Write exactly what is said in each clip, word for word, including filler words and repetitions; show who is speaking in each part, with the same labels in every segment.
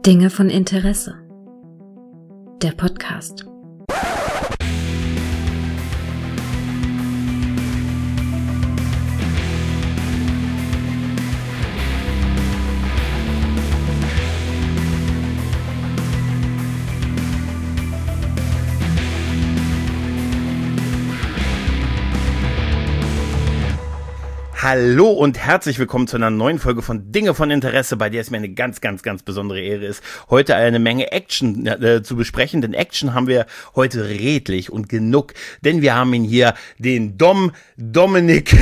Speaker 1: Dinge von Interesse. Der Podcast.
Speaker 2: Hallo und herzlich willkommen zu einer neuen Folge von Dinge von Interesse, bei der es mir eine ganz, ganz, ganz besondere Ehre ist, heute eine Menge Action äh, zu besprechen, denn Action haben wir heute redlich und genug, denn wir haben ihn hier, den Dom Dominik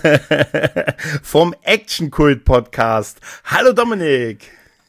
Speaker 2: vom Action Kult Podcast. Hallo Dominik!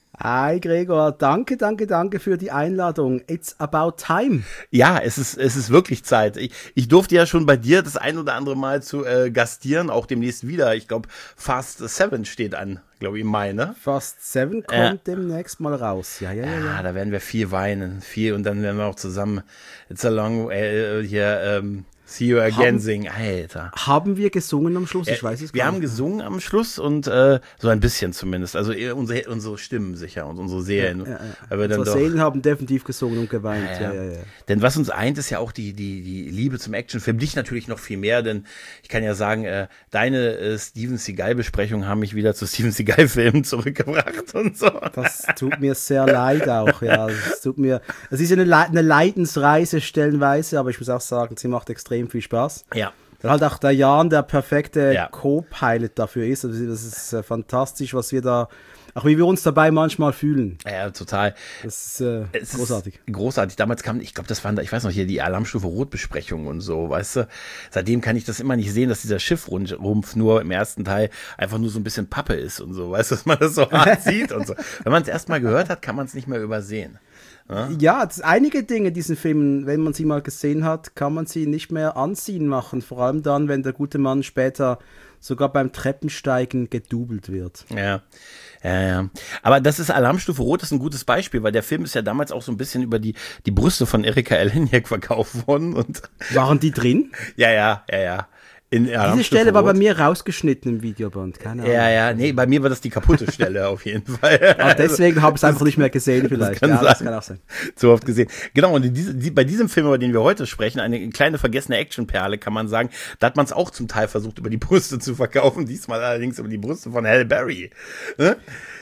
Speaker 3: Hi Gregor, danke, danke, danke für die Einladung. It's about time.
Speaker 2: Ja, es ist es ist wirklich Zeit. Ich, ich durfte ja schon bei dir das ein oder andere Mal zu äh, gastieren, auch demnächst wieder. Ich glaube, Fast Seven steht an, glaube ich, im Mai, ne?
Speaker 3: Fast Seven kommt äh, demnächst mal raus. Ja, ja, ja, ja.
Speaker 2: Ja, da werden wir viel weinen, viel und dann werden wir auch zusammen It's a long äh, hier ähm, See You Again haben, singen, Alter.
Speaker 3: Haben wir gesungen am Schluss? Ich weiß es gar nicht.
Speaker 2: Wir haben gesungen am Schluss und äh, so ein bisschen zumindest. Also unsere, unsere Stimmen sicher und unsere Seelen.
Speaker 3: Ja, ja, ja.
Speaker 2: Aber dann
Speaker 3: unsere
Speaker 2: doch,
Speaker 3: Seelen haben definitiv gesungen und geweint. Ja, ja, ja, ja.
Speaker 2: Denn was uns eint, ist ja auch die, die, die Liebe zum Actionfilm. Dich natürlich noch viel mehr, denn ich kann ja sagen, äh, deine äh, Steven Seagal-Besprechungen haben mich wieder zu Steven Seagal-Filmen zurückgebracht und so.
Speaker 3: Das tut mir sehr leid auch, ja. Es tut mir, es ist eine, Le- eine Leidensreise stellenweise, aber ich muss auch sagen, sie macht extrem viel Spaß.
Speaker 2: Ja.
Speaker 3: Weil halt auch der Jan der perfekte
Speaker 2: ja.
Speaker 3: Co-Pilot dafür ist. Also das ist äh, fantastisch, was wir da, auch wie wir uns dabei manchmal fühlen.
Speaker 2: Ja, total.
Speaker 3: Das ist äh,
Speaker 2: es
Speaker 3: großartig.
Speaker 2: Ist großartig. Damals kam, ich glaube, das waren, ich weiß noch, hier die Alarmstufe Rot-Besprechungen und so, weißt du. Seitdem kann ich das immer nicht sehen, dass dieser Schiffrumpf nur im ersten Teil einfach nur so ein bisschen Pappe ist und so, weißt du, dass man das so hart sieht und so. Wenn man es erstmal gehört hat, kann man es nicht mehr übersehen. Ja,
Speaker 3: ja das, einige Dinge in diesen Filmen, wenn man sie mal gesehen hat, kann man sie nicht mehr anziehen machen. Vor allem dann, wenn der gute Mann später sogar beim Treppensteigen gedoubelt wird.
Speaker 2: Ja, ja, ja. Aber das ist Alarmstufe Rot, das ist ein gutes Beispiel, weil der Film ist ja damals auch so ein bisschen über die, die Brüste von Erika Eleniak verkauft worden. Und
Speaker 3: waren die drin?
Speaker 2: Ja, ja, ja, ja. In
Speaker 3: Diese Stelle war bei mir rausgeschnitten im Videoband, keine Ahnung.
Speaker 2: Ja, ja, nee, bei mir war das die kaputte Stelle auf jeden Fall.
Speaker 3: Aber deswegen habe ich es einfach nicht mehr gesehen vielleicht.
Speaker 2: Das kann,
Speaker 3: ja,
Speaker 2: sein.
Speaker 3: Das kann auch sein.
Speaker 2: Zu oft gesehen. Genau, und diese, die, bei diesem Film, über den wir heute sprechen, eine kleine vergessene Actionperle, kann man sagen, da hat man es auch zum Teil versucht, über die Brüste zu verkaufen, diesmal allerdings über die Brüste von Halle Berry. Ne?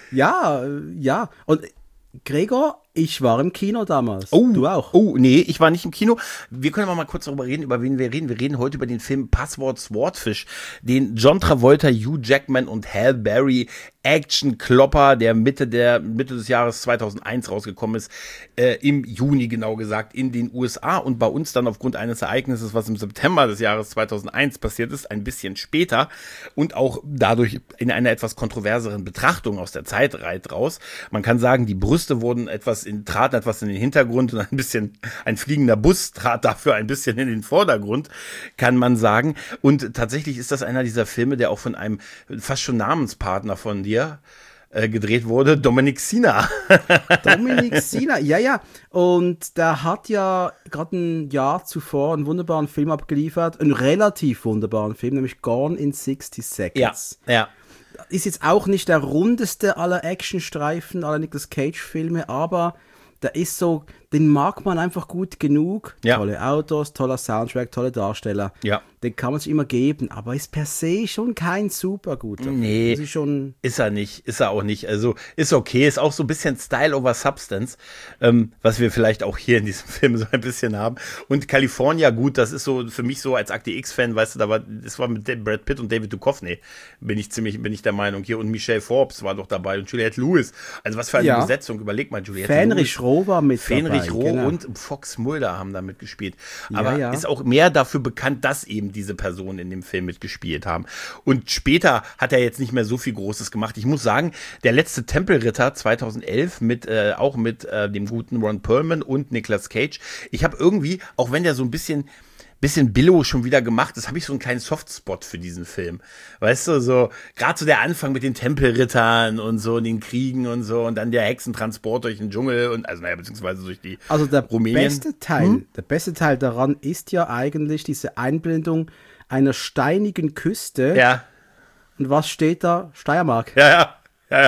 Speaker 3: Ja, ja, und Gregor, ich war im Kino damals.
Speaker 2: Oh,
Speaker 3: du auch?
Speaker 2: Oh, nee, ich war nicht im Kino. Wir können aber mal kurz darüber reden, über wen wir reden. Wir reden heute über den Film Passwort Swordfish, den John Travolta, Hugh Jackman und Halle Berry Action-Klopper, der Mitte der Mitte des Jahres zweitausendeins rausgekommen ist, äh, im Juni genau gesagt, in den U S A und bei uns dann aufgrund eines Ereignisses, was im September des Jahres zweitausendeins passiert ist, ein bisschen später und auch dadurch in einer etwas kontroverseren Betrachtung aus der Zeit raus. Man kann sagen, die Brüste wurden etwas in, traten etwas in den Hintergrund und ein bisschen, ein fliegender Bus trat dafür ein bisschen in den Vordergrund, kann man sagen. Und tatsächlich ist das einer dieser Filme, der auch von einem fast schon Namenspartner von dir äh, gedreht wurde, Dominic Sena.
Speaker 3: Dominic Sena, ja, ja. Und der hat ja gerade ein Jahr zuvor einen wunderbaren Film abgeliefert, einen relativ wunderbaren Film, nämlich Gone in sixty Seconds.
Speaker 2: Ja, ja.
Speaker 3: Ist jetzt auch nicht der rundeste aller Actionstreifen, aller Nicolas Cage-Filme, aber der ist so, den mag man einfach gut genug.
Speaker 2: Ja.
Speaker 3: Tolle Autos, toller Soundtrack, tolle Darsteller.
Speaker 2: Ja.
Speaker 3: Den kann man sich immer geben, aber ist per se schon kein super guter Film.
Speaker 2: Nee,
Speaker 3: ist, schon
Speaker 2: ist er nicht, ist er auch nicht. Also ist okay, ist auch so ein bisschen Style over Substance, ähm, was wir vielleicht auch hier in diesem Film so ein bisschen haben. Und California, gut, das ist so für mich so als Akte X-Fan, weißt du, da war, das war mit Brad Pitt und David Duchovny, bin ich ziemlich, bin ich der Meinung hier. Und Michelle Forbes war doch dabei und Juliette Lewis. Also was für eine
Speaker 3: ja.
Speaker 2: Besetzung, überleg mal, Juliette
Speaker 3: Fähnrich
Speaker 2: Lewis.
Speaker 3: Roh war mit
Speaker 2: Fähnrich
Speaker 3: dabei.
Speaker 2: Roh
Speaker 3: Genau.
Speaker 2: und Fox Mulder haben da mitgespielt. Aber
Speaker 3: ja, ja.
Speaker 2: ist auch mehr dafür bekannt, dass eben diese Personen in dem Film mitgespielt haben. Und später hat er jetzt nicht mehr so viel Großes gemacht. Ich muss sagen, der letzte Tempelritter zweitausendelf mit äh, auch mit äh, dem guten Ron Perlman und Nicolas Cage. Ich habe irgendwie, auch wenn der so ein bisschen bisschen Billo schon wieder gemacht ist, habe ich so einen kleinen Softspot für diesen Film. Weißt du, so gerade so der Anfang mit den Tempelrittern und so, den Kriegen und so und dann der Hexentransport durch den Dschungel und also naja, beziehungsweise durch die
Speaker 3: Also der
Speaker 2: Rumänien.
Speaker 3: beste Teil, hm? der beste Teil daran ist ja eigentlich diese Einblendung einer steinigen Küste.
Speaker 2: Ja.
Speaker 3: Und was steht da? Steiermark.
Speaker 2: Ja, ja, ja, ja.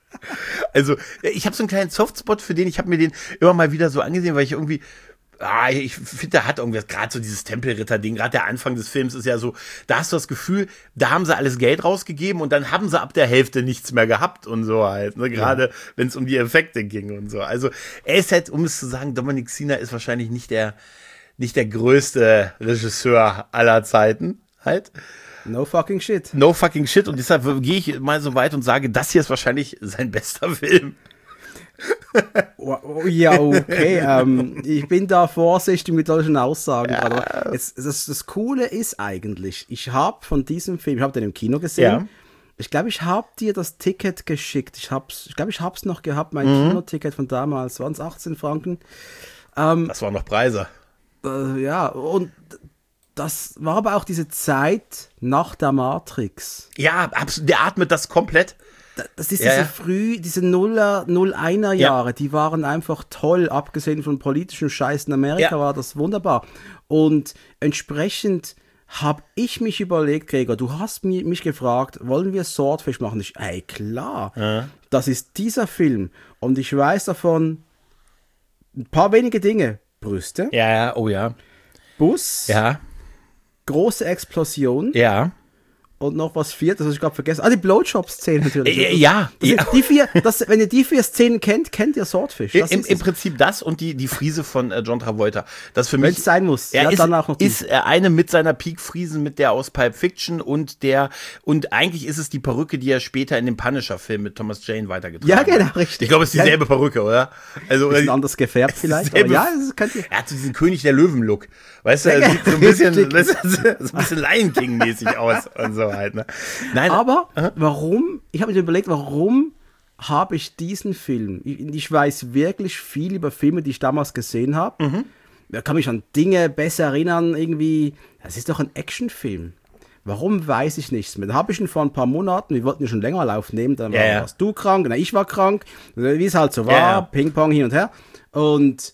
Speaker 2: Also, ich habe so einen kleinen Softspot für den, ich habe mir den immer mal wieder so angesehen, weil ich irgendwie, ah, ich finde, der hat irgendwas, gerade so dieses Tempelritter-Ding, gerade der Anfang des Films ist ja so, da hast du das Gefühl, da haben sie alles Geld rausgegeben und dann haben sie ab der Hälfte nichts mehr gehabt und so halt, ne? Gerade ja. wenn es um die Effekte ging und so. Also, er ist halt, um es zu sagen, Dominic Sena ist wahrscheinlich nicht der, nicht der größte Regisseur aller Zeiten halt.
Speaker 3: No fucking shit.
Speaker 2: No fucking shit. Und deshalb gehe ich mal so weit und sage, das hier ist wahrscheinlich sein bester Film.
Speaker 3: Oh, ja, okay. ähm, ich bin da vorsichtig mit solchen Aussagen.
Speaker 2: Ja.
Speaker 3: Aber es, das, das Coole ist eigentlich, ich habe von diesem Film, ich habe den im Kino gesehen.
Speaker 2: Ja.
Speaker 3: Ich glaube, ich habe dir das Ticket geschickt. Ich glaube, ich, glaub, ich habe es noch gehabt, mein
Speaker 2: mhm.
Speaker 3: Kinoticket von damals. Waren es achtzehn Franken? Ähm,
Speaker 2: das waren noch Preise.
Speaker 3: Äh, ja, und das war aber auch diese Zeit nach der Matrix.
Speaker 2: Ja, der atmet das komplett.
Speaker 3: Das ist
Speaker 2: ja,
Speaker 3: diese
Speaker 2: ja.
Speaker 3: früh, diese Nuller, Null-Einer Jahre, ja. die waren einfach toll, abgesehen von politischen Scheiß in Amerika, ja. war das wunderbar. Und entsprechend habe ich mich überlegt, Gregor, du hast mich, mich gefragt, wollen wir Swordfish machen? Ich, ey, klar, ja. das ist dieser Film. Und ich weiß davon ein paar wenige Dinge. Brüste.
Speaker 2: Ja, ja, oh ja.
Speaker 3: Bus.
Speaker 2: Ja.
Speaker 3: Große Explosion.
Speaker 2: Ja.
Speaker 3: Und noch was viertes, das ich gerade vergessen. Ah, die Blowjob-Szene natürlich.
Speaker 2: Äh, ja.
Speaker 3: Das
Speaker 2: ja.
Speaker 3: Die vier, das, wenn ihr die vier Szenen kennt, kennt ihr Swordfish. Das
Speaker 2: Im,
Speaker 3: ist
Speaker 2: Im Prinzip das und die, die Friese von äh, John Travolta. Das für mich.
Speaker 3: Wenn es sein muss.
Speaker 2: Er
Speaker 3: ja,
Speaker 2: ist,
Speaker 3: dann auch noch
Speaker 2: ist er eine mit seiner Peak-Friesen, mit der aus Pulp Fiction und der, und eigentlich ist es die Perücke, die er später in dem Punisher-Film mit Thomas Jane weitergetragen hat.
Speaker 3: Ja, genau, richtig.
Speaker 2: Ich glaube, es ist dieselbe
Speaker 3: ja.
Speaker 2: Perücke, oder? Also,
Speaker 3: ist anders gefärbt vielleicht, aber ja, das könnt ihr.
Speaker 2: Er hat so diesen König der Löwen-Look. Weißt du, er sieht so ein bisschen, so ein bisschen Lion King-mäßig aus und so halt, ne? Nein,
Speaker 3: aber uh-huh. warum, ich habe mir überlegt, warum habe ich diesen Film, ich, ich weiß wirklich viel über Filme, die ich damals gesehen habe, mhm. da kann mich an Dinge besser erinnern, irgendwie, das ist doch ein Actionfilm. Warum, weiß ich nichts mehr. Da habe ich ihn vor ein paar Monaten, wir wollten ihn schon länger aufnehmen, dann
Speaker 2: ja,
Speaker 3: war,
Speaker 2: ja.
Speaker 3: warst du krank, na, ich war krank, wie es halt so war,
Speaker 2: ja, ja.
Speaker 3: Ping-Pong hin und her. Und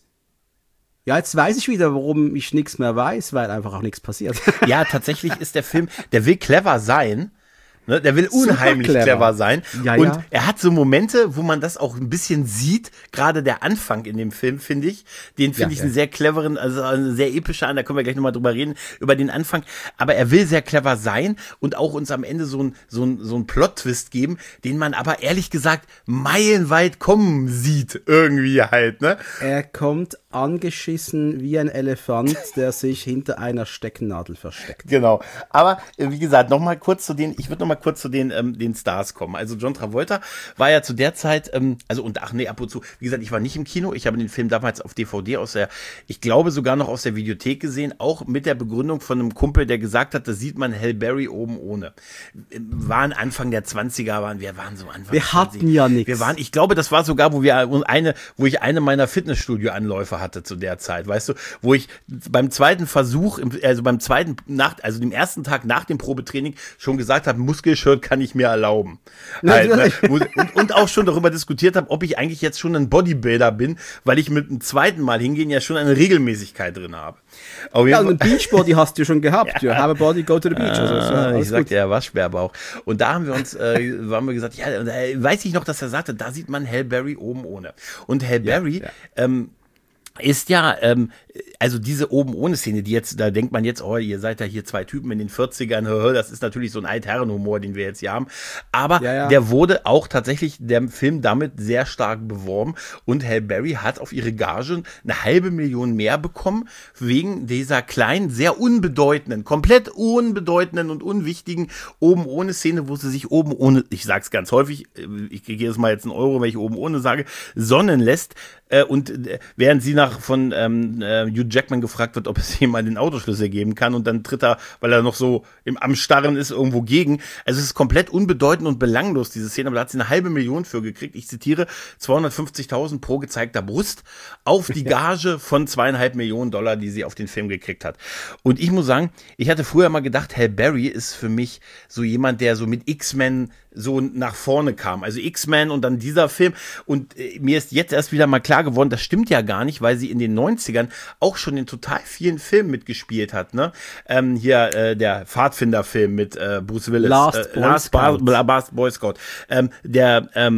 Speaker 3: ja, jetzt weiß ich wieder, warum ich nichts mehr weiß, weil einfach auch nichts passiert.
Speaker 2: Ja, tatsächlich ist der Film, der will clever sein. Ne, der will unheimlich clever. clever sein.
Speaker 3: Ja,
Speaker 2: und
Speaker 3: ja.
Speaker 2: er hat so Momente, wo man das auch ein bisschen sieht. Gerade der Anfang in dem Film, finde ich. Den finde ja, ich ja. einen sehr cleveren, also einen sehr epischer an. Da können wir gleich nochmal drüber reden, über den Anfang. Aber er will sehr clever sein und auch uns am Ende so ein, so ein, so ein Plot-Twist geben, den man aber ehrlich gesagt meilenweit kommen sieht. Irgendwie halt, ne?
Speaker 3: Er kommt angeschissen wie ein Elefant, der sich hinter einer Stecknadel versteckt.
Speaker 2: Genau. Aber wie gesagt, nochmal kurz zu den, ich würde nochmal kurz zu den, ähm, den Stars kommen. Also John Travolta war ja zu der Zeit, ähm, also und ach nee, ab und zu, wie gesagt, ich war nicht im Kino, ich habe den Film damals auf D V D aus der, ich glaube sogar noch aus der Videothek gesehen, auch mit der Begründung von einem Kumpel, der gesagt hat, da sieht man Halle Berry oben ohne. Waren Anfang der zwanziger, waren wir waren so Anfang
Speaker 3: Wir hatten ja nichts.
Speaker 2: Wir waren, ich glaube, das war sogar, wo wir eine, wo ich eine meiner Fitnessstudio-Anläufe hatte zu der Zeit, weißt du, wo ich beim zweiten Versuch, also beim zweiten nach, also dem ersten Tag nach dem Probetraining schon gesagt habe, Muskelshirt kann ich mir erlauben. Halt, ne? und, und auch schon darüber diskutiert habe, ob ich eigentlich jetzt schon ein Bodybuilder bin, weil ich mit dem zweiten Mal hingehen ja schon eine Regelmäßigkeit drin habe. Auf
Speaker 3: ja, und ein Beachbody hast du schon gehabt. Ja. You have a body, go to the beach. Also,
Speaker 2: ah, ich sagte ja, Waschbärbauch. Und da haben wir uns, äh, haben wir gesagt, ja, äh, weiß ich noch, dass er sagte, da sieht man Halle Berry oben ohne. Und Halle
Speaker 3: ja,
Speaker 2: Berry,
Speaker 3: ja.
Speaker 2: ähm, ist ja, ähm, also diese oben ohne Szene, die jetzt, da denkt man jetzt, oh, ihr seid ja hier zwei Typen in den vierzigern, das ist natürlich so ein Altherrenhumor, den wir jetzt hier haben, aber
Speaker 3: ja, ja.
Speaker 2: der wurde auch tatsächlich, der Film damit sehr stark beworben und Halle Berry hat auf ihre Gage eine halbe Million mehr bekommen, wegen dieser kleinen, sehr unbedeutenden, komplett unbedeutenden und unwichtigen oben ohne Szene, wo sie sich oben ohne, ich sag's ganz häufig, ich kriege jedes Mal jetzt einen Euro, wenn ich oben ohne sage, sonnen lässt, äh, und äh, während sie nach von ähm, äh, Hugh Jackman gefragt wird, ob es ihm mal den Autoschlüssel geben kann und dann tritt er, weil er noch so im, am Starren ist, irgendwo gegen. Also es ist komplett unbedeutend und belanglos, diese Szene, aber da hat sie eine halbe Million für gekriegt. Ich zitiere, zweihundertfünfzigtausend pro gezeigter Brust auf die Gage von zweieinhalb Millionen Dollar, die sie auf den Film gekriegt hat. Und ich muss sagen, ich hatte früher mal gedacht, Halle Berry ist für mich so jemand, der so mit X-Men so nach vorne kam. Also X-Men und dann dieser Film. Und äh, mir ist jetzt erst wieder mal klar geworden, das stimmt ja gar nicht, weil sie in den neunzigern auch schon in total vielen Filmen mitgespielt hat. Ne? Ähm, hier äh, der Pfadfinder-Film mit äh, Bruce Willis.
Speaker 3: Last
Speaker 2: äh,
Speaker 3: Boy
Speaker 2: Last
Speaker 3: Scout.
Speaker 2: Bar, Last Boy Scout. Ähm, der ähm,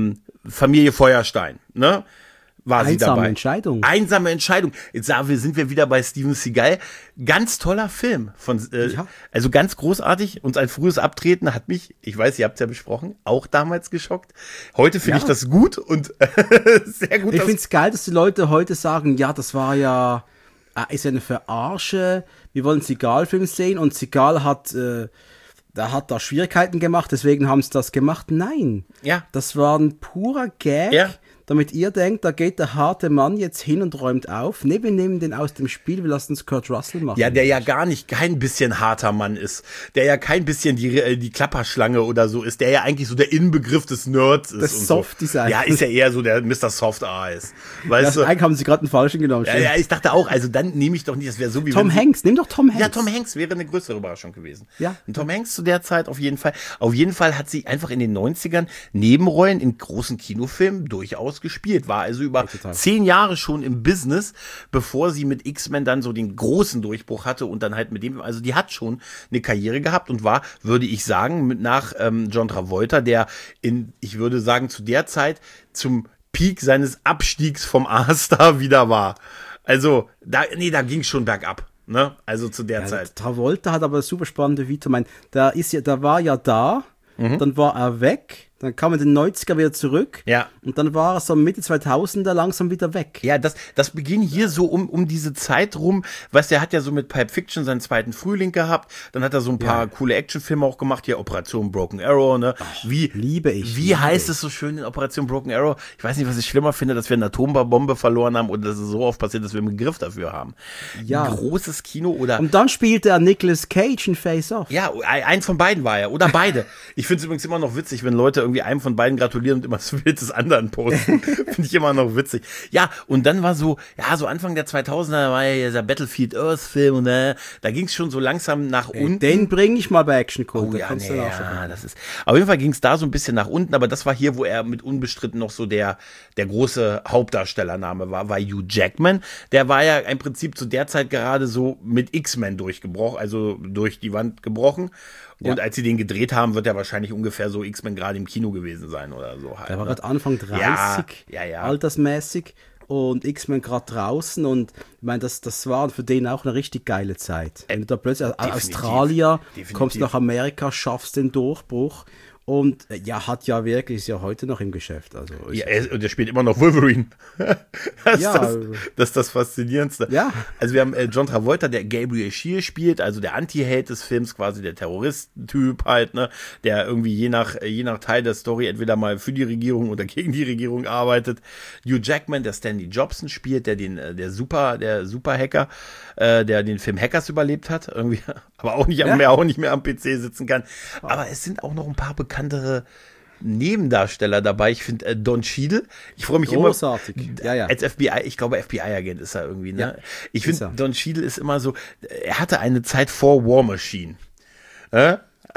Speaker 2: Familie Feuerstein, ne? War sie
Speaker 3: Einsame
Speaker 2: dabei.
Speaker 3: Entscheidung.
Speaker 2: Einsame Entscheidung. Jetzt sagen wir, sind wir wieder bei Steven Seagal. Ganz toller Film. Von, äh,
Speaker 3: Ja.
Speaker 2: Also ganz großartig. Und sein frühes Abtreten hat mich, ich weiß, ihr habt es ja besprochen, auch damals geschockt. Heute finde
Speaker 3: Ja.
Speaker 2: ich das gut und sehr gut.
Speaker 3: Ich
Speaker 2: dass-
Speaker 3: finde es geil, dass die Leute heute sagen, ja, das war ja, äh, ist ja eine Verarsche, wir wollen Seagal-Film sehen und Seagal hat, äh, da hat da Schwierigkeiten gemacht, deswegen haben sie das gemacht. Nein,
Speaker 2: Ja.
Speaker 3: das war ein purer Gag,
Speaker 2: Ja.
Speaker 3: damit ihr denkt, da geht der harte Mann jetzt hin und räumt auf. Ne, wir nehmen den aus dem Spiel, wir lassen es Kurt Russell machen.
Speaker 2: Ja, der ja gar nicht kein bisschen harter Mann ist. Der ja kein bisschen die, äh, die Klapperschlange oder so ist. Der ja eigentlich so der Inbegriff des Nerds ist.
Speaker 3: Das
Speaker 2: und
Speaker 3: Softies
Speaker 2: so.
Speaker 3: eigentlich.
Speaker 2: Ja, ist ja eher so der Mister Soft Eyes. Weißt
Speaker 3: das,
Speaker 2: du?
Speaker 3: eigentlich haben sie gerade einen falschen genommen.
Speaker 2: Ja, ja, ich dachte auch, also dann nehme ich doch nicht, das wäre so wie
Speaker 3: Tom
Speaker 2: wenn-
Speaker 3: Hanks, nimm doch Tom Hanks.
Speaker 2: Ja, Tom Hanks wäre eine größere Überraschung gewesen.
Speaker 3: Ja.
Speaker 2: Und Tom Hanks zu der Zeit auf jeden Fall. Auf jeden Fall hat sie einfach in den neunzigern Nebenrollen in großen Kinofilmen durchaus gespielt. War also über
Speaker 3: total.
Speaker 2: zehn Jahre schon im Business, bevor sie mit X-Men dann so den großen Durchbruch hatte und dann halt mit dem, also die hat schon eine Karriere gehabt und war, würde ich sagen, mit nach ähm, John Travolta, der in, ich würde sagen, zu der Zeit zum Peak seines Abstiegs vom A-Star wieder war. Also, da, nee, da ging es schon bergab. Ne? Also zu der
Speaker 3: Ja,
Speaker 2: Zeit.
Speaker 3: Travolta hat aber eine super spannende Vita. Ich meine, da ist ja, da war ja da,
Speaker 2: Mhm.
Speaker 3: dann war er weg, dann kam er in den neunziger wieder zurück
Speaker 2: Ja.
Speaker 3: und dann war er so Mitte zweitausender langsam wieder weg.
Speaker 2: Ja, das, das beging hier so um, um diese Zeit rum, weißt du, der hat ja so mit Pulp Fiction seinen zweiten Frühling gehabt, dann hat er so ein paar
Speaker 3: Ja.
Speaker 2: coole Actionfilme auch gemacht, hier Operation Broken Arrow, ne? Wie,
Speaker 3: liebe ich,
Speaker 2: Wie
Speaker 3: liebe
Speaker 2: heißt
Speaker 3: ich.
Speaker 2: es so schön in Operation Broken Arrow? Ich weiß nicht, was ich schlimmer finde, dass wir eine Atombombe verloren haben oder dass es so oft passiert, dass wir einen Begriff dafür haben.
Speaker 3: Ja.
Speaker 2: Ein großes Kino oder...
Speaker 3: Und dann spielte er Nicolas Cage in Face Off.
Speaker 2: Ja, ein- eins von beiden war er. Oder beide. Ich finde es übrigens immer noch witzig, wenn Leute irgendwie einem von beiden gratulieren und immer das Bild des anderen posten. Finde ich immer noch witzig. Ja, und dann war so, ja, so Anfang der zweitausender war ja dieser Battlefield Earth Film und äh, da ging es schon so langsam nach unten.
Speaker 3: Den bringe ich mal bei Action Cult.
Speaker 2: Oh
Speaker 3: da
Speaker 2: ja,
Speaker 3: kannst du
Speaker 2: nee,
Speaker 3: dann auch schon
Speaker 2: ja,
Speaker 3: gucken.
Speaker 2: das ist. Auf jeden Fall ging es da so ein bisschen nach unten, aber das war hier, wo er mit unbestritten noch so der, der große Hauptdarstellername war, war Hugh Jackman. Der war ja im Prinzip zu der Zeit gerade so mit X-Men durchgebrochen, also durch die Wand gebrochen. Und
Speaker 3: Ja.
Speaker 2: als sie den gedreht haben, wird er wahrscheinlich ungefähr so X-Men gerade im Kino gewesen sein oder so halt.
Speaker 3: Der war
Speaker 2: ne?
Speaker 3: gerade Anfang dreißig,
Speaker 2: Ja, ja, ja.
Speaker 3: altersmäßig und X-Men gerade draußen und ich meine, das, das war für den auch eine richtig geile Zeit. Wenn du da plötzlich als
Speaker 2: definitiv,
Speaker 3: Australier
Speaker 2: definitiv.
Speaker 3: kommst nach Amerika, schaffst den Durchbruch und äh, ja, hat ja wirklich, ist ja heute noch im Geschäft. Also ist
Speaker 2: Ja, er, und er spielt immer noch Wolverine. das,
Speaker 3: Ja,
Speaker 2: ist das,
Speaker 3: also-
Speaker 2: das ist das Faszinierendste.
Speaker 3: Ja.
Speaker 2: Also wir haben äh, John Travolta, der Gabriel Shear spielt, also der Anti-Held des Films, quasi der Terroristentyp halt, ne, der irgendwie je nach, je nach Teil der Story entweder mal für die Regierung oder gegen die Regierung arbeitet. Hugh Jackman, der Stanley Jobson spielt, der den, äh, der Super, der Super-Hacker, äh, der den Film Hackers überlebt hat, irgendwie, aber auch nicht, am,
Speaker 3: Ja.
Speaker 2: mehr, auch nicht mehr am P C sitzen kann. Aber es sind auch noch ein paar bekanntere Nebendarsteller dabei. Ich finde äh, Don Cheadle. Ich freue mich
Speaker 3: Großartig.
Speaker 2: immer.
Speaker 3: Ja, ja.
Speaker 2: Als F B I, ich glaube F B I-Agent ist er irgendwie, ne?
Speaker 3: Ja,
Speaker 2: ich
Speaker 3: ist
Speaker 2: finde,
Speaker 3: er.
Speaker 2: Don Cheadle ist immer so, er hatte eine Zeit vor War Machine. Äh?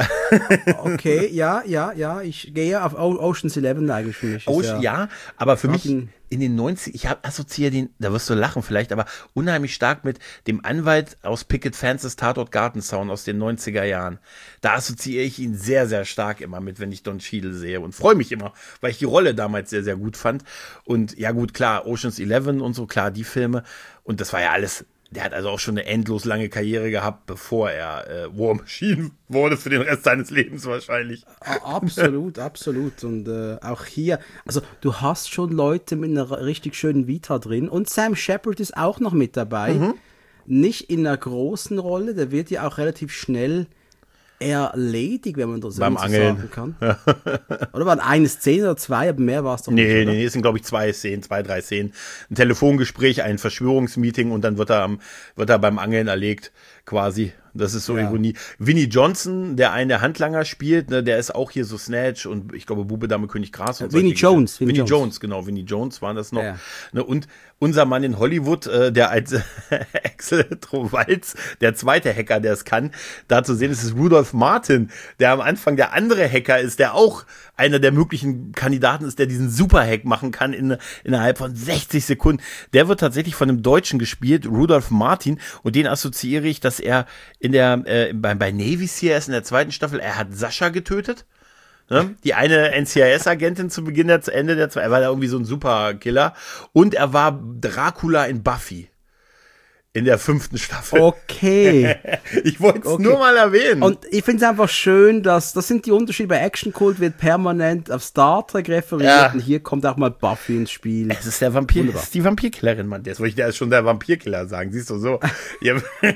Speaker 3: okay, ja, ja, ja, ich gehe auf O- Ocean's Eleven eigentlich für mich. Ist
Speaker 2: Ocean, ja, aber für mich
Speaker 3: ihn-
Speaker 2: in den neunzig, ich hab, assoziiere den, da wirst du lachen vielleicht, aber unheimlich stark mit dem Anwalt aus Picket Fences Tatort Gartenzaun aus den neunziger Jahren. Da assoziiere ich ihn sehr, sehr stark immer mit, wenn ich Don Cheadle sehe und freue mich immer, weil ich die Rolle damals sehr, sehr gut fand. Und ja gut, klar, Ocean's Eleven und so, klar, die Filme. Und das war ja alles. Der hat also auch schon eine endlos lange Karriere gehabt, bevor er äh, War Machine wurde für den Rest seines Lebens wahrscheinlich.
Speaker 3: A- Absolut, absolut. Und äh, auch hier, also du hast schon Leute mit einer richtig schönen Vita drin. Und Sam Shepard ist auch noch mit dabei.
Speaker 2: Mhm.
Speaker 3: Nicht in einer großen Rolle, der wird ja auch relativ schnell erledigt, wenn man das
Speaker 2: Beim
Speaker 3: so
Speaker 2: Angeln.
Speaker 3: sagen kann. Oder waren eine Szene oder zwei, aber mehr war es doch
Speaker 2: Nee,
Speaker 3: nicht.
Speaker 2: nee,
Speaker 3: oder?
Speaker 2: nee, es sind, glaube ich, zwei Szenen, zwei, drei Szenen. Ein Telefongespräch, ein Verschwörungsmeeting und dann wird er am, wird er beim Angeln erlegt, quasi. Das ist so
Speaker 3: Ja.
Speaker 2: Ironie. Vinnie Johnson, der einen der Handlanger spielt, ne, der ist auch hier so Snatch und ich glaube Bube, Dame, König, Gras. Und
Speaker 3: Vinnie
Speaker 2: solche
Speaker 3: Jones,
Speaker 2: Geschichten.
Speaker 3: Vinnie
Speaker 2: Vinnie
Speaker 3: Jones.
Speaker 2: Jones, genau, Vinnie Jones waren das noch.
Speaker 3: Ja.
Speaker 2: Ne, und unser Mann in Hollywood, äh, der als Axel Trowalz, der zweite Hacker, der es kann, da zu sehen ist, ist Rudolph Martin, der am Anfang der andere Hacker ist, der auch einer der möglichen Kandidaten ist, der diesen Super-Hack machen kann in, innerhalb von sechzig Sekunden. Der wird tatsächlich von einem Deutschen gespielt, Rudolph Martin, und den assoziiere ich, dass er in der, äh, bei, bei Navy Seals in der zweiten Staffel, er hat Sascha getötet. Ne? Die eine N C I S-Agentin zu Beginn der, zu Ende der zwei, er war da irgendwie so ein Superkiller. Und er war Dracula in Buffy. In der fünften Staffel.
Speaker 3: Okay.
Speaker 2: Ich wollte es
Speaker 3: Okay.
Speaker 2: nur mal erwähnen.
Speaker 3: Und ich finde es einfach schön, dass, das sind die Unterschiede. Bei Actionkult wird permanent auf Star Trek referiert
Speaker 2: Ja.
Speaker 3: und hier kommt auch mal Buffy ins Spiel.
Speaker 2: Es ist der Vampir,
Speaker 3: Wunderbar.
Speaker 2: es ist die Vampirkillerin, Mann. Jetzt wollte ich der schon der Vampirkiller sagen, siehst du so. Ja.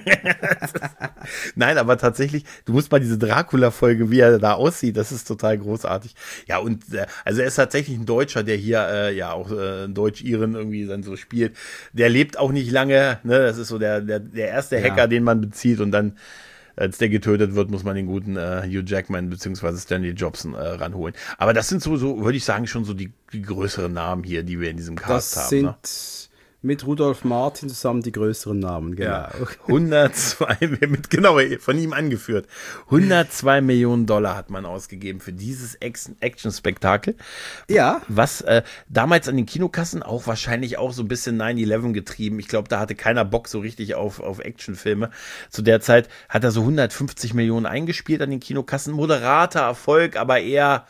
Speaker 2: Nein, aber tatsächlich, du musst mal diese Dracula-Folge, wie er da aussieht, das ist total großartig. Ja, und äh, also er ist tatsächlich ein Deutscher, der hier äh, ja auch äh, Deutsch-Iren irgendwie dann so spielt. Der lebt auch nicht lange, ne? Das ist so der, der, der erste Hacker,
Speaker 3: Ja.
Speaker 2: den man bezieht und dann, als der getötet wird, muss man den guten äh, Hugh Jackman beziehungsweise Stanley Jobson äh, ranholen. Aber das sind so, so würde ich sagen, schon so die, die größeren Namen hier, die wir in diesem Cast
Speaker 3: Das
Speaker 2: haben.
Speaker 3: sind
Speaker 2: Ne?
Speaker 3: mit Rudolf Martin zusammen die größeren Namen, genau.
Speaker 2: Ja, hundertzwei, mit, genau, von ihm angeführt. hundertzwei Millionen Dollar hat man ausgegeben für dieses Action- Action-Spektakel.
Speaker 3: Ja.
Speaker 2: Was äh, damals an den Kinokassen auch wahrscheinlich auch so ein bisschen nine eleven getrieben. Ich glaube, da hatte keiner Bock so richtig auf, auf Actionfilme. Zu der Zeit hat er so hundertfünfzig Millionen eingespielt an den Kinokassen. Moderater Erfolg, aber eher,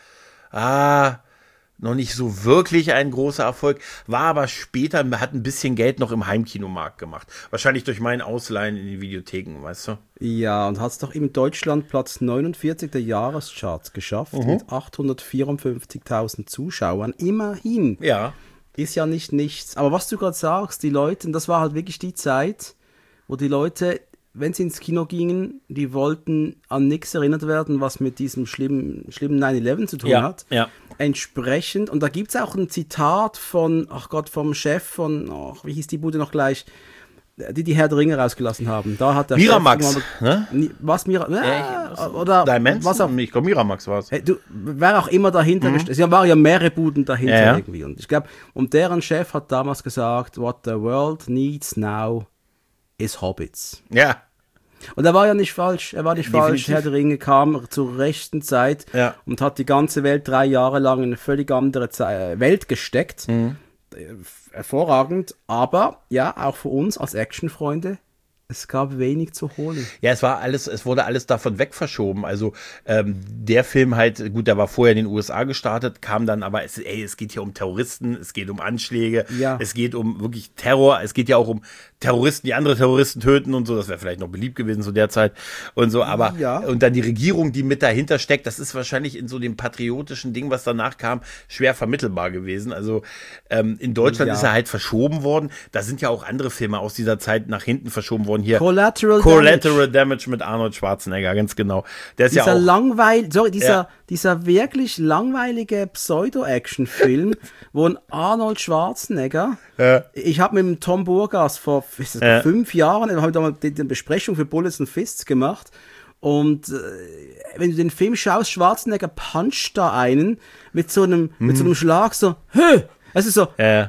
Speaker 2: ah, noch nicht so wirklich ein großer Erfolg, war aber später, hat ein bisschen Geld noch im Heimkinomarkt gemacht. Wahrscheinlich durch meinen Ausleihen in den Videotheken, weißt du?
Speaker 3: Ja, und hat es doch in Deutschland Platz neunundvierzig der Jahrescharts geschafft,
Speaker 2: Mhm.
Speaker 3: mit achthundertvierundfünfzigtausend Zuschauern. Immerhin.
Speaker 2: Ja.
Speaker 3: Ist ja nicht nichts. Aber was du gerade sagst, die Leute, und das war halt wirklich die Zeit, wo die Leute, wenn sie ins Kino gingen, die wollten an nichts erinnert werden, was mit diesem schlimmen, schlimmen nine eleven zu tun
Speaker 2: Ja,
Speaker 3: hat.
Speaker 2: ja.
Speaker 3: Entsprechend, und da gibt es auch ein Zitat von, ach Gott, vom Chef von, ach, wie hieß die Bude noch gleich, die die Herr der Ringe rausgelassen haben. Da hat der
Speaker 2: Miramax,
Speaker 3: Chef
Speaker 2: ne?
Speaker 3: immer, was Mira,
Speaker 2: Ja,
Speaker 3: ja, oder
Speaker 2: Dimension?
Speaker 3: was auch,
Speaker 2: Ich glaube, Miramax war es.
Speaker 3: hey, du, wer auch immer dahinter mhm. Es waren ja mehrere Buden dahinter
Speaker 2: Ja, ja.
Speaker 3: irgendwie. Und ich glaube, und deren Chef hat damals gesagt, what the world needs now is Hobbits.
Speaker 2: Ja.
Speaker 3: Und er war ja nicht falsch, er war nicht
Speaker 2: Definitiv.
Speaker 3: falsch. Herr der Ringe kam zur rechten Zeit
Speaker 2: Ja.
Speaker 3: und hat die ganze Welt drei Jahre lang in eine völlig andere Ze- Welt gesteckt.
Speaker 2: Mhm.
Speaker 3: Äh, Hervorragend, aber ja, auch für uns als Actionfreunde, es gab wenig zu holen.
Speaker 2: Ja, es war alles, es wurde alles davon wegverschoben. Also ähm, der Film halt, gut, der war vorher in den U S A gestartet, kam dann aber, es, ey, es geht hier um Terroristen, es geht um Anschläge,
Speaker 3: Ja.
Speaker 2: es geht um wirklich Terror, es geht ja auch um Terroristen, die andere Terroristen töten und so, das wäre vielleicht noch beliebt gewesen zu der Zeit und so, aber
Speaker 3: Ja.
Speaker 2: und dann die Regierung, die mit dahinter steckt, das ist wahrscheinlich in so dem patriotischen Ding, was danach kam, schwer vermittelbar gewesen. Also ähm, in Deutschland
Speaker 3: Ja.
Speaker 2: ist er halt verschoben worden. Da sind ja auch andere Filme aus dieser Zeit nach hinten verschoben worden. Hier
Speaker 3: Collateral,
Speaker 2: Collateral
Speaker 3: Damage.
Speaker 2: Damage mit Arnold Schwarzenegger, ganz genau. Der ist
Speaker 3: Dieser
Speaker 2: ja auch.
Speaker 3: langweil, sorry, dieser,
Speaker 2: Ja.
Speaker 3: dieser wirklich langweilige Pseudo-Action-Film, wo ein Arnold Schwarzenegger,
Speaker 2: Ja.
Speaker 3: ich habe mit dem Tom Burgas vor ist das,
Speaker 2: Ja.
Speaker 3: fünf Jahren, wir haben da mal die, die Besprechung für Bullets and Fists gemacht und äh, wenn du den Film schaust, Schwarzenegger puncht da einen mit so einem, mit so einem Schlag so, hö, es ist so,
Speaker 2: äh,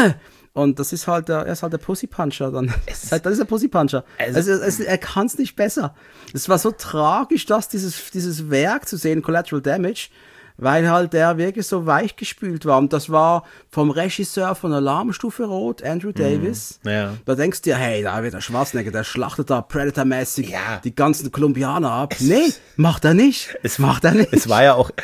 Speaker 3: und das ist halt der, er ist halt der Pussy Puncher dann. Das ist, halt, das ist der Pussy Puncher.
Speaker 2: Es-
Speaker 3: Also, es, er kann es nicht besser. Es war so tragisch, das, dieses, dieses Werk zu sehen, Collateral Damage, weil halt der wirklich so weichgespült war. Und das war vom Regisseur von Alarmstufe Rot, Andrew Davis.
Speaker 2: ja.
Speaker 3: Da denkst du dir, hey, da wird der Schwarzenegger, der schlachtet da Predator-mäßig
Speaker 2: Ja.
Speaker 3: die ganzen Kolumbianer ab. Nee, macht er nicht.
Speaker 2: Es
Speaker 3: macht er nicht.
Speaker 2: Es war ja auch,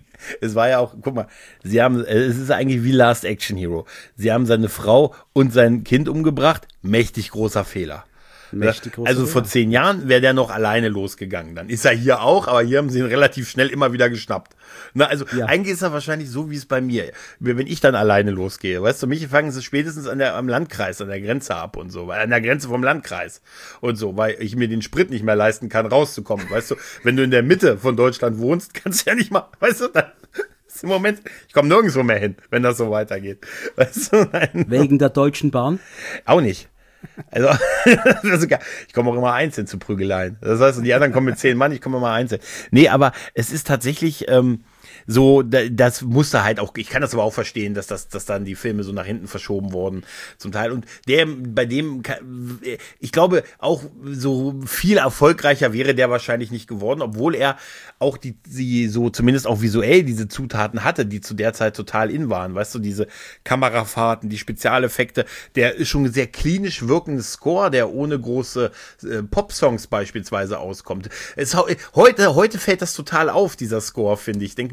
Speaker 2: es war ja auch, guck mal, sie haben, es ist eigentlich wie Last Action Hero. Sie haben seine Frau und sein Kind umgebracht. Mächtig großer Fehler.
Speaker 3: Mächtig großer
Speaker 2: Also vor
Speaker 3: Fehler.
Speaker 2: zehn Jahren wäre der noch alleine losgegangen. Dann ist er hier auch, aber hier haben sie ihn relativ schnell immer wieder geschnappt. Na, also
Speaker 3: Ja.
Speaker 2: eigentlich ist er wahrscheinlich so, wie es bei mir, wenn ich dann alleine losgehe. Weißt du, mich fangen sie spätestens an der, am Landkreis, an der Grenze ab und so, weil an der Grenze vom Landkreis und so, weil ich mir den Sprit nicht mehr leisten kann, rauszukommen. Weißt du, wenn du in der Mitte von Deutschland wohnst, kannst du ja nicht mal, weißt du, dann ist im Moment, ich komme nirgendwo mehr hin, wenn das so weitergeht. Weißt du, nein.
Speaker 3: Wegen der Deutschen Bahn.
Speaker 2: Auch nicht. Also, das ist sogar, ich komme auch immer einzeln zu Prügeleien. Das heißt, die anderen kommen mit zehn Mann, ich komme immer einzeln. Nee, aber es ist tatsächlich ähm, so, da- das musste halt auch, ich kann das aber auch verstehen, dass das, dass dann die Filme so nach hinten verschoben wurden, zum Teil. Und der, bei dem, kann- ich glaube, auch so viel erfolgreicher wäre der wahrscheinlich nicht geworden, obwohl er auch die, die so zumindest auch visuell diese Zutaten hatte, die zu der Zeit total in waren. Weißt du, diese Kamerafahrten, die Spezialeffekte, der ist schon ein sehr klinisch wirkender Score, der ohne große äh, Pop-Songs beispielsweise auskommt. Es, heute, heute fällt das total auf, dieser Score, finde ich. Ich denke mir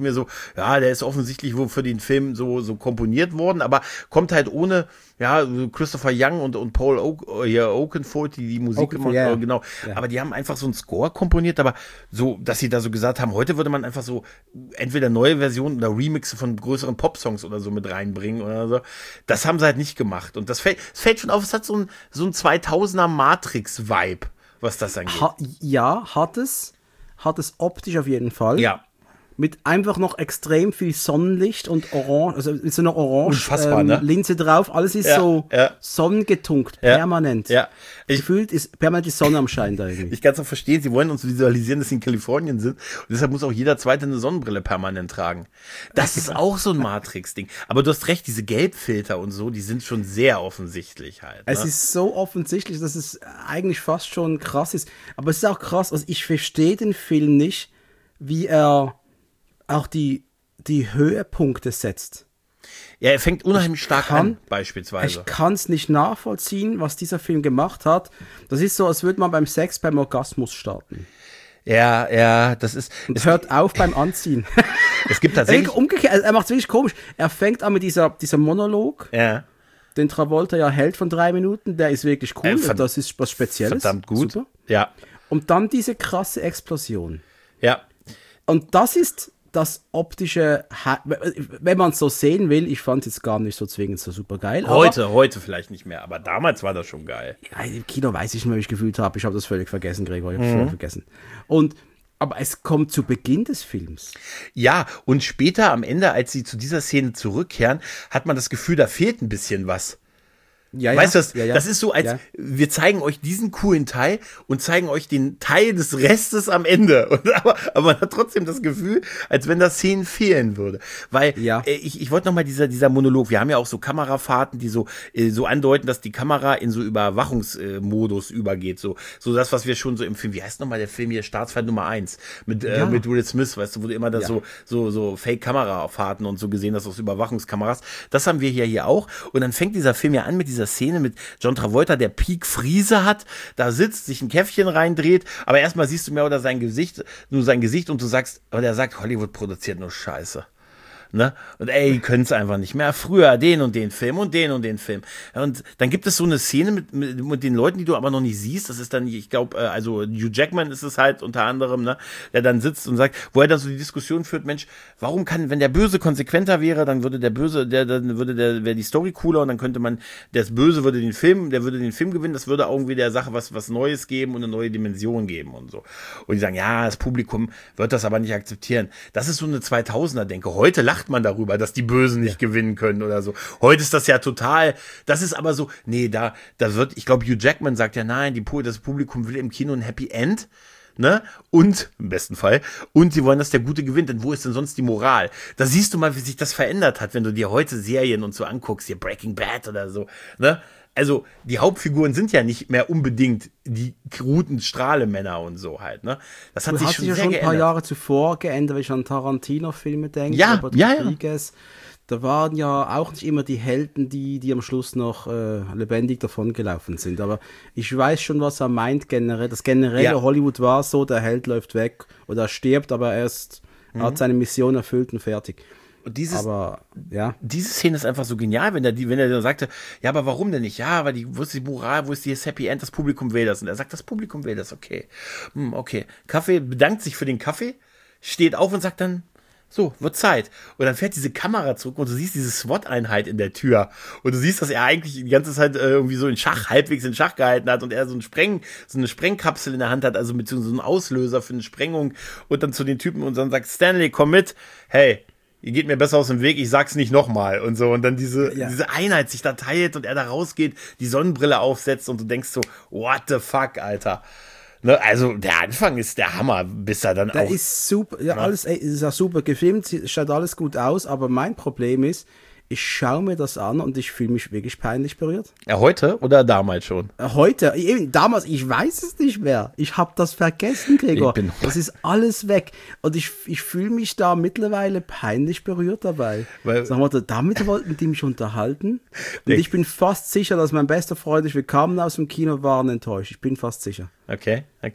Speaker 2: mir so, ja, der ist offensichtlich wohl für den Film so, so komponiert worden, aber kommt halt ohne, ja, Christopher Young und, und Paul o- ja, Oakenfold, die die Musik
Speaker 3: Oakenfold,
Speaker 2: gemacht haben,
Speaker 3: ja, ja.
Speaker 2: genau.
Speaker 3: Ja.
Speaker 2: Aber die haben einfach so einen Score komponiert, aber so, dass sie da so gesagt haben, heute würde man einfach so entweder neue Versionen oder Remixe von größeren Popsongs oder so mit reinbringen oder so. Das haben sie halt nicht gemacht. Und das fällt, es fällt schon auf, es hat so ein, so ein zweitausender Matrix-Vibe, was das angeht.
Speaker 3: Ha, ja, hat es. Hat es optisch auf jeden Fall.
Speaker 2: Ja.
Speaker 3: Mit einfach noch extrem viel Sonnenlicht und Orange, also mit so einer
Speaker 2: Unfassbar,
Speaker 3: Orange ähm,
Speaker 2: ne?
Speaker 3: Linse drauf. Alles ist
Speaker 2: Ja,
Speaker 3: so
Speaker 2: ja.
Speaker 3: sonnengetunkt,
Speaker 2: Ja,
Speaker 3: permanent.
Speaker 2: ja. Ich-
Speaker 3: Gefühlt ist permanent die Sonne am Schein da irgendwie.
Speaker 2: Ich kann es auch verstehen, sie wollen uns visualisieren, dass sie in Kalifornien sind. Und deshalb muss auch jeder Zweite eine Sonnenbrille permanent tragen. Das ist auch so ein Matrix-Ding. Aber du hast recht, diese Gelbfilter und so, die sind schon sehr offensichtlich halt. Ne?
Speaker 3: Es ist so offensichtlich, dass es eigentlich fast schon krass ist. Aber es ist auch krass, also ich verstehe den Film nicht, wie er auch die, die Höhepunkte setzt.
Speaker 2: Ja, er fängt unheimlich stark
Speaker 3: kann-
Speaker 2: an, beispielsweise.
Speaker 3: Ich kann es nicht nachvollziehen, was dieser Film gemacht hat. Das ist so, als würde man beim Sex beim Orgasmus starten.
Speaker 2: Ja, ja, das ist.
Speaker 3: Und
Speaker 2: Es,
Speaker 3: hört auf beim Anziehen.
Speaker 2: es gibt
Speaker 3: Er,
Speaker 2: tatsächlich.
Speaker 3: umgekehrt, also er macht es wirklich komisch. Er fängt an mit dieser, dieser Monolog,
Speaker 2: Ja,
Speaker 3: den Travolta ja hält von drei Minuten. Der ist wirklich cool.
Speaker 2: Äh, ver-
Speaker 3: das ist was Spezielles.
Speaker 2: verdammt gut.
Speaker 3: Super.
Speaker 2: Ja,
Speaker 3: Und dann diese krasse Explosion.
Speaker 2: ja.
Speaker 3: Und das ist das optische, Ha- wenn man es so sehen will, ich fand es jetzt gar nicht so zwingend so super geil.
Speaker 2: Heute, heute vielleicht nicht mehr, aber damals war das schon geil.
Speaker 3: Aber, ja, im Kino weiß ich nicht mehr, wie ich gefühlt habe. Ich habe das völlig vergessen, Gregor. Ich habe es völlig vergessen. Und, aber es kommt zu Beginn des Films.
Speaker 2: Ja, und später am Ende, als sie zu dieser Szene zurückkehren, hat man das Gefühl, da fehlt ein bisschen was.
Speaker 3: Ja,
Speaker 2: Weißt du,
Speaker 3: ja,
Speaker 2: das,
Speaker 3: ja, ja.
Speaker 2: das ist so, als
Speaker 3: Ja.
Speaker 2: wir zeigen euch diesen coolen Teil und zeigen euch den Teil des Restes am Ende. Und, aber, aber man hat trotzdem das Gefühl, als wenn da Szenen fehlen würde. Weil
Speaker 3: Ja.
Speaker 2: äh, ich, ich wollte nochmal dieser, dieser Monolog, wir haben ja auch so Kamerafahrten, die so, äh, so andeuten, dass die Kamera in so Überwachungsmodus übergeht. So, so das, was wir schon so im Film, wie heißt nochmal der Film hier, Staatsfeind Nummer eins mit, äh,
Speaker 3: Ja.
Speaker 2: mit Will Smith, weißt du, wo du immer da
Speaker 3: Ja.
Speaker 2: so, so, so Fake-Kamerafahrten und so gesehen hast aus Überwachungskameras. Das haben wir hier, hier auch. Und dann fängt dieser Film ja an mit dieser Szene mit John Travolta, der Peak Friese hat, da sitzt, sich ein Käffchen reindreht, aber erstmal siehst du mehr oder sein Gesicht, nur sein Gesicht und du sagst, und er sagt, Hollywood produziert nur Scheiße. Ne? Und ey, die können es einfach nicht mehr. Früher den und den Film und den und den Film. Und dann gibt es so eine Szene mit, mit, mit den Leuten, die du aber noch nicht siehst. Das ist dann, ich glaube, äh, also Hugh Jackman ist es halt unter anderem, ne, der dann sitzt und sagt, wo er dann so die Diskussion führt, Mensch, warum kann, wenn der Böse konsequenter wäre, dann würde der Böse, der, dann würde der, wäre die Story cooler und dann könnte man, das Böse würde den Film, der würde den Film gewinnen, das würde irgendwie der Sache was, was Neues geben und eine neue Dimension geben und so. Und die sagen, ja, das Publikum wird das aber nicht akzeptieren. Das ist so eine zweitausender-Denke. Heute lacht man darüber, dass die Bösen nicht gewinnen können oder so. Heute ist das ja total, das ist aber so, nee, da, da wird, ich glaube, Hugh Jackman sagt ja, nein, die, das Publikum will im Kino ein Happy End, ne, und, im besten Fall, und sie wollen, dass der Gute gewinnt, denn wo ist denn sonst die Moral? Da siehst du mal, wie sich das verändert hat, wenn du dir heute Serien und so anguckst, hier Breaking Bad oder so, ne, also, die Hauptfiguren sind ja nicht mehr unbedingt die kruden Strahlemänner und so halt, ne? Das hat
Speaker 3: Das
Speaker 2: sich
Speaker 3: hat
Speaker 2: schon
Speaker 3: sich ja
Speaker 2: sehr
Speaker 3: schon ein paar
Speaker 2: geändert.
Speaker 3: Jahre zuvor geändert, wenn ich an Tarantino-Filme denke.
Speaker 2: Ja,
Speaker 3: Robert
Speaker 2: ja, ja.
Speaker 3: Rodriguez. Da waren ja auch nicht immer die Helden, die, die am Schluss noch äh, lebendig davongelaufen sind. Aber ich weiß schon, was er meint generell. Das generelle
Speaker 2: Ja.
Speaker 3: Hollywood war so, der Held läuft weg oder stirbt, aber er ist,
Speaker 2: Mhm.
Speaker 3: hat seine Mission erfüllt und fertig.
Speaker 2: Und dieses,
Speaker 3: Aber, ja.
Speaker 2: diese Szene ist einfach so genial, wenn er die, wenn er dann sagte, ja, aber warum denn nicht? Ja, weil die, wo ist die Moral, wo ist dieses Happy End? Das Publikum will das. Und er sagt, das Publikum will das, okay. Hm, okay. Kaffee, bedankt sich für den Kaffee, steht auf und sagt dann, so, wird Zeit. Und dann fährt diese Kamera zurück und du siehst diese SWAT-Einheit in der Tür. Und du siehst, dass er eigentlich die ganze Zeit äh, irgendwie so in Schach, halbwegs in Schach gehalten hat und er so, ein Spreng, so eine Sprengkapsel in der Hand hat, also mit so einem Auslöser für eine Sprengung und dann zu den Typen und dann sagt, Stanley, komm mit. Hey, ihr geht mir besser aus dem Weg, ich sag's nicht nochmal und so. Und dann diese,
Speaker 3: Ja.
Speaker 2: diese Einheit sich da teilt und er da rausgeht, die Sonnenbrille aufsetzt und du denkst so, what the fuck, Alter. Ne, also der Anfang ist der Hammer, bis er dann
Speaker 3: Der
Speaker 2: auch...
Speaker 3: ist super, ja, alles ey, ist ja super gefilmt, schaut alles gut aus, aber mein Problem ist, ich schaue mir das an und ich fühle mich wirklich peinlich berührt.
Speaker 2: Ja, heute oder damals schon?
Speaker 3: Heute, eben damals, ich weiß es nicht mehr. Ich habe das vergessen, Gregor.
Speaker 2: Ich bin-
Speaker 3: Das ist alles weg. Und ich, ich fühle mich da mittlerweile peinlich berührt dabei.
Speaker 2: Weil-
Speaker 3: Sag mal, damit wollten die mich unterhalten. Und
Speaker 2: Der-
Speaker 3: ich bin fast sicher, dass mein bester Freund, ich wir kamen aus dem Kino, waren enttäuscht. Ich bin fast sicher.
Speaker 2: Okay, okay.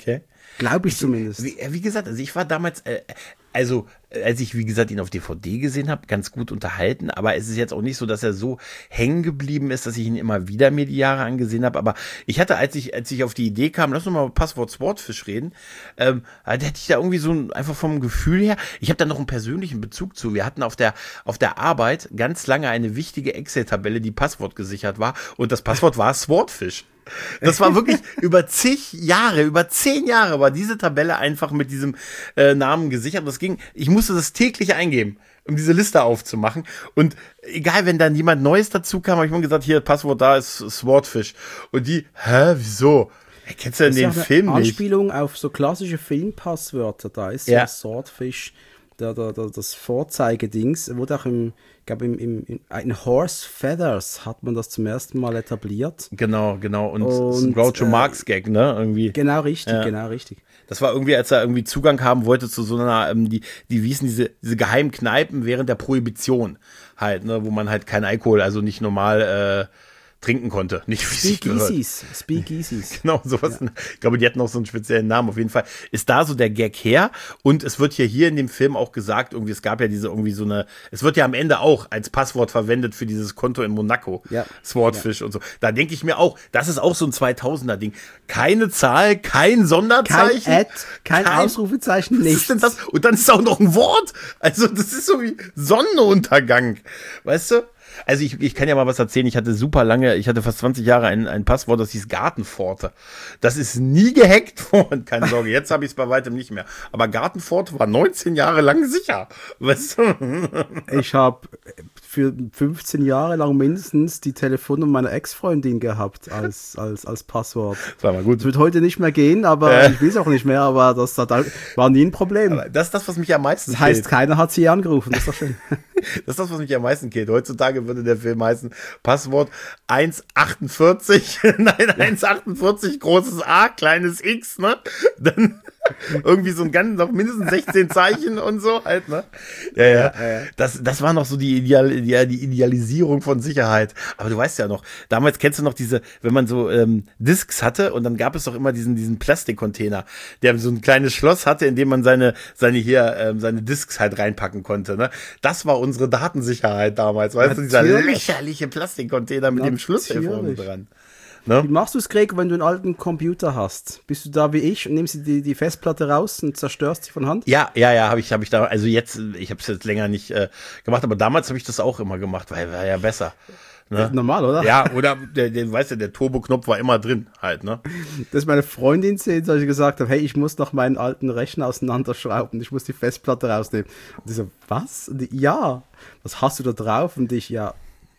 Speaker 3: Glaube ich zumindest.
Speaker 2: Wie, wie gesagt, also ich war damals, äh, also als ich, wie gesagt, ihn auf D V D gesehen habe, ganz gut unterhalten, aber es ist jetzt auch nicht so, dass er so hängen geblieben ist, dass ich ihn immer wieder mir die Jahre angesehen habe, aber ich hatte, als ich, als ich auf die Idee kam, lass uns mal über Passwort Swordfish reden, ähm, da hätte ich da irgendwie so ein, einfach vom Gefühl her, ich habe da noch einen persönlichen Bezug zu. Wir hatten auf der, auf der Arbeit ganz lange eine wichtige Excel-Tabelle, die passwortgesichert war, und das Passwort war Swordfish. Das war wirklich über zig Jahre, über zehn Jahre war diese Tabelle einfach mit diesem äh, Namen gesichert. Das ging, ich musste das täglich eingeben, um diese Liste aufzumachen. Und egal, wenn dann jemand Neues dazu kam, habe ich immer gesagt, hier, Passwort da ist Swordfish. Und die, hä, wieso? Hey, kennst du denn den Film nicht?
Speaker 3: Anspielung auf so klassische Filmpasswörter, da ist ja Swordfish. Der, der, der, das Vorzeigedings wurde auch im, ich glaube, im, im, in Horse Feathers hat man das zum ersten Mal etabliert.
Speaker 2: Genau, genau. Und, und das ist ein
Speaker 3: Und,
Speaker 2: Groucho
Speaker 3: äh,
Speaker 2: Marx Gag, ne? Irgendwie.
Speaker 3: Genau richtig,
Speaker 2: Ja.
Speaker 3: genau richtig.
Speaker 2: Das war irgendwie, als er irgendwie Zugang haben wollte zu so einer, ähm, die, die wiesen diese, diese geheimen Kneipen während der Prohibition halt, ne? Wo man halt kein Alkohol, also nicht normal, äh, trinken konnte. Nicht wie sich gehört.
Speaker 3: Speakeasies. Speakeasies.
Speaker 2: Genau, sowas.
Speaker 3: Ja.
Speaker 2: Ich glaube, die hatten auch so einen speziellen Namen. Auf jeden Fall ist da so der Gag her. Und es wird ja hier in dem Film auch gesagt, irgendwie, es gab ja diese irgendwie so eine, es wird ja am Ende auch als Passwort verwendet für dieses Konto in Monaco.
Speaker 3: Ja.
Speaker 2: Swordfish ja. und so. Da denke ich mir auch, das ist auch so ein zweitausender Ding. Keine Zahl, kein Sonderzeichen.
Speaker 3: Kein Ad, kein, kein Ausrufezeichen, nichts.
Speaker 2: Was ist denn das? Und dann ist auch noch ein Wort. Also, das ist so wie Sonnenuntergang. Weißt du? Also ich, ich kann ja mal was erzählen, ich hatte super lange, ich hatte fast zwanzig Jahre ein, ein Passwort, das hieß Gartenpforte. Das ist nie gehackt worden, keine Sorge, jetzt habe ich es bei weitem nicht mehr. Aber Gartenpforte war neunzehn Jahre lang sicher. Weißt du?
Speaker 3: Ich habe für fünfzehn Jahre lang mindestens die Telefonnummer meiner Ex-Freundin gehabt als, als, als Passwort.
Speaker 2: Das war mal gut.
Speaker 3: Das wird heute nicht mehr gehen, aber äh. ich will es auch nicht mehr, aber das hat, war nie ein Problem.
Speaker 2: Aber das ist das, was mich am meisten
Speaker 3: Das heißt,
Speaker 2: killt.
Speaker 3: keiner hat sie angerufen, das ist doch schön.
Speaker 2: Das ist das, was mich am meisten killt. Heutzutage würde der Film heißen Passwort eins achtundvierzig, nein, eins achtundvierzig, großes A, kleines X, ne? Dann irgendwie so ein ganz, noch mindestens sechzehn Zeichen und so halt, ne? Ja, ja. ja, ja. Das, das war noch so die, Ideal, die, die Idealisierung von Sicherheit. Aber du weißt ja noch, damals kennst du noch diese, wenn man so ähm, Discs hatte und dann gab es doch immer diesen, diesen Plastikcontainer, der so ein kleines Schloss hatte, in dem man seine, seine hier, ähm, seine Discs halt reinpacken konnte, ne? Das war unsere Datensicherheit damals, weißt
Speaker 3: Natürlich.
Speaker 2: du, dieser lächerliche Plastikcontainer mit Natürlich. dem Schlüssel vorne dran. Ne?
Speaker 3: Wie machst du es, Greg, wenn du einen alten Computer hast? Bist du da wie ich und nimmst die, die Festplatte raus und zerstörst sie von Hand?
Speaker 2: Ja, ja, ja, habe ich, habe ich da, also jetzt, ich habe es jetzt länger nicht äh, gemacht, aber damals habe ich das auch immer gemacht, weil war ja besser. Ne?
Speaker 3: Normal, oder?
Speaker 2: Ja, oder der, der, weißt du, der Turbo-Knopf war immer drin halt, ne?
Speaker 3: Dass meine Freundin sehen, als ich gesagt habe, hey, ich muss noch meinen alten Rechner auseinanderschrauben, ich muss die Festplatte rausnehmen. Und die so, was? Und die, ja, was hast du da drauf? Und ich, ja,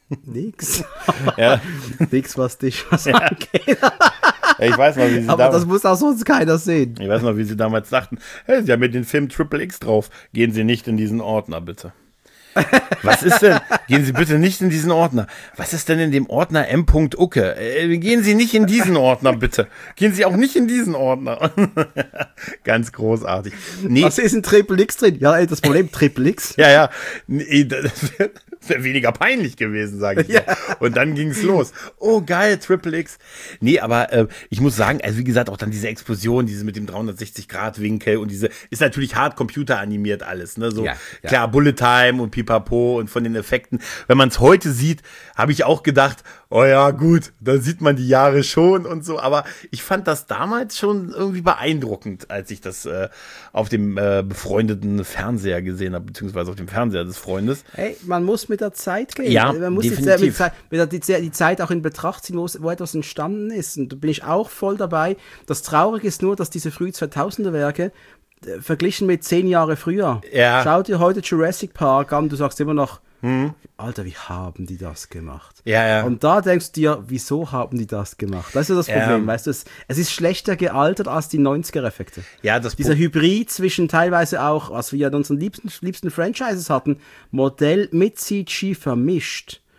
Speaker 3: nix.
Speaker 2: Ja.
Speaker 3: Nix, was dich was
Speaker 2: ja.
Speaker 3: angeht.
Speaker 2: Ja, ich weiß noch, wie sie
Speaker 3: Aber
Speaker 2: damals,
Speaker 3: das muss auch sonst keiner sehen.
Speaker 2: Ich weiß noch, wie sie damals sagten, hey, sie haben mit dem Film Triple X drauf, gehen Sie nicht in diesen Ordner, bitte. Was ist denn? Gehen Sie bitte nicht in diesen Ordner. Was ist denn in dem Ordner M. Ucke? Äh, gehen Sie nicht in diesen Ordner, bitte. Gehen Sie auch nicht in diesen Ordner. Ganz großartig. Nee.
Speaker 3: Was ist ein Triple X drin? Ja, ey, das Problem, Triple X.
Speaker 2: Ja, ja. Nee, das wäre wär weniger peinlich gewesen, sage ich. Ja. Und dann ging's los. Oh, geil, Triple X. Nee, aber äh, ich muss sagen, also wie gesagt, auch dann diese Explosion, diese mit dem dreihundertsechzig Grad Winkel und diese, ist natürlich hart computeranimiert alles, ne? So,
Speaker 3: ja, ja.
Speaker 2: Klar, Bullet Time und Pipapo und von den Effekten. Wenn man es heute sieht, habe ich auch gedacht, oh ja, gut, da sieht man die Jahre schon und so. Aber ich fand das damals schon irgendwie beeindruckend, als ich das äh, auf dem äh, befreundeten Fernseher gesehen habe, beziehungsweise auf dem Fernseher des Freundes.
Speaker 3: Hey, man muss mit der Zeit gehen.
Speaker 2: Ja,
Speaker 3: man muss
Speaker 2: definitiv.
Speaker 3: Jetzt, mit, mit der, die, die Zeit auch in Betracht ziehen, wo, wo etwas entstanden ist. Und da bin ich auch voll dabei. Das Traurige ist nur, dass diese früh zweitausender Werke äh, verglichen mit zehn Jahre früher.
Speaker 2: Ja.
Speaker 3: Schau dir heute Jurassic Park an, du sagst immer noch,
Speaker 2: Hm.
Speaker 3: Alter, wie haben die das gemacht?
Speaker 2: Ja, ja.
Speaker 3: Und da denkst du dir, wieso haben die das gemacht? Das ist ja das Problem,
Speaker 2: Ja.
Speaker 3: weißt du, es, es ist schlechter gealtert als die neunziger-Effekte.
Speaker 2: Ja, das
Speaker 3: Dieser
Speaker 2: Pro-
Speaker 3: Hybrid zwischen teilweise auch, was wir in unseren liebsten, liebsten Franchises hatten, Modell mit C G vermischt,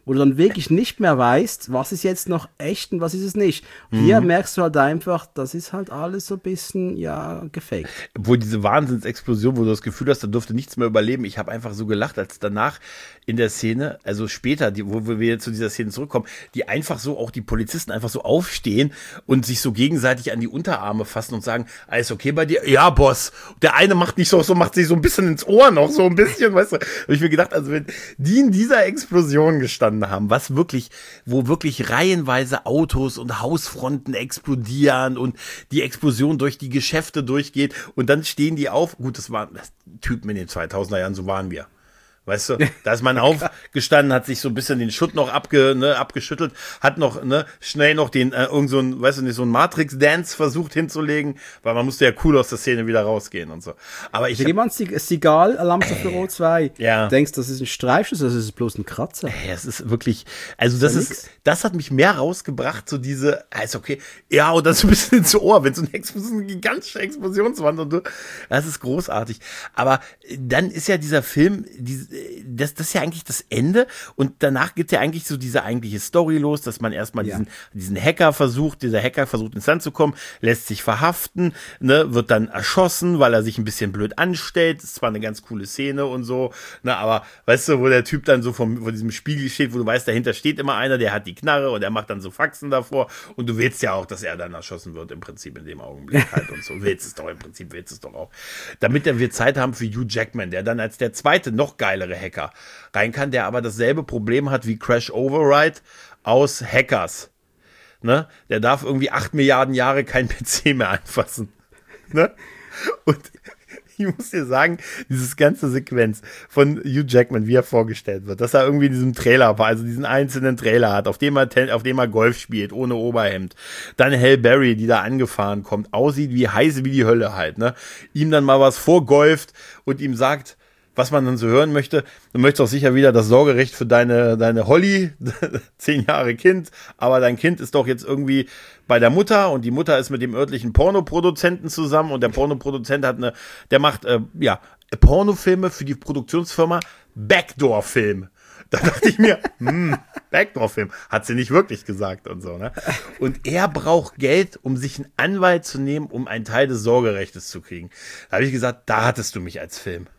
Speaker 3: wo du dann wirklich nicht mehr weißt, was ist jetzt noch echt und was ist es nicht. Hier mhm. merkst du halt einfach, das ist halt alles so ein bisschen, ja, gefaked.
Speaker 2: Obwohl diese Wahnsinnsexplosion, wo du das Gefühl hast, da durfte nichts mehr überleben. Ich habe einfach so gelacht, als danach in der Szene, also später, die, wo wir jetzt zu dieser Szene zurückkommen, die einfach so, auch die Polizisten einfach so aufstehen und sich so gegenseitig an die Unterarme fassen und sagen, alles okay bei dir? Ja, Boss. Der eine macht nicht so, so macht sich so ein bisschen ins Ohr noch, so ein bisschen, weißt du. Habe ich mir gedacht, also wenn die in dieser Explosion gestanden haben, was wirklich, wo wirklich reihenweise Autos und Hausfronten explodieren und die Explosion durch die Geschäfte durchgeht und dann stehen die auf, gut, das waren das Typen in den zweitausender Jahren, so waren wir. Weißt du, da ist man aufgestanden, hat sich so ein bisschen den Schutt noch abge, ne, abgeschüttelt, hat noch ne, schnell noch den, äh, irgend so ein, weißt du nicht, so ein Matrix-Dance versucht hinzulegen, weil man musste ja cool aus der Szene wieder rausgehen und so. Aber ich.
Speaker 3: Wie man Sigal, Alarm für Büro zwei.
Speaker 2: Ja.
Speaker 3: Denkst, das ist ein Streifschuss, das ist bloß ein Kratzer.
Speaker 2: Ja, es ist wirklich, also das ist, ist das hat mich mehr rausgebracht, so diese, ist okay, ja, und das so ein bisschen ins Ohr, wenn so eine Explosion, eine gigantische Explosionswand und du, das ist großartig. Aber dann ist ja dieser Film, diese, Das, das ist ja eigentlich das Ende und danach geht ja eigentlich so diese eigentliche Story los, dass man erstmal ja. diesen, diesen Hacker versucht, dieser Hacker versucht ins Land zu kommen, lässt sich verhaften, ne, wird dann erschossen, weil er sich ein bisschen blöd anstellt. Das ist zwar eine ganz coole Szene und so, ne, aber weißt du, wo der Typ dann so vom, vor diesem Spiegel steht, wo du weißt, dahinter steht immer einer, der hat die Knarre und er macht dann so Faxen davor und du willst ja auch, dass er dann erschossen wird im Prinzip in dem Augenblick halt und so. Willst es doch im Prinzip, willst es doch auch. Damit wir Zeit haben für Hugh Jackman, der dann als der zweite noch geilere Hacker rein kann, der aber dasselbe Problem hat wie Crash Override aus Hackers. Ne? Der darf irgendwie acht Milliarden Jahre kein P C mehr anfassen. Ne? Und ich muss dir sagen, dieses ganze Sequenz von Hugh Jackman, wie er vorgestellt wird, dass er irgendwie in diesem Trailer war, also diesen einzelnen Trailer hat, auf dem er, auf dem er Golf spielt, ohne Oberhemd. Dann Halle Berry, die da angefahren kommt, aussieht wie heiße wie die Hölle halt, ne? Ihm dann mal was vorgolft und ihm sagt, was man dann so hören möchte. Du möchtest auch sicher wieder das Sorgerecht für deine, deine Holly, zehn Jahre Kind, aber dein Kind ist doch jetzt irgendwie bei der Mutter und die Mutter ist mit dem örtlichen Pornoproduzenten zusammen und der Pornoproduzent hat eine, der macht, äh, ja, Pornofilme für die Produktionsfirma Backdoor Film. Da dachte ich mir, hm, Backdoor-Film, hat sie nicht wirklich gesagt und so, ne? Und er braucht Geld, um sich einen Anwalt zu nehmen, um einen Teil des Sorgerechtes zu kriegen. Da habe ich gesagt, da hattest du mich als Film.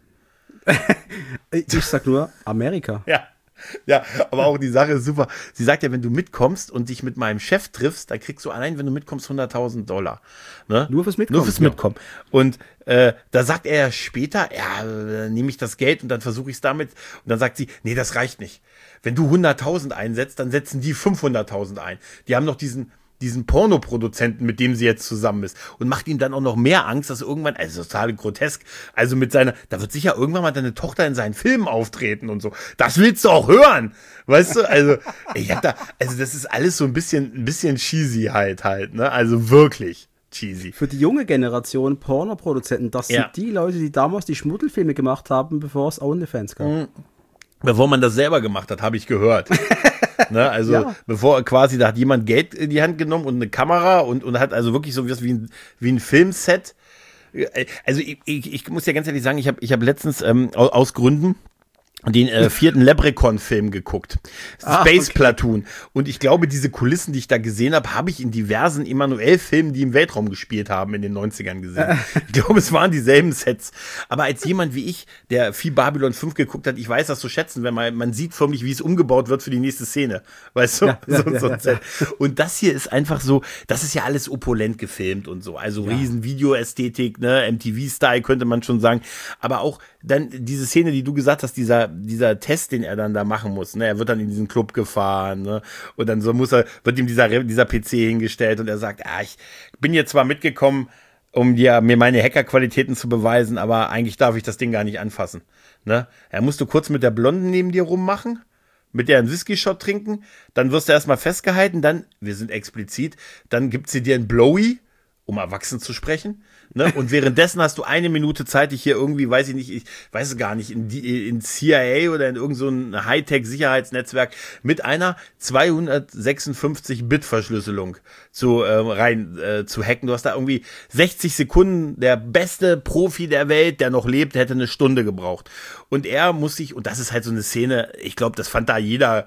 Speaker 3: Ich sag nur Amerika.
Speaker 2: Ja, ja, aber auch die Sache ist super. Sie sagt ja, wenn du mitkommst und dich mit meinem Chef triffst, dann kriegst du allein, wenn du mitkommst, hunderttausend Dollar. Ne?
Speaker 3: Nur fürs Mitkommen.
Speaker 2: Nur fürs Mitkommen. Ja. Und äh, da sagt er ja später, ja, äh, nehme ich das Geld und dann versuche ich es damit. Und dann sagt sie, nee, das reicht nicht. Wenn du hunderttausend einsetzt, dann setzen die fünfhunderttausend ein. Die haben noch diesen diesen Pornoproduzenten, mit dem sie jetzt zusammen ist und macht ihm dann auch noch mehr Angst, dass irgendwann, also total grotesk, also mit seiner, da wird sicher irgendwann mal deine Tochter in seinen Filmen auftreten und so. Das willst du auch hören, weißt du? Also, ich hab da, also das ist alles so ein bisschen, ein bisschen cheesy halt halt, ne? Also wirklich cheesy.
Speaker 3: Für die junge Generation Pornoproduzenten, das
Speaker 2: ja.
Speaker 3: sind die Leute, die damals die Schmuddelfilme gemacht haben, bevor es OnlyFans gab. Mhm.
Speaker 2: Bevor man das selber gemacht hat, habe ich gehört. Ne, also ja. bevor quasi, da hat jemand Geld in die Hand genommen und eine Kamera und, und hat also wirklich so wie ein, wie ein Filmset. Also ich, ich, ich muss ja ganz ehrlich sagen, ich habe ich hab letztens ähm, aus, aus Gründen den äh, vierten Leprechaun-Film geguckt.
Speaker 3: Ah,
Speaker 2: Space
Speaker 3: okay.
Speaker 2: Platoon. Und ich glaube, diese Kulissen, die ich da gesehen habe, habe ich in diversen Emanuel-Filmen, die im Weltraum gespielt haben, in den neunzigern gesehen. Ich glaube, es waren dieselben Sets. Aber als jemand wie ich, der viel Babylon fünf geguckt hat, ich weiß das zu schätzen, wenn man, man sieht förmlich, wie es umgebaut wird für die nächste Szene. Weißt du?
Speaker 3: Ja, ja,
Speaker 2: so,
Speaker 3: ja,
Speaker 2: so
Speaker 3: ja,
Speaker 2: ein Set. Und das hier ist einfach so, das ist ja alles opulent gefilmt und so. Also
Speaker 3: ja.
Speaker 2: riesen Videoästhetik, ne, M T V-Style könnte man schon sagen. Aber auch dann diese Szene, die du gesagt hast, dieser dieser Test, den er dann da machen muss, ne, er wird dann in diesen Club gefahren, ne, und dann so muss er, wird ihm dieser dieser P C hingestellt und er sagt, ah, ich bin jetzt zwar mitgekommen, um dir mir meine Hackerqualitäten zu beweisen, aber eigentlich darf ich das Ding gar nicht anfassen, ne? Er musste kurz mit der Blonden neben dir rummachen, mit der einen Whisky-Shot trinken, dann wirst du erstmal festgehalten, dann, wir sind explizit, dann gibt sie dir einen Blowy, um erwachsen zu sprechen, ne? Und währenddessen hast du eine Minute Zeit, dich hier irgendwie, weiß ich nicht, ich weiß es gar nicht, in, die, in C I A oder in irgend so ein Hightech-Sicherheitsnetzwerk mit einer zweihundertsechsundfünfzig Bit Verschlüsselung zu äh, rein äh, zu hacken. Du hast da irgendwie sechzig Sekunden, der beste Profi der Welt, der noch lebt, hätte eine Stunde gebraucht. Und er muss sich, und das ist halt so eine Szene, ich glaube, das fand da jeder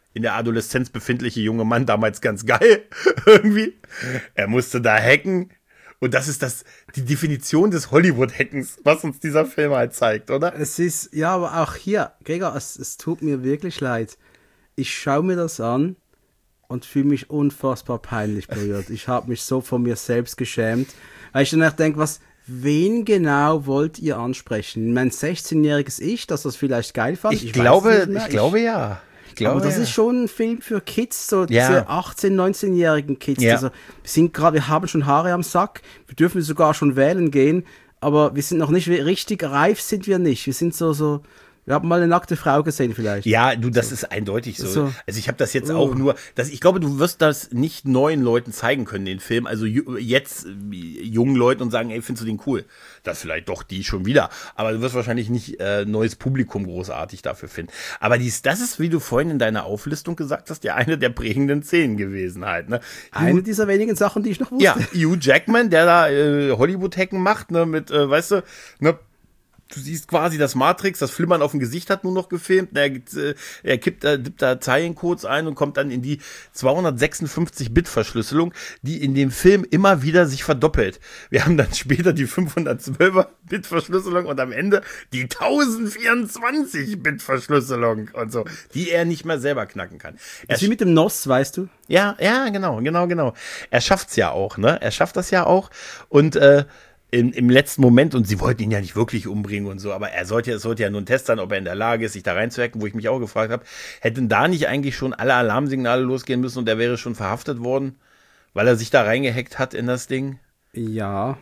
Speaker 2: in der Adoleszenz befindliche junge Mann damals ganz geil, irgendwie. Er musste da hacken. Und das ist das, die Definition des Hollywood-Hackens, was uns dieser Film halt zeigt, oder?
Speaker 3: Es ist, ja, aber auch hier, Gregor, es, es tut mir wirklich leid. Ich schaue mir das an und fühle mich unfassbar peinlich berührt. Ich habe mich so von mir selbst geschämt, weil ich dann denke, was, wen genau wollt ihr ansprechen? Mein sechzehnjähriges Ich, das das vielleicht geil fand?
Speaker 2: Ich, ich glaube, ich, ich glaube ja. Ich glaube,
Speaker 3: aber das
Speaker 2: ja.
Speaker 3: ist schon ein Film für Kids, so
Speaker 2: ja.
Speaker 3: diese achtzehn-, neunzehnjährigen Kids.
Speaker 2: Ja.
Speaker 3: Also, wir sind gerade, wir haben schon Haare am Sack, wir dürfen sogar schon wählen gehen, aber wir sind noch nicht richtig reif, sind wir nicht. Wir sind so, so, wir haben mal eine nackte Frau gesehen vielleicht.
Speaker 2: Ja, du, das so. ist eindeutig so. so. Also ich habe das jetzt
Speaker 3: oh.
Speaker 2: auch nur, das, ich glaube, du wirst das nicht neuen Leuten zeigen können, den Film, also jetzt jungen Leuten und sagen, ey, findest du den cool? Das vielleicht doch die schon wieder, aber du wirst wahrscheinlich nicht äh, neues Publikum großartig dafür finden. Aber dies, das ist, wie du vorhin in deiner Auflistung gesagt hast, ja eine der prägenden Szenen gewesen halt. Ne?
Speaker 3: Eine Hugh, dieser wenigen Sachen, die ich noch wusste.
Speaker 2: Ja, Hugh Jackman, der da äh, Hollywood-Hacken macht, ne, mit, äh, weißt du, ne, du siehst quasi das Matrix, das Flimmern auf dem Gesicht hat nur noch gefilmt. Er, äh, er kippt, äh, tippt da Zeilencodes ein und kommt dann in die zweihundertsechsundfünfzig Bit Verschlüsselung, die in dem Film immer wieder sich verdoppelt. Wir haben dann später die fünfhundertzwölfer Bit Verschlüsselung und am Ende die tausendvierundzwanzig Bit Verschlüsselung und so, die er nicht mehr selber knacken kann. Er
Speaker 3: ist wie mit dem N O S, weißt du?
Speaker 2: Ja, ja, genau, genau, genau. Er schafft's ja auch, ne? Er schafft das ja auch und äh, In, im letzten Moment, und sie wollten ihn ja nicht wirklich umbringen und so, aber er sollte, es sollte ja nur ein Test sein, ob er in der Lage ist, sich da reinzuhacken, wo ich mich auch gefragt habe, hätten da nicht eigentlich schon alle Alarmsignale losgehen müssen und er wäre schon verhaftet worden, weil er sich da reingehackt hat in das Ding?
Speaker 3: Ja.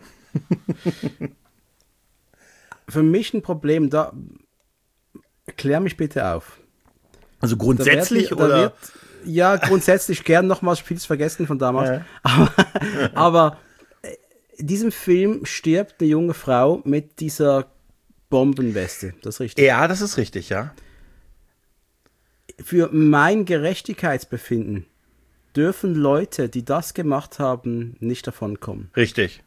Speaker 3: Für mich ein Problem, da klär mich bitte auf.
Speaker 2: Also grundsätzlich
Speaker 3: da wird, da
Speaker 2: oder?
Speaker 3: Wird, ja, grundsätzlich gern nochmals vieles vergessen von damals.
Speaker 2: Ja.
Speaker 3: Aber, aber in diesem Film stirbt eine junge Frau mit dieser Bombenweste. Das ist richtig.
Speaker 2: Ja, das ist richtig, ja.
Speaker 3: Für mein Gerechtigkeitsbefinden dürfen Leute, die das gemacht haben, nicht davonkommen.
Speaker 2: Richtig.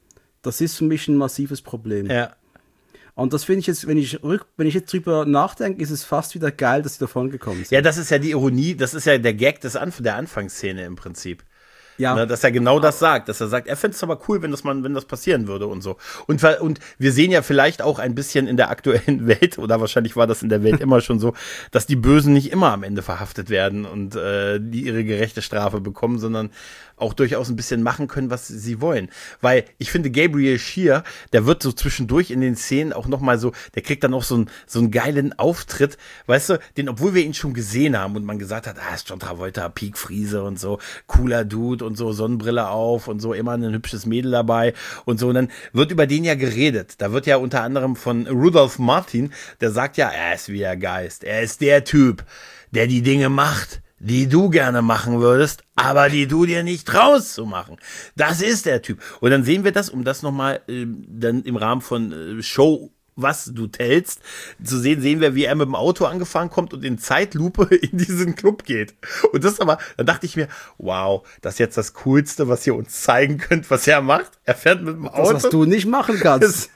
Speaker 3: Das ist für mich ein massives Problem.
Speaker 2: Ja.
Speaker 3: Und das finde ich jetzt, wenn ich rück, wenn ich jetzt drüber nachdenke, ist es fast wieder geil, dass sie davon gekommen sind.
Speaker 2: Ja, das ist ja die Ironie, das ist ja der Gag des Anf- der Anfangsszene im Prinzip.
Speaker 3: Ja.
Speaker 2: Ne, dass er genau das sagt, dass er sagt, er fände es aber cool, wenn das man, wenn das passieren würde und so. Und, und wir sehen ja vielleicht auch ein bisschen in der aktuellen Welt, oder wahrscheinlich war das in der Welt immer schon so, dass die Bösen nicht immer am Ende verhaftet werden und äh, die ihre gerechte Strafe bekommen, sondern auch durchaus ein bisschen machen können, was sie wollen. Weil ich finde, Gabriel Scheer, der wird so zwischendurch in den Szenen auch nochmal so, der kriegt dann auch so, ein, so einen geilen Auftritt, weißt du, den, obwohl wir ihn schon gesehen haben und man gesagt hat, ah, ist John Travolta, Peak Friese und so, cooler Dude und so, Sonnenbrille auf und so, immer ein hübsches Mädel dabei und so. Und dann wird über den ja geredet. Da wird ja unter anderem von Rudolph Martin, der sagt ja, er ist wie der Geist. Er ist der Typ, der die Dinge macht, die du gerne machen würdest, aber die du dir nicht traust zu machen. Das ist der Typ. Und dann sehen wir das, um das nochmal äh, dann im Rahmen von äh, Show, was du tellst, zu sehen, sehen wir, wie er mit dem Auto angefahren kommt und in Zeitlupe in diesen Club geht. Und das aber, dann dachte ich mir, wow, das ist jetzt das Coolste, was ihr uns zeigen könnt, was er macht. Er fährt mit dem Auto.
Speaker 3: Das, was du nicht machen kannst.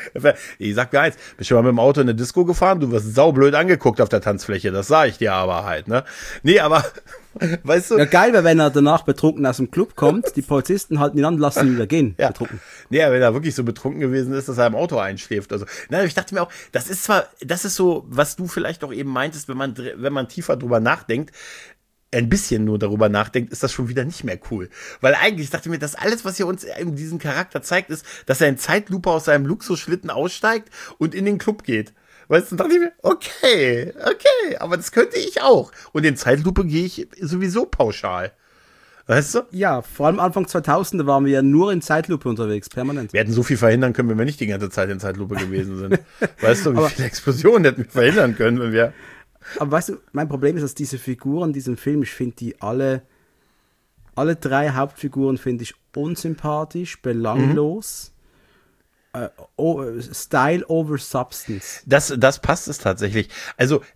Speaker 2: Ich sag mir eins, bist du mal mit dem Auto in eine Disco gefahren? Du wirst saublöd angeguckt auf der Tanzfläche, das sag ich dir aber halt, ne? Nee, aber, weißt du?
Speaker 3: Ja, geil wäre, wenn er danach betrunken aus dem Club kommt, die Polizisten halten ihn an und lassen ihn wieder gehen,
Speaker 2: ja.
Speaker 3: betrunken.
Speaker 2: Nee, wenn er wirklich so betrunken gewesen ist, dass er im Auto einschläft. Also, nein, ich dachte mir auch, das ist zwar, das ist so, was du vielleicht auch eben meintest, wenn man, wenn man tiefer drüber nachdenkt, ein bisschen nur darüber nachdenkt, ist das schon wieder nicht mehr cool. Weil eigentlich, ich dachte mir, das alles, was hier uns in diesem Charakter zeigt, ist, dass er in Zeitlupe aus seinem Luxusschlitten aussteigt und in den Club geht. Weißt du, dann dachte ich mir, okay, okay, aber das könnte ich auch. Und in Zeitlupe gehe ich sowieso pauschal. Weißt du?
Speaker 3: Ja, vor allem Anfang zweitausender waren wir ja nur in Zeitlupe unterwegs, permanent.
Speaker 2: Wir hätten so viel verhindern können, wenn wir nicht die ganze Zeit in Zeitlupe gewesen sind. Weißt du, wie aber viele Explosionen hätten wir verhindern können, wenn wir...
Speaker 3: Aber weißt du, mein Problem ist, dass diese Figuren in diesem Film, ich finde die alle, alle drei Hauptfiguren finde ich unsympathisch, belanglos, mhm. äh, oh, Style over Substance.
Speaker 2: Das, das passt es tatsächlich. Also,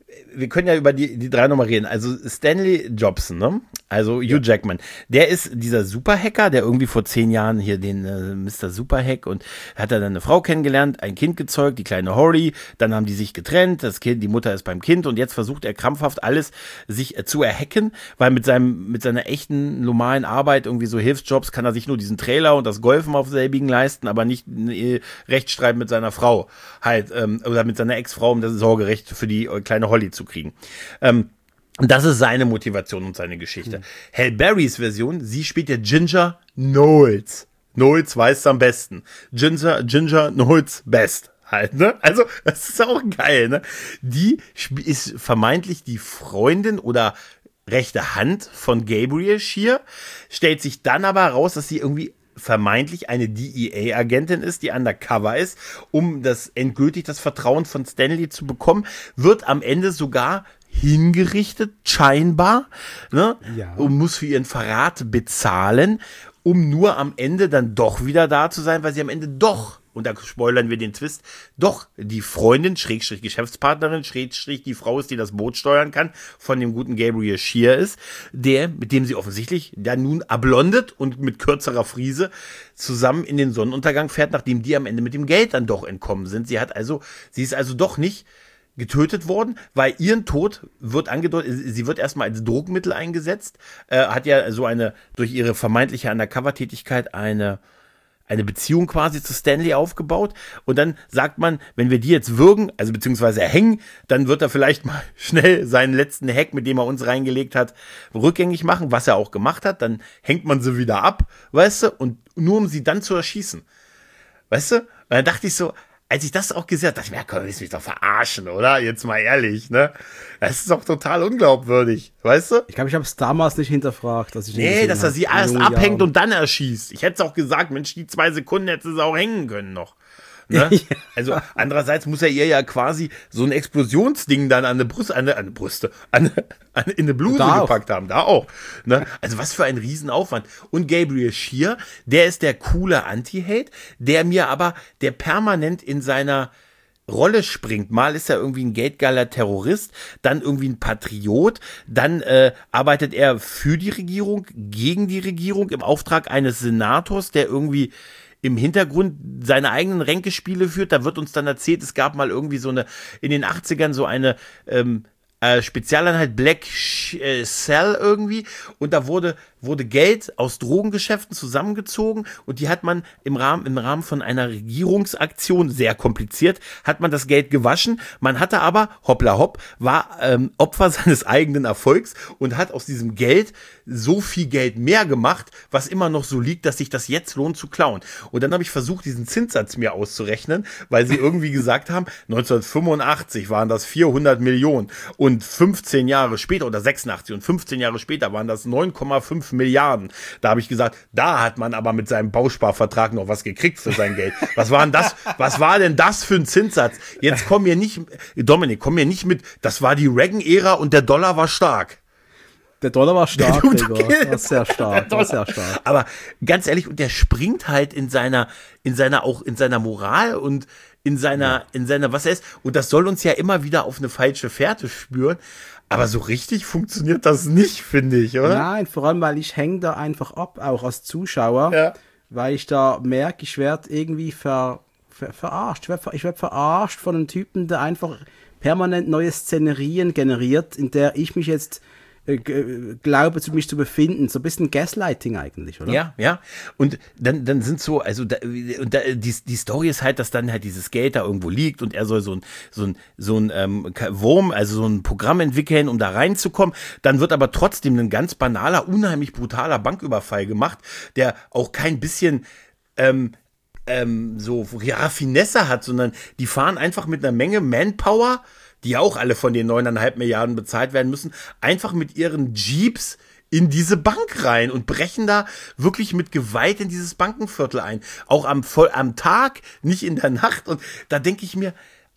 Speaker 2: wir können ja über die, die drei nochmal reden. Also Stanley Jobson, ne? Also Hugh ja. Jackman. Der ist dieser Superhacker, der irgendwie vor zehn Jahren hier den äh, Mister Superhack und hat er dann eine Frau kennengelernt, ein Kind gezeugt, die kleine Horry. Dann haben die sich getrennt, das Kind, die Mutter ist beim Kind und jetzt versucht er krampfhaft alles sich äh, zu erhacken, weil mit seinem mit seiner echten normalen Arbeit, irgendwie so Hilfsjobs, kann er sich nur diesen Trailer und das Golfen auf selbigen leisten, aber nicht einen Rechtsstreit mit seiner Frau halt ähm, oder mit seiner Ex-Frau, um das Sorgerecht für die äh, kleine Holly zu kriegen. Ähm, das ist seine Motivation und seine Geschichte. Mhm. Halle Berrys Version, sie spielt ja Ginger Knowles. Knowles weiß es am besten. Ginger, Ginger Knowles best. Halt, ne? Also, das ist auch geil, ne? Die ist vermeintlich die Freundin oder rechte Hand von Gabriel Scheer, stellt sich dann aber heraus, dass sie irgendwie vermeintlich eine D E A-Agentin ist, die undercover ist, um das endgültig das Vertrauen von Stanley zu bekommen, wird am Ende sogar hingerichtet, scheinbar, ne? Ja. Und muss für ihren Verrat bezahlen, um nur am Ende dann doch wieder da zu sein, weil sie am Ende doch, und da spoilern wir den Twist, doch die Freundin, Schrägstrich Geschäftspartnerin, Schrägstrich die Frau ist, die das Boot steuern kann, von dem guten Gabriel Scheer ist, der, mit dem sie offensichtlich ja nun ablondet und mit kürzerer Friese zusammen in den Sonnenuntergang fährt, nachdem die am Ende mit dem Geld dann doch entkommen sind. Sie hat also, sie ist also doch nicht getötet worden, weil ihren Tod wird angedeutet, sie wird erstmal als Druckmittel eingesetzt, äh, hat ja so eine, durch ihre vermeintliche Undercover-Tätigkeit eine eine Beziehung quasi zu Stanley aufgebaut und dann sagt man, wenn wir die jetzt würgen, also beziehungsweise erhängen, dann wird er vielleicht mal schnell seinen letzten Hack, mit dem er uns reingelegt hat, rückgängig machen, was er auch gemacht hat, dann hängt man sie wieder ab, weißt du, und nur um sie dann zu erschießen, weißt du, und dann dachte ich so, als ich das auch gesehen habe, dachte ich mir, ja, komm, willst du mich doch verarschen, oder? Jetzt mal ehrlich, ne? Das ist doch total unglaubwürdig, weißt du?
Speaker 3: Ich glaube, ich habe es damals nicht hinterfragt. Dass ich
Speaker 2: nee, dass er sie erst abhängt und dann erschießt. Ich hätte es auch gesagt, Mensch, die zwei Sekunden hätte sie auch hängen können noch. Ne? Also andererseits muss er ihr ja quasi so ein Explosionsding dann an eine Brust, an eine, an eine Brüste, an, an in eine Bluse da gepackt auch. haben, da auch. Ne? Also was für ein Riesenaufwand. Und Gabriel Scheer, der ist der coole Anti-Hate, der mir aber, der permanent in seiner Rolle springt. Mal ist er irgendwie ein geldgeiler Terrorist, dann irgendwie ein Patriot, dann äh, arbeitet er für die Regierung, gegen die Regierung, im Auftrag eines Senators, der irgendwie im Hintergrund seine eigenen Ränkespiele führt. Da wird uns dann erzählt, es gab mal irgendwie so eine, in den achtzigern so eine ähm, äh, Spezialeinheit Black äh, Cell irgendwie und da wurde wurde Geld aus Drogengeschäften zusammengezogen und die hat man im Rahmen, im Rahmen von einer Regierungsaktion, sehr kompliziert, hat man das Geld gewaschen. Man hatte aber, hoppla hopp, war ähm, Opfer seines eigenen Erfolgs und hat aus diesem Geld so viel Geld mehr gemacht, was immer noch so liegt, dass sich das jetzt lohnt zu klauen. Und dann habe ich versucht, diesen Zinssatz mir auszurechnen, weil sie irgendwie gesagt haben, neunzehnhundertfünfundachtzig waren das vierhundert Millionen und fünfzehn Jahre später oder sechsundachtzig und fünfzehn Jahre später waren das neun Komma fünf Milliarden. Da habe ich gesagt, da hat man aber mit seinem Bausparvertrag noch was gekriegt für sein Geld. Was war denn das? Was war denn das für ein Zinssatz? Jetzt komm mir nicht, Dominik, komm mir nicht mit, das war die Reagan-Ära und der Dollar war stark.
Speaker 3: Der Dollar war stark, Digga. Das war sehr stark, das war sehr stark.
Speaker 2: Aber ganz ehrlich, und der springt halt in seiner, in seiner, auch in seiner Moral und in seiner, ja. in seiner, was er ist. Und das soll uns ja immer wieder auf eine falsche Fährte spüren. Aber so richtig funktioniert das nicht, finde ich, oder?
Speaker 3: Nein, vor allem, weil ich hänge da einfach ab, auch als Zuschauer,
Speaker 2: ja.
Speaker 3: weil ich da merke, ich werde irgendwie ver, ver, verarscht. Ich werde ich werd verarscht von einem Typen, der einfach permanent neue Szenerien generiert, in der ich mich jetzt äh, g- glaube, zu mich zu befinden. So ein bisschen Gaslighting eigentlich, oder?
Speaker 2: Ja, ja. Und dann, dann sind so, also da, und da, die, die Story ist halt, dass dann halt dieses Geld da irgendwo liegt und er soll so ein, so ein, so ein ähm, Wurm, also so ein Programm entwickeln, um da reinzukommen. Dann wird aber trotzdem ein ganz banaler, unheimlich brutaler Banküberfall gemacht, der auch kein bisschen ähm, ähm, so Raffinesse hat, sondern die fahren einfach mit einer Menge Manpower, die auch alle von den neuneinhalb Milliarden bezahlt werden müssen, einfach mit ihren Jeeps in diese Bank rein und brechen da wirklich mit Gewalt in dieses Bankenviertel ein. Auch am, voll, am Tag, nicht in der Nacht. Und da denke ich mir,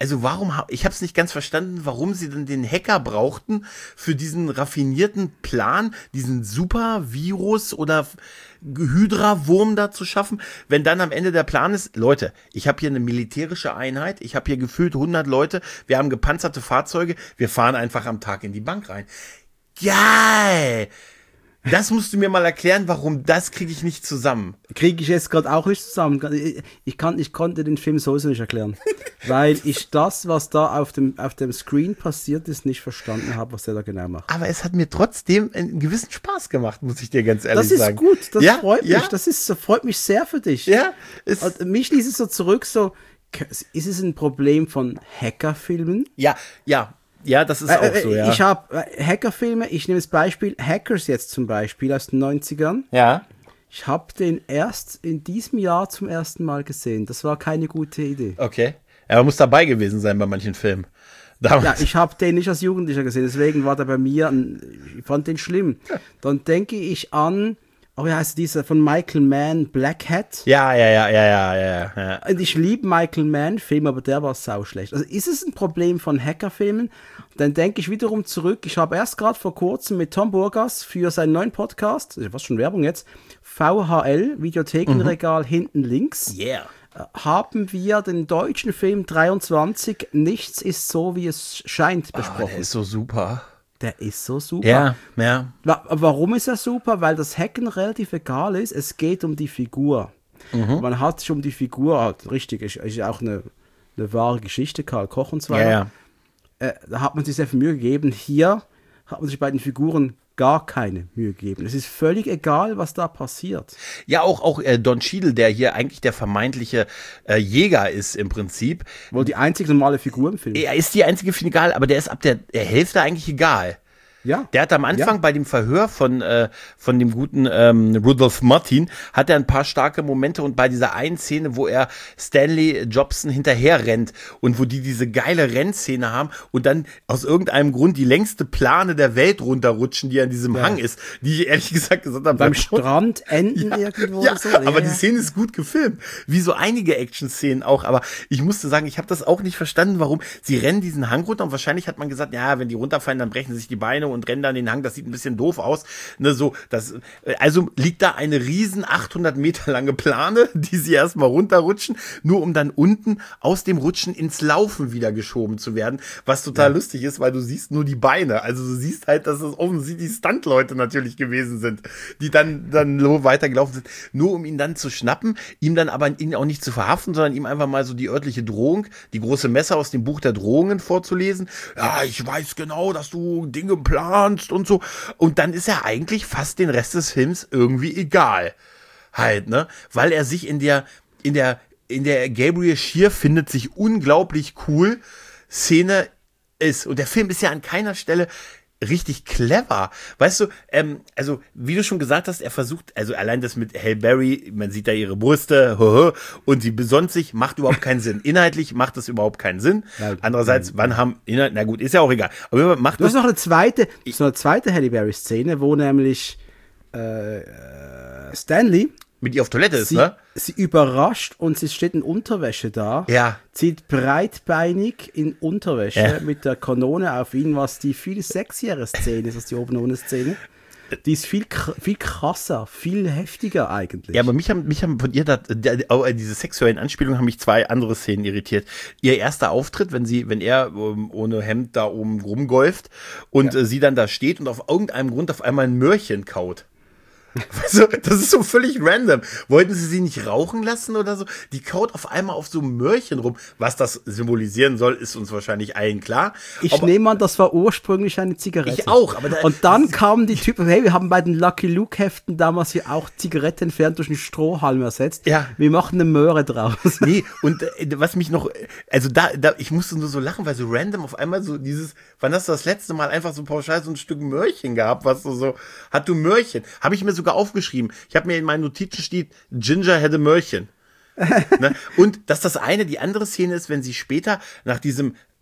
Speaker 2: also warum, ha- ich habe es nicht ganz verstanden, warum sie denn den Hacker brauchten für diesen raffinierten Plan, diesen Super-Virus oder Hydra-Wurm da zu schaffen, wenn dann am Ende der Plan ist, Leute, ich habe hier eine militärische Einheit, ich habe hier gefühlt hundert Leute, wir haben gepanzerte Fahrzeuge, wir fahren einfach am Tag in die Bank rein. Geil! Das musst du mir mal erklären, warum das kriege ich nicht zusammen.
Speaker 3: Kriege ich jetzt gerade auch nicht zusammen. Ich, kann, ich konnte den Film sowieso nicht erklären. Weil ich das, was da auf dem, auf dem Screen passiert ist, nicht verstanden habe, was der da genau macht.
Speaker 2: Aber es hat mir trotzdem einen gewissen Spaß gemacht, muss ich dir ganz ehrlich
Speaker 3: das ist
Speaker 2: sagen.
Speaker 3: gut, das
Speaker 2: ja,
Speaker 3: freut mich.
Speaker 2: ja.
Speaker 3: Das ist, das freut mich sehr für dich.
Speaker 2: Ja, ist,
Speaker 3: Und mich ließ es so zurück, so, ist es ein Problem von Hackerfilmen?
Speaker 2: ja, ja. Ja, das ist auch
Speaker 3: Äh,
Speaker 2: so, ja.
Speaker 3: Ich habe äh, Hackerfilme, ich nehme das Beispiel Hackers jetzt zum Beispiel aus den neunzigern.
Speaker 2: Ja.
Speaker 3: Ich habe den erst in diesem Jahr zum ersten Mal gesehen. Das war keine gute Idee.
Speaker 2: Okay. Ja, man muss dabei gewesen sein bei manchen Filmen. Damals.
Speaker 3: Ja, ich habe den nicht als Jugendlicher gesehen, deswegen war der bei mir, ein, ich fand den schlimm. Dann denke ich an, oh, wie heißt dieser von Michael Mann, Black Hat?
Speaker 2: ja, ja, ja, ja, ja, ja, ja.
Speaker 3: Und ich liebe Michael Mann-Filme, aber der war sauschlecht. Also ist es ein Problem von Hackerfilmen? Dann denke ich wiederum zurück, ich habe erst gerade vor kurzem mit Tom Burgas für seinen neuen Podcast, was schon Werbung jetzt, V H L, Videothekenregal mhm. hinten links,
Speaker 2: Yeah.
Speaker 3: haben wir den deutschen Film dreiundzwanzig, Nichts ist so, wie es scheint,
Speaker 2: Oh,
Speaker 3: besprochen.
Speaker 2: der ist so super.
Speaker 3: Der ist so super.
Speaker 2: Ja, ja.
Speaker 3: Wa- Warum ist er super? Weil das Hacken relativ egal ist. Es geht um die Figur. Mhm. Man hat sich um die Figur, halt, richtig, ist, ist auch eine, eine wahre Geschichte, Karl Koch und so weiter.
Speaker 2: Ja, ja.
Speaker 3: Äh, da hat man sich sehr viel Mühe gegeben. Hier hat man sich bei den Figuren gar keine Mühe gegeben. Es ist völlig egal, was da passiert.
Speaker 2: Ja, auch, auch äh, Don Cheadle, der hier eigentlich der vermeintliche äh, Jäger ist im Prinzip.
Speaker 3: Wohl die einzige normale Figur im Film.
Speaker 2: Er ist die einzige Figur egal, aber der ist ab der, der Hälfte eigentlich egal.
Speaker 3: Ja.
Speaker 2: Der hat am Anfang
Speaker 3: Ja.
Speaker 2: bei dem Verhör von, äh, von dem guten ähm, Rudolph Martin, hat er ein paar starke Momente und bei dieser einen Szene, wo er Stanley Jobson hinterher rennt und wo die diese geile Rennszene haben und dann aus irgendeinem Grund die längste Plane der Welt runterrutschen, die an diesem
Speaker 3: Ja.
Speaker 2: Hang ist, die ich ehrlich gesagt gesagt habe,
Speaker 3: Beim
Speaker 2: das schon-
Speaker 3: Strand enden
Speaker 2: ja,
Speaker 3: irgendwo
Speaker 2: ja,
Speaker 3: oder so.
Speaker 2: aber
Speaker 3: Ja,
Speaker 2: die
Speaker 3: ja.
Speaker 2: Szene ist gut gefilmt, wie so einige Action-Szenen auch, aber ich musste sagen, ich habe das auch nicht verstanden, warum sie rennen diesen Hang runter und wahrscheinlich hat man gesagt, ja, wenn die runterfallen, dann brechen sich die Beine und rennen dann den Hang, das sieht ein bisschen doof aus, ne, so, das, also liegt da eine riesen achthundert Meter lange Plane, die sie erstmal runterrutschen, nur um dann unten aus dem Rutschen ins Laufen wieder geschoben zu werden, was total ja. lustig ist, weil du siehst nur die Beine, also du siehst halt, dass es offensichtlich Stuntleute natürlich gewesen sind, die dann, dann so weitergelaufen sind, nur um ihn dann zu schnappen, ihm dann aber ihn auch nicht zu verhaften, sondern ihm einfach mal so die örtliche Drohung, die große Messer aus dem Buch der Drohungen vorzulesen. Ja, ich weiß genau, dass du Dinge planst und so. Und dann ist er eigentlich fast den Rest des Films irgendwie egal. Halt, ne? Weil er sich in der, in der, in der Gabriel Scheer findet sich unglaublich cool Szene ist. Und der Film ist ja an keiner Stelle richtig clever. Weißt du, ähm, also, wie du schon gesagt hast, er versucht, also allein das mit Halle Berry, man sieht da ihre Brüste, und sie besonnt sich, macht überhaupt keinen Sinn. Inhaltlich macht das überhaupt keinen Sinn. Ja, Andererseits, ja. wann haben, Inhalt, na gut, ist ja auch egal. Aber macht
Speaker 3: du hast noch eine zweite, so eine zweite Halle Berry-Szene, wo nämlich äh, Stanley
Speaker 2: mit ihr auf Toilette ist,
Speaker 3: sie,
Speaker 2: ne?
Speaker 3: Sie überrascht und sie steht in Unterwäsche da.
Speaker 2: Ja.
Speaker 3: Zieht breitbeinig in Unterwäsche
Speaker 2: ja.
Speaker 3: mit der Kanone auf ihn, was die viel sexiere Szene ist als die oben ohne Szene. Die ist viel, viel krasser, viel heftiger eigentlich.
Speaker 2: Ja, aber mich haben, mich haben von ihr, da, da, diese sexuellen Anspielungen haben mich zwei andere Szenen irritiert. Ihr erster Auftritt, wenn sie, wenn er um, ohne Hemd da oben rumgolft und ja. äh, sie dann da steht und auf irgendeinem Grund auf einmal ein Möhrchen kaut. Also, das ist so völlig random. Wollten sie sie nicht rauchen lassen oder so? Die kaut auf einmal auf so einem Möhrchen rum. Was das symbolisieren soll, ist uns wahrscheinlich allen klar.
Speaker 3: Ich aber nehme an, das war ursprünglich eine Zigarette.
Speaker 2: Ich auch. Aber da,
Speaker 3: und dann kamen die Typen, hey, wir haben bei den Lucky Luke Heften damals hier auch Zigaretten entfernt durch einen Strohhalm ersetzt.
Speaker 2: Ja.
Speaker 3: Wir machen eine Möhre draus.
Speaker 2: Nee, und äh, was mich noch, also da, da, ich musste nur so lachen, weil so random auf einmal so dieses, wann hast du das letzte Mal einfach so pauschal so ein Stück Möhrchen gehabt, was du so, hat du Möhrchen? Habe ich mir sogar aufgeschrieben. Ich habe mir in meinen Notizen steht, Ginger hätte Möhrchen. Ne? Und dass das eine, die andere Szene ist, wenn sie später nach diesem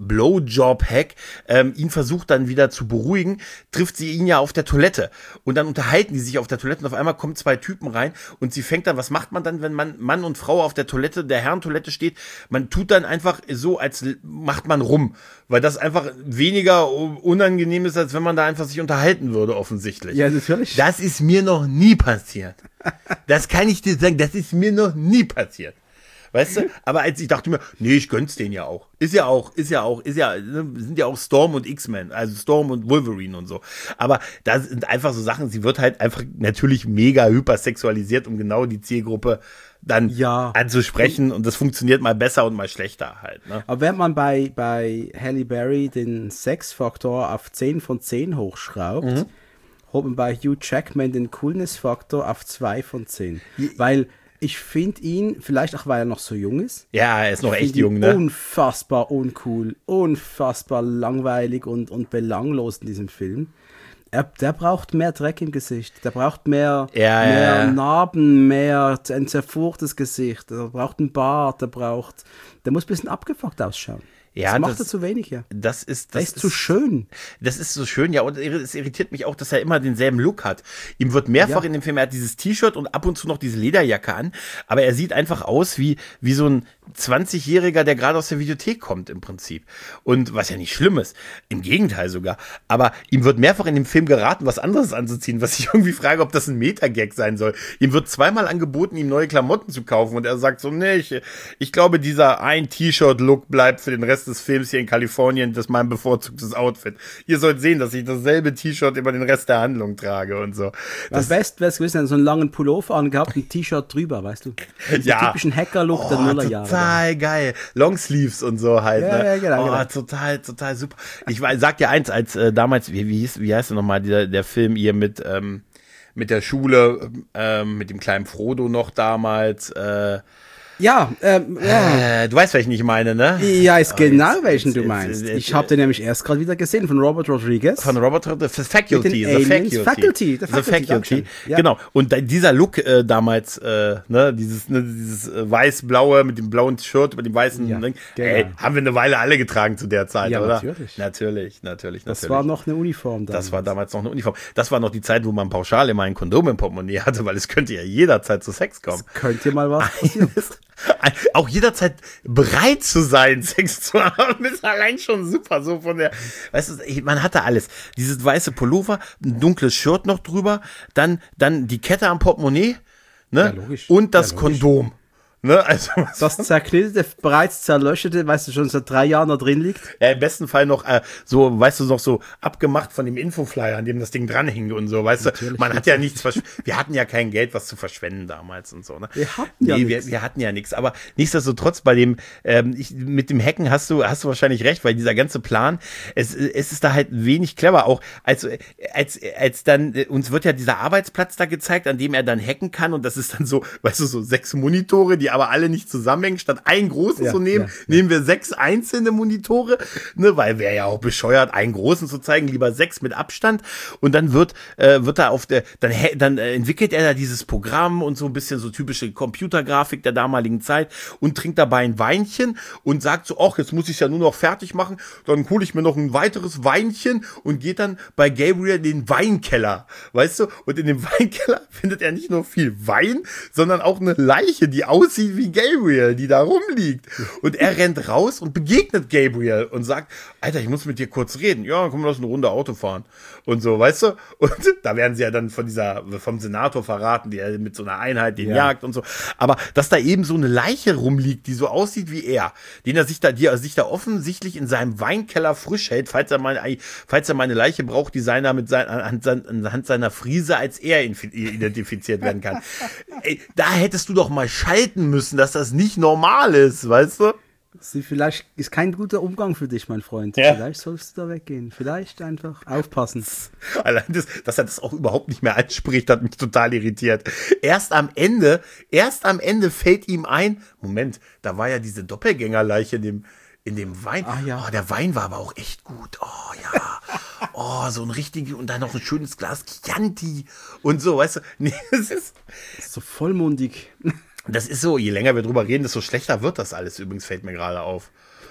Speaker 2: Blowjob-Hack ähm, ihn versucht dann wieder zu beruhigen, trifft sie ihn ja auf der Toilette. Und dann unterhalten die sich auf der Toilette und auf einmal kommen zwei Typen rein und sie fängt dann, was macht man dann, wenn man Mann und Frau auf der Toilette, der Herrentoilette steht? Man tut dann einfach so, als macht man rum, weil das einfach weniger unangenehm ist, als wenn man da einfach sich unterhalten würde, offensichtlich.
Speaker 3: Ja, natürlich.
Speaker 2: Das ist mir noch nie passiert. Das kann ich dir sagen, das ist mir noch nie passiert. Weißt du? Aber als ich dachte mir, nee, ich gönn's denen ja auch. Ist ja auch, ist ja auch, ist ja, sind ja auch Storm und X-Men, also Storm und Wolverine und so. Aber da sind einfach so Sachen, sie wird halt einfach natürlich mega hypersexualisiert, um genau die Zielgruppe dann
Speaker 3: ja.
Speaker 2: anzusprechen. Und das funktioniert mal besser und mal schlechter halt. Ne?
Speaker 3: Aber wenn man bei, bei Halle Berry den Sexfaktor auf zehn von zehn hochschraubt, mhm. holt man bei Hugh Jackman den Coolness-Faktor auf zwei von zehn. Weil ich finde ihn, vielleicht auch weil er noch so jung ist.
Speaker 2: Ja, er ist noch echt jung, ne?
Speaker 3: Unfassbar uncool, unfassbar langweilig und, und belanglos in diesem Film. Er, der braucht mehr Dreck im Gesicht. Der braucht mehr,
Speaker 2: ja,
Speaker 3: mehr
Speaker 2: ja.
Speaker 3: Narben, mehr ein zerfurchtes Gesicht. Der braucht einen Bart, der braucht, der muss ein bisschen abgefuckt ausschauen.
Speaker 2: Ja,
Speaker 3: das macht
Speaker 2: das,
Speaker 3: er zu wenig hier.
Speaker 2: Das ist, das
Speaker 3: der ist, ist zu schön.
Speaker 2: Das ist so schön, ja, und es irritiert mich auch, dass er immer denselben Look hat. Ihm wird mehrfach ja. in dem Film, er hat dieses T-Shirt und ab und zu noch diese Lederjacke an, aber er sieht einfach aus wie, wie so ein zwanzigjähriger, der gerade aus der Videothek kommt im Prinzip. Und was ja nicht schlimm ist, im Gegenteil sogar, aber ihm wird mehrfach in dem Film geraten, was anderes anzuziehen, was ich irgendwie frage, ob das ein Meta-Gag sein soll. Ihm wird zweimal angeboten, ihm neue Klamotten zu kaufen und er sagt so, nee, ich, ich glaube, dieser ein T-Shirt-Look bleibt für den Rest des Films hier in Kalifornien, das ist mein bevorzugtes Outfit. Ihr sollt sehen, dass ich dasselbe T-Shirt über den Rest der Handlung trage und so.
Speaker 3: Am besten wäre es gewesen, so einen langen Pullover angehabt, ein T-Shirt drüber, weißt du? Den
Speaker 2: ja.
Speaker 3: typischen Hacker-Look
Speaker 2: oh,
Speaker 3: der Nullerjahre.
Speaker 2: Total geil. Longsleeves und so halt.
Speaker 3: Ja,
Speaker 2: ne?
Speaker 3: ja, genau,
Speaker 2: oh,
Speaker 3: genau.
Speaker 2: total, total super. Ich sag dir eins, als äh, damals, wie, wie, hieß, wie heißt der nochmal, der, der Film hier mit, ähm, mit der Schule, ähm, mit dem kleinen Frodo noch damals, äh,
Speaker 3: Ja, ähm, ja.
Speaker 2: Äh, du weißt, welchen ich meine, ne?
Speaker 3: Ja, ist
Speaker 2: oh,
Speaker 3: genau
Speaker 2: jetzt,
Speaker 3: welchen
Speaker 2: jetzt,
Speaker 3: du
Speaker 2: jetzt,
Speaker 3: meinst.
Speaker 2: jetzt,
Speaker 3: ich habe den nämlich erst gerade wieder gesehen, von Robert Rodriguez.
Speaker 2: Von Robert Rodriguez, The Faculty.
Speaker 3: Mit den
Speaker 2: The
Speaker 3: Aliens.
Speaker 2: Faculty.
Speaker 3: Faculty. The
Speaker 2: The
Speaker 3: Faculty.
Speaker 2: Faculty.
Speaker 3: Ja.
Speaker 2: Genau. Und da, dieser Look äh, damals, äh, ne, dieses, ne, dieses äh, weiß-blaue mit dem blauen Shirt über dem weißen
Speaker 3: Ja,
Speaker 2: Ding,
Speaker 3: genau.
Speaker 2: ey, haben wir eine Weile alle getragen zu der Zeit,
Speaker 3: Ja,
Speaker 2: oder?
Speaker 3: natürlich.
Speaker 2: Natürlich, natürlich,
Speaker 3: Das
Speaker 2: natürlich.
Speaker 3: war noch eine Uniform damals.
Speaker 2: Das war damals noch eine Uniform. Das war noch die Zeit, wo man pauschal immer ein Kondom im Portemonnaie hatte, weil es könnte ja jederzeit zu Sex kommen.
Speaker 3: Das könnte mal was passieren.
Speaker 2: Auch jederzeit bereit zu sein, Sex zu haben, ist allein schon super. So von der, weißt du, man hatte alles. Dieses weiße Pullover, ein dunkles Shirt noch drüber, dann, dann die Kette am Portemonnaie, ne?
Speaker 3: Ja, logisch.
Speaker 2: Und das
Speaker 3: Ja, logisch.
Speaker 2: Kondom. Ne, also,
Speaker 3: Das zerknitterte, bereits zerlöschete, weißt du, schon seit drei Jahren da drin liegt.
Speaker 2: ja, im besten Fall noch äh, so, weißt du, noch so abgemacht von dem Infoflyer, an dem das Ding dranhing und so, weißt
Speaker 3: Natürlich,
Speaker 2: du, man hat ja nichts versch- wir hatten ja kein Geld, was zu verschwenden damals und so, ne?
Speaker 3: Wir hatten ja
Speaker 2: nee,
Speaker 3: nichts.
Speaker 2: wir, wir hatten ja nichts, aber nichtsdestotrotz bei dem, ähm, ich, mit dem Hacken hast du, hast du wahrscheinlich recht, weil dieser ganze Plan, es, es ist da halt wenig clever, auch als, als, als dann, äh, uns wird ja dieser Arbeitsplatz da gezeigt, an dem er dann hacken kann und das ist dann so, weißt du, so sechs Monitore, die aber alle nicht zusammenhängen, statt einen großen
Speaker 3: Ja,
Speaker 2: zu nehmen,
Speaker 3: ja, ja.
Speaker 2: nehmen wir sechs einzelne Monitore, ne, weil wäre ja auch bescheuert, einen großen zu zeigen, lieber sechs mit Abstand und dann wird, äh, wird da auf der, dann, hä- dann äh, entwickelt er da dieses Programm und so ein bisschen so typische Computergrafik der damaligen Zeit und trinkt dabei ein Weinchen und sagt so, ach, jetzt muss ich es ja nur noch fertig machen, dann hole ich mir noch ein weiteres Weinchen und geht dann bei Gabriel in den Weinkeller, weißt du, und in dem Weinkeller findet er nicht nur viel Wein, sondern auch eine Leiche, die aussieht wie Gabriel, die da rumliegt. Und er rennt raus und begegnet Gabriel und sagt, Alter, ich muss mit dir kurz reden. Ja, dann komm, lass eine Runde Auto fahren. Und so, weißt du? Und da werden sie ja dann von dieser, vom Senator verraten, die er mit so einer Einheit den
Speaker 3: Ja.
Speaker 2: jagt und so. Aber dass da eben so eine Leiche rumliegt, die so aussieht wie er, den er sich da, die er sich da offensichtlich in seinem Weinkeller frisch hält, falls er mal, falls er mal eine Leiche braucht, die seiner mit sein, anhand, anhand seiner Frise als er identifiziert werden kann. Ey, da hättest du doch mal schalten müssen, dass das nicht normal ist, weißt du?
Speaker 3: Sie, vielleicht ist kein guter Umgang für dich, mein Freund.
Speaker 2: Ja.
Speaker 3: Vielleicht sollst du da weggehen. Vielleicht einfach aufpassen.
Speaker 2: Allein das, dass er das auch überhaupt nicht mehr anspricht, hat mich total irritiert. Erst am Ende, erst am Ende fällt ihm ein, Moment, da war ja diese Doppelgängerleiche in dem, in dem Wein.
Speaker 3: Ah, ja.
Speaker 2: Oh, der Wein war aber auch echt gut. Oh, ja. Oh, so ein richtig, und dann noch ein schönes Glas Chianti und so, weißt du. Nee, das ist,
Speaker 3: Das ist so vollmundig.
Speaker 2: das ist so, je länger wir drüber reden, desto schlechter wird das alles. Übrigens fällt mir gerade auf.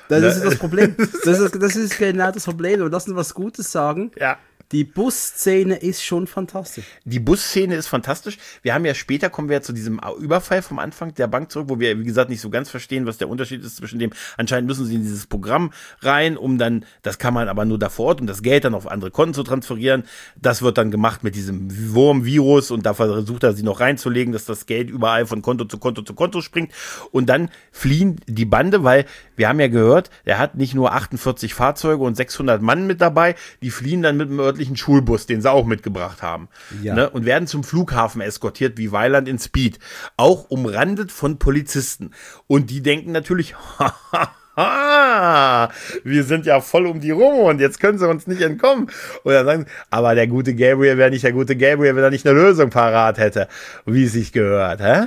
Speaker 3: Das ist das Problem. Das ist, das ist genau das Problem. Und lass uns was Gutes sagen.
Speaker 2: Ja.
Speaker 3: Die Busszene ist schon fantastisch.
Speaker 2: Die Busszene ist fantastisch. Wir haben ja später, kommen wir ja zu diesem Überfall vom Anfang der Bank zurück, wo wir, wie gesagt, nicht so ganz verstehen, was der Unterschied ist zwischen dem, anscheinend müssen sie in dieses Programm rein, um dann, das kann man aber nur da vor Ort, um das Geld dann auf andere Konten zu transferieren. Das wird dann gemacht mit diesem Wurmvirus und da versucht er sie noch reinzulegen, dass das Geld überall von Konto zu Konto zu Konto springt. Und dann fliehen die Bande, weil wir haben ja gehört, er hat nicht nur achtundvierzig Fahrzeuge und sechshundert Mann mit dabei, die fliehen dann mit dem örtlichen Schulbus, den sie auch mitgebracht haben. Ja. Ne, und werden zum Flughafen eskortiert, wie Weiland in Speed. Auch umrandet von Polizisten. Und die denken natürlich, haha, wir sind ja voll um die rum und jetzt können sie uns nicht entkommen. Und dann sagen, aber der gute Gabriel wäre nicht der gute Gabriel, wenn er nicht eine Lösung parat hätte, wie es sich gehört, hä?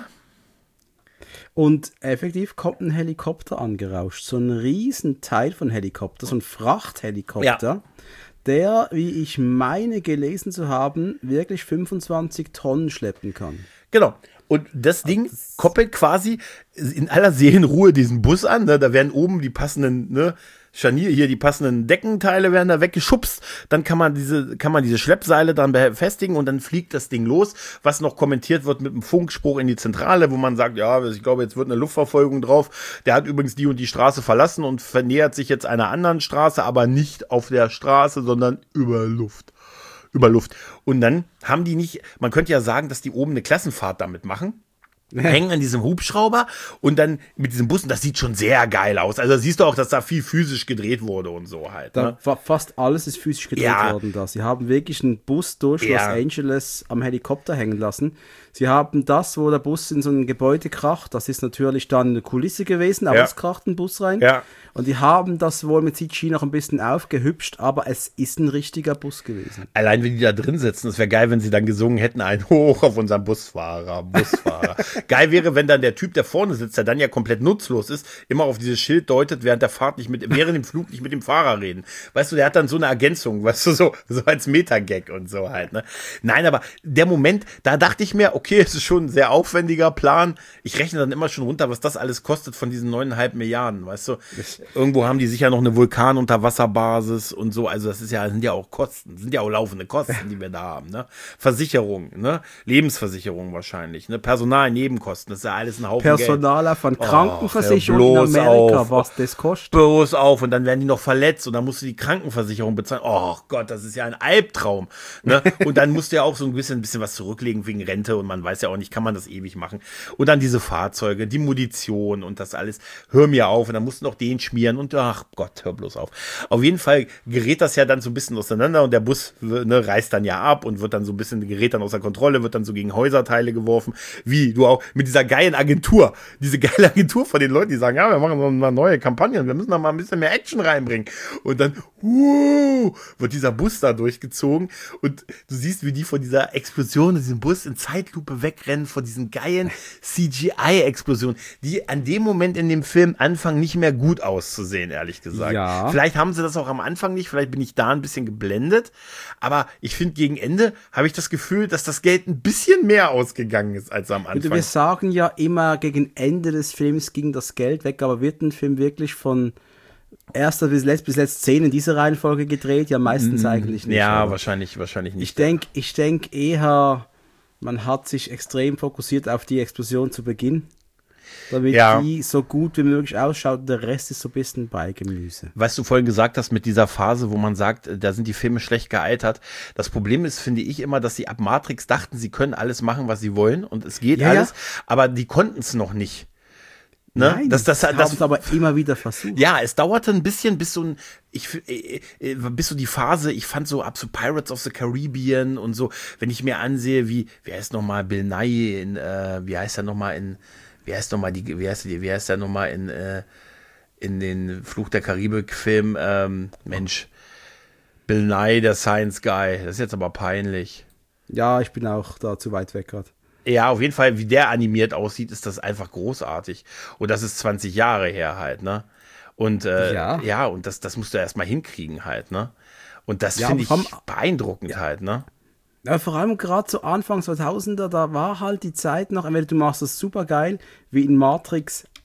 Speaker 3: Und effektiv kommt ein Helikopter angerauscht. So ein riesen Teil von Helikopter, so ein Frachthelikopter. Ja. Der, wie ich meine gelesen zu haben, wirklich fünfundzwanzig Tonnen schleppen kann.
Speaker 2: Genau. Und das Ding koppelt quasi in aller Seelenruhe diesen Bus an. Ne? Da werden oben die passenden, ne, Scharnier, hier die passenden Deckenteile werden da weggeschubst. Dann kann man diese, kann man diese Schleppseile dann befestigen und dann fliegt das Ding los, was noch kommentiert wird mit einem Funkspruch in die Zentrale, wo man sagt, ja, ich glaube, jetzt wird eine Luftverfolgung drauf. Der hat übrigens die und die Straße verlassen und vernähert sich jetzt einer anderen Straße, aber nicht auf der Straße, sondern über Luft. Über Luft. Und dann haben die nicht, man könnte ja sagen, dass die oben eine Klassenfahrt damit machen. Hängen an diesem Hubschrauber und dann mit diesem Bus, und das sieht schon sehr geil aus. Also siehst du auch, dass da viel physisch gedreht wurde und so halt. Ne?
Speaker 3: Da, fast alles ist physisch gedreht ja. worden da. Sie haben wirklich einen Bus durch ja. Los Angeles am Helikopter hängen lassen. Sie haben das, wo der Bus in so ein Gebäude kracht, das ist natürlich dann eine Kulisse gewesen, aber ja. es kracht ein Bus rein.
Speaker 2: Ja.
Speaker 3: Und die haben das wohl mit C G noch ein bisschen aufgehübscht, aber es ist ein richtiger Bus gewesen.
Speaker 2: Allein wenn die da drin sitzen, es wäre geil, wenn sie dann gesungen hätten, ein Hoch auf unseren Busfahrer, Busfahrer. Geil wäre, wenn dann der Typ, der vorne sitzt, der dann ja komplett nutzlos ist, immer auf dieses Schild deutet, während der Fahrt nicht mit, während dem Flug nicht mit dem Fahrer reden. Weißt du, der hat dann so eine Ergänzung, weißt du, so, so als Meta-Gag und so halt, ne? Nein, aber der Moment, da dachte ich mir, okay, es ist schon ein sehr aufwendiger Plan. Ich rechne dann immer schon runter, was das alles kostet von diesen neuneinhalb Milliarden, weißt du? Irgendwo haben die sicher noch eine Vulkan-Unterwasserbasis und so, also das ist ja, sind ja auch Kosten, sind ja auch laufende Kosten, die wir da haben, ne? Versicherung, ne? Lebensversicherung wahrscheinlich, ne? Personal, Nebenkosten, das ist ja alles ein Haufen
Speaker 3: Personaler
Speaker 2: Geld.
Speaker 3: von Krankenversicherung
Speaker 2: oh,
Speaker 3: in Amerika,
Speaker 2: auf,
Speaker 3: was das kostet.
Speaker 2: Bloß auf und dann werden die noch verletzt und dann musst du die Krankenversicherung bezahlen. Oh Gott, das ist ja ein Albtraum, ne? Und dann musst du ja auch so ein bisschen, ein bisschen was zurücklegen wegen Rente und man weiß ja auch nicht, kann man das ewig machen. Und dann diese Fahrzeuge, die Munition und das alles. Hör mir auf und dann musst du noch den schmieren und ach Gott, hör bloß auf. Auf jeden Fall gerät das ja dann so ein bisschen auseinander und der Bus, ne, reißt dann ja ab und wird dann so ein bisschen, gerät dann außer Kontrolle, wird dann so gegen Häuserteile geworfen, wie du auch mit dieser geilen Agentur, diese geile Agentur von den Leuten, die sagen, ja, wir machen so eine neue Kampagne, wir müssen da mal ein bisschen mehr Action reinbringen. Und dann, uh, wird dieser Bus da durchgezogen und du siehst, wie die von dieser Explosion, diesem Bus in Zeitlupe wegrennen, von diesen geilen C G I-Explosionen, die an dem Moment in dem Film anfangen, nicht mehr gut auszusehen, ehrlich gesagt.
Speaker 3: Ja.
Speaker 2: Vielleicht haben sie das auch am Anfang nicht, vielleicht bin ich da ein bisschen geblendet, aber ich finde, gegen Ende habe ich das Gefühl, dass das Geld ein bisschen mehr ausgegangen ist als am Anfang.
Speaker 3: Wir sagen ja immer, gegen Ende des Films ging das Geld weg, aber wird ein Film wirklich von erster bis letzt bis letzt zehn in dieser Reihenfolge gedreht? Ja, meistens eigentlich nicht.
Speaker 2: Ja, wahrscheinlich, wahrscheinlich nicht.
Speaker 3: Ich denke ich denk eher, man hat sich extrem fokussiert auf die Explosion zu Beginn, damit ja. die so gut wie möglich ausschaut und der Rest ist so ein bisschen Beigemüse.
Speaker 2: Was du vorhin gesagt hast mit dieser Phase, wo man sagt, da sind die Filme schlecht gealtert. Das Problem ist, finde ich immer, dass sie ab Matrix dachten, sie können alles machen, was sie wollen und es geht ja, alles, ja. aber die konnten es noch nicht. Ne?
Speaker 3: Nein,
Speaker 2: das, das, das,
Speaker 3: haben es aber immer wieder versucht.
Speaker 2: Ja, es dauerte ein bisschen, bis so ein, ich, äh, äh, bis so die Phase, ich fand so ab so Pirates of the Caribbean und so, wenn ich mir ansehe, wie, wie heißt nochmal Bill Nye in, äh, wie heißt er nochmal in, wie heißt nochmal die, wie heißt die, wie heißt er nochmal in, äh, in den Fluch der Karibik-Film, ähm, Mensch, Bill Nye, der Science Guy, das ist jetzt aber peinlich.
Speaker 3: Ja, ich bin auch da zu weit weg gerade.
Speaker 2: Ja, auf jeden Fall, wie der animiert aussieht, ist das einfach großartig. Und das ist zwanzig Jahre her halt, ne? Und äh, ja. ja, und das, das musst du erstmal hinkriegen halt, ne? Und das ja, finde ich haben, beeindruckend ja. halt, ne?
Speaker 3: Ja, vor allem gerade zu Anfang zweitausender, da war halt die Zeit noch, entweder du machst das super geil, wie in Matrix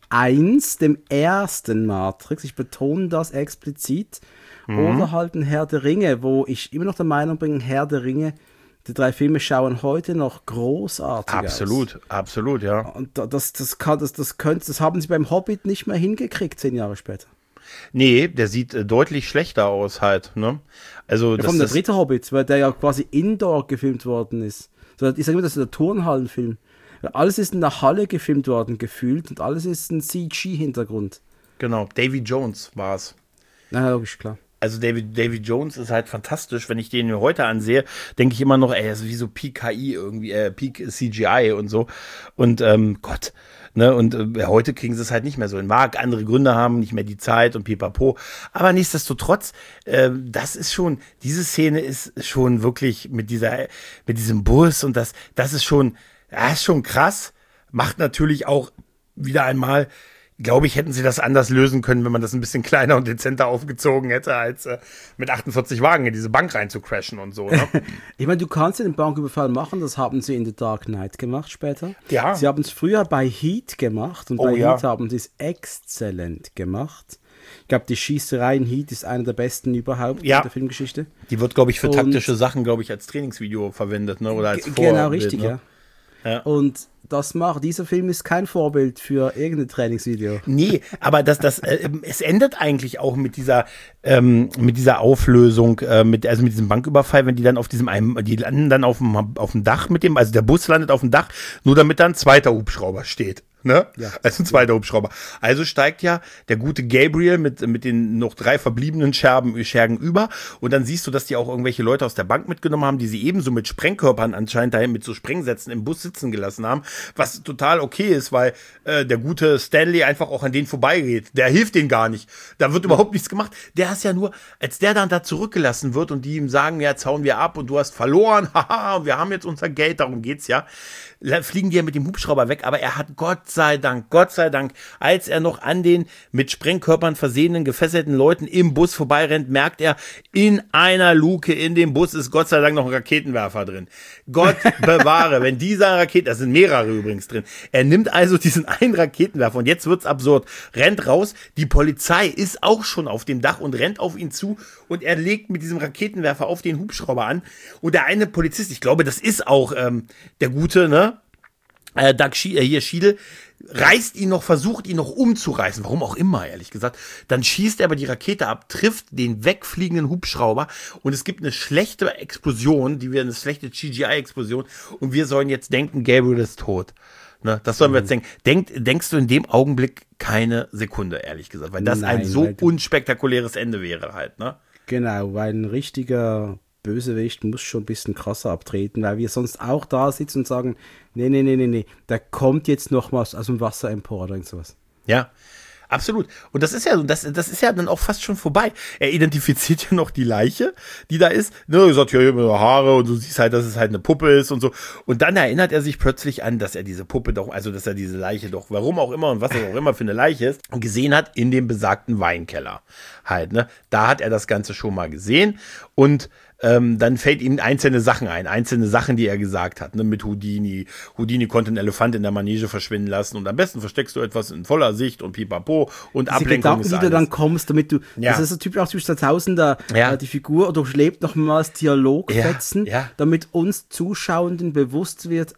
Speaker 3: eins, dem ersten Matrix, ich betone das explizit, mhm. oder halt ein Herr der Ringe, wo ich immer noch der Meinung bin, Herr der Ringe, die drei Filme schauen heute noch großartig
Speaker 2: absolut, aus. Absolut, absolut, ja.
Speaker 3: Und das, das, kann, das, das, könnte, das haben sie beim Hobbit nicht mehr hingekriegt, zehn Jahre später.
Speaker 2: Nee, der sieht äh, deutlich schlechter aus halt, ne? Also,
Speaker 3: ja,
Speaker 2: das
Speaker 3: von der
Speaker 2: das
Speaker 3: dritte Hobbit, weil der ja quasi indoor gefilmt worden ist. So, ich sage immer, das ist der Turnhallenfilm. Alles ist in der Halle gefilmt worden, gefühlt, und alles ist ein C G-Hintergrund.
Speaker 2: Genau, Davy Jones war's.
Speaker 3: Na, logisch, klar.
Speaker 2: Also David, David Jones ist halt fantastisch. Wenn ich den mir heute ansehe, denke ich immer noch, ey, das ist wie so Peak K I irgendwie, äh, Peak C G I und so. Und ähm, Gott, ne, und äh, heute kriegen sie es halt nicht mehr so. Mag andere Gründe haben, nicht mehr die Zeit und pipapo. Aber nichtsdestotrotz, äh, das ist schon, diese Szene ist schon wirklich mit dieser, mit diesem Bus und das, das ist schon, ja, ist schon krass. Macht natürlich auch wieder einmal, glaube ich, hätten sie das anders lösen können, wenn man das ein bisschen kleiner und dezenter aufgezogen hätte, als äh, mit achtundvierzig Wagen in diese Bank rein zu crashen und so. Ne?
Speaker 3: Ich meine, du kannst ja den Banküberfall machen, das haben sie in The Dark Knight gemacht später.
Speaker 2: Ja.
Speaker 3: Sie haben es früher bei Heat gemacht und
Speaker 2: Oh,
Speaker 3: bei
Speaker 2: ja.
Speaker 3: Heat haben sie es exzellent gemacht. Ich glaube, die Schießerei in Heat ist einer der besten überhaupt
Speaker 2: Ja.
Speaker 3: in der Filmgeschichte.
Speaker 2: Die wird, glaube ich, für
Speaker 3: Und-
Speaker 2: taktische Sachen, glaube ich, als Trainingsvideo verwendet, ne? Oder als
Speaker 3: G-
Speaker 2: Vorbild.
Speaker 3: Genau, richtig,
Speaker 2: ne?
Speaker 3: ja.
Speaker 2: Ja.
Speaker 3: Und das macht, dieser Film ist kein Vorbild für irgendein Trainingsvideo.
Speaker 2: Nee, aber das, das, äh, es endet eigentlich auch mit dieser, ähm, mit dieser Auflösung, äh, mit, also mit diesem Banküberfall, wenn die dann auf diesem einen, die landen dann auf dem, auf dem Dach mit dem, also der Bus landet auf dem Dach, nur damit da ein zweiter Hubschrauber steht. Ne?
Speaker 3: Ja.
Speaker 2: Also ein zweiter Hubschrauber. Also steigt ja der gute Gabriel mit, mit den noch drei verbliebenen Scherben, Schergen über und dann siehst du, dass die auch irgendwelche Leute aus der Bank mitgenommen haben, die sie ebenso mit Sprengkörpern anscheinend dahin mit so Sprengsätzen im Bus sitzen gelassen haben, was total okay ist, weil äh, der gute Stanley einfach auch an denen vorbeigeht. Der hilft denen gar nicht. Da wird überhaupt nichts gemacht. Der ist ja nur, als der dann da zurückgelassen wird und die ihm sagen, ja, jetzt hauen wir ab und du hast verloren, haha, wir haben jetzt unser Geld, darum geht's ja, fliegen die ja mit dem Hubschrauber weg, aber er hat Gott sei Dank, Gott sei Dank, als er noch an den mit Sprengkörpern versehenen, gefesselten Leuten im Bus vorbeirennt, merkt er, in einer Luke in dem Bus ist Gott sei Dank noch ein Raketenwerfer drin. Gott bewahre, wenn dieser Raketen, da sind mehrere übrigens drin, er nimmt also diesen einen Raketenwerfer und jetzt wird's absurd, rennt raus, die Polizei ist auch schon auf dem Dach und rennt auf ihn zu und er legt mit diesem Raketenwerfer auf den Hubschrauber an und der eine Polizist, ich glaube, das ist auch ähm, der gute, ne, Äh, Doug Schie- äh, hier Schiedel, reißt ihn noch, versucht ihn noch umzureißen, warum auch immer, ehrlich gesagt. Dann schießt er aber die Rakete ab, trifft den wegfliegenden Hubschrauber und es gibt eine schlechte Explosion, die wir eine schlechte C G I-Explosion und wir sollen jetzt denken, Gabriel ist tot. Ne, das sollen wir jetzt denken. Denk, denkst du in dem Augenblick keine Sekunde, ehrlich gesagt, weil das
Speaker 3: Nein,
Speaker 2: ein so
Speaker 3: weil du-
Speaker 2: unspektakuläres Ende wäre halt, ne?
Speaker 3: Genau, weil ein richtiger Bösewicht muss schon ein bisschen krasser abtreten, weil wir sonst auch da sitzen und sagen, nee, nee, nee, nee, nee, da kommt jetzt noch was aus dem Wasser empor oder irgend sowas.
Speaker 2: Ja, absolut. Und das ist ja, das, das ist ja dann auch fast schon vorbei. Er identifiziert ja noch die Leiche, die da ist. Ne, er sagt, ja, hier haben wir Haare und du siehst halt, dass es halt eine Puppe ist und so. Und dann erinnert er sich plötzlich an, dass er diese Puppe doch, also dass er diese Leiche doch, warum auch immer und was auch immer für eine Leiche ist, gesehen hat in dem besagten Weinkeller. Halt, ne? Da hat er das Ganze schon mal gesehen und Ähm, dann fällt ihm einzelne Sachen ein, einzelne Sachen, die er gesagt hat, ne, mit Houdini. Houdini konnte einen Elefant in der Manege verschwinden lassen und am besten versteckst du etwas in voller Sicht und pipapo und
Speaker 3: Diese
Speaker 2: Ablenkung
Speaker 3: Gedanken,
Speaker 2: ist
Speaker 3: die du
Speaker 2: alles.
Speaker 3: dann kommst, damit du,
Speaker 2: Ja.
Speaker 3: das ist so typisch auch typisch der Tausender,
Speaker 2: Ja.
Speaker 3: äh, die Figur durchlebt nochmals Dialogfetzen,
Speaker 2: Ja, ja.
Speaker 3: damit uns Zuschauenden bewusst wird,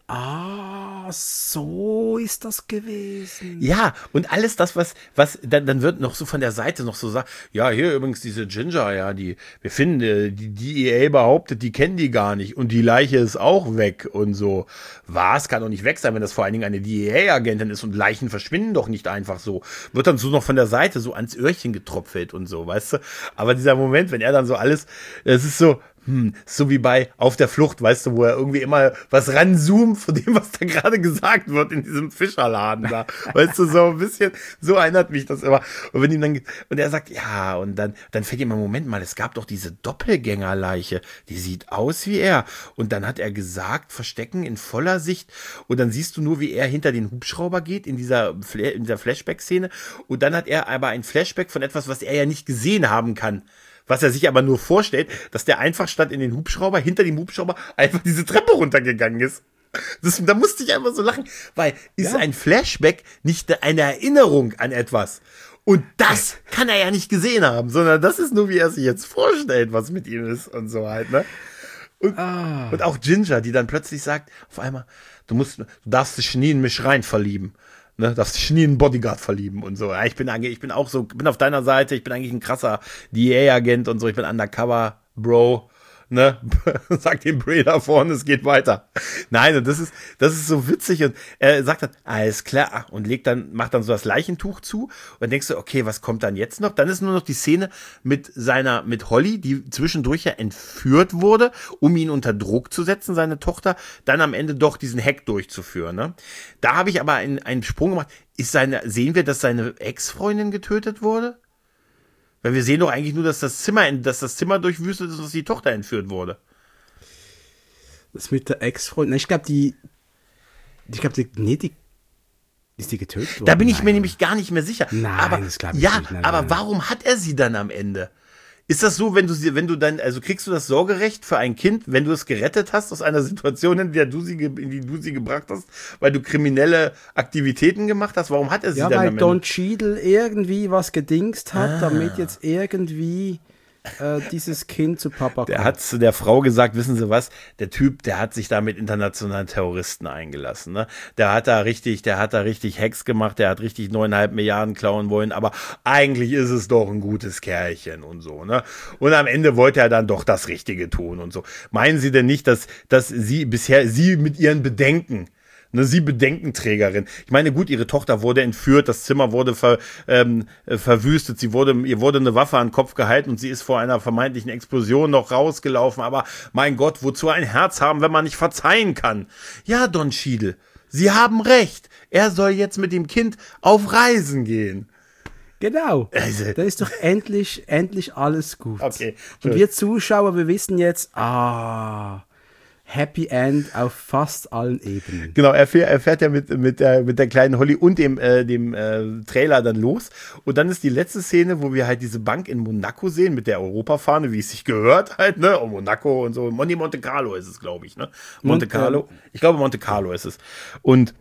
Speaker 3: ah, so ist das gewesen.
Speaker 2: Ja, und alles das, was, was, dann, dann wird noch so von der Seite noch so sagen, ja, hier übrigens diese Ginger, ja, die, wir finden, äh, die, die E A behauptet, die kennen die gar nicht und die Leiche ist auch weg und so. Was? Kann doch nicht weg sein, wenn das vor allen Dingen eine D E A-Agentin ist und Leichen verschwinden doch nicht einfach so. Wird dann so noch von der Seite so ans Öhrchen getropfelt und so, weißt du? Aber dieser Moment, wenn er dann so alles, es ist so, hm, so wie bei Auf der Flucht, weißt du, wo er irgendwie immer was ranzoomt von dem, was da gerade gesagt wird in diesem Fischerladen da. Weißt du, so ein bisschen, so erinnert mich das immer. Und wenn ihm dann, und er sagt, ja, und dann, dann fällt ihm im Moment mal, es gab doch diese Doppelgängerleiche, die sieht aus wie er. Und dann hat er gesagt, verstecken in voller Sicht. Und dann siehst du nur, wie er hinter den Hubschrauber geht in dieser, Fla- in dieser Flashback-Szene. Und dann hat er aber ein Flashback von etwas, was er ja nicht gesehen haben kann. Was er sich aber nur vorstellt, dass der einfach statt in den Hubschrauber, hinter dem Hubschrauber, einfach diese Treppe runtergegangen ist. Das, da musste ich einfach so lachen, weil ist
Speaker 3: Ja.
Speaker 2: ein Flashback nicht eine Erinnerung an etwas. Und das kann er ja nicht gesehen haben, sondern das ist nur, wie er sich jetzt vorstellt, was mit ihm ist und so halt, ne? Und,
Speaker 3: Ah.
Speaker 2: und auch Ginger, die dann plötzlich sagt, auf einmal, du musst, du darfst dich nie in mich rein verlieben. Ne, darfst dich nie in einen Bodyguard verlieben und so. Ja, ich bin eigentlich, ich bin auch so, bin auf deiner Seite, ich bin eigentlich ein krasser D A-Agent und so, ich bin undercover, Bro. Ne, sagt dem Bray da vorne, es geht weiter. Nein, und das ist, das ist so witzig und er sagt dann, alles klar, und legt dann, macht dann so das Leichentuch zu und dann denkst du, okay, was kommt dann jetzt noch? Dann ist nur noch die Szene mit seiner, mit Holly, die zwischendurch ja entführt wurde, um ihn unter Druck zu setzen, seine Tochter, dann am Ende doch diesen Hack durchzuführen, ne? Da habe ich aber einen, einen Sprung gemacht. Ist seine, sehen wir, dass seine Ex-Freundin getötet wurde? Weil wir sehen doch eigentlich nur, dass das Zimmer, dass das Zimmer durchwüstet ist und dass die Tochter entführt wurde.
Speaker 3: Das mit der Ex-Freundin. Ich glaube, die. Ich glaube, die. Nee, die. Ist die getötet worden?
Speaker 2: Da bin ich
Speaker 3: Nein.
Speaker 2: mir nämlich gar nicht mehr sicher.
Speaker 3: Nein,
Speaker 2: aber,
Speaker 3: das glaube ich
Speaker 2: ja,
Speaker 3: nicht. Nein,
Speaker 2: aber
Speaker 3: nein, nein.
Speaker 2: warum hat er sie dann am Ende? Ist das so, wenn du sie, wenn du dann, also kriegst du das Sorgerecht für ein Kind, wenn du es gerettet hast aus einer Situation, in der du sie, ge- in die du sie gebracht hast, weil du kriminelle Aktivitäten gemacht hast? Warum hat er sie
Speaker 3: Ja,
Speaker 2: dann am
Speaker 3: weil
Speaker 2: Ende?
Speaker 3: Don Cheadle irgendwie was gedingst hat,
Speaker 2: Ah.
Speaker 3: damit jetzt irgendwie äh, dieses Kind zu Papa
Speaker 2: Der
Speaker 3: kommt.
Speaker 2: hat zu der Frau gesagt, wissen Sie was, der Typ, der hat sich da mit internationalen Terroristen eingelassen, ne? Der hat da richtig, der hat da richtig Hacks gemacht, der hat richtig neuneinhalb Milliarden klauen wollen, aber eigentlich ist es doch ein gutes Kerlchen und so, ne? Und am Ende wollte er dann doch das Richtige tun und so. Meinen Sie denn nicht, dass, dass Sie bisher, Sie mit Ihren Bedenken, ne, sie Bedenkenträgerin. Ich meine, gut, ihre Tochter wurde entführt, das Zimmer wurde ver, ähm, äh, verwüstet, sie wurde, ihr wurde eine Waffe an den Kopf gehalten und sie ist vor einer vermeintlichen Explosion noch rausgelaufen. Aber mein Gott, wozu ein Herz haben, wenn man nicht verzeihen kann? Ja, Don Cheadle, Sie haben recht. Er soll jetzt mit dem Kind auf Reisen gehen.
Speaker 3: Genau.
Speaker 2: Also-
Speaker 3: Dann ist doch endlich, endlich alles gut.
Speaker 2: Okay,
Speaker 3: Und
Speaker 2: schön.
Speaker 3: wir Zuschauer, wir wissen jetzt, ah, Happy End auf fast allen Ebenen.
Speaker 2: Genau, er fährt, er fährt ja mit, mit, der, mit der kleinen Holly und dem, äh, dem äh, Trailer dann los. Und dann ist die letzte Szene, wo wir halt diese Bank in Monaco sehen, mit der Europafahne, wie es sich gehört halt, ne? Oh, Monaco und so. Monte, Monte Carlo ist es, glaube ich, ne? Monte
Speaker 3: Mon-
Speaker 2: Carlo. Ich glaube, Monte Carlo ist es. Und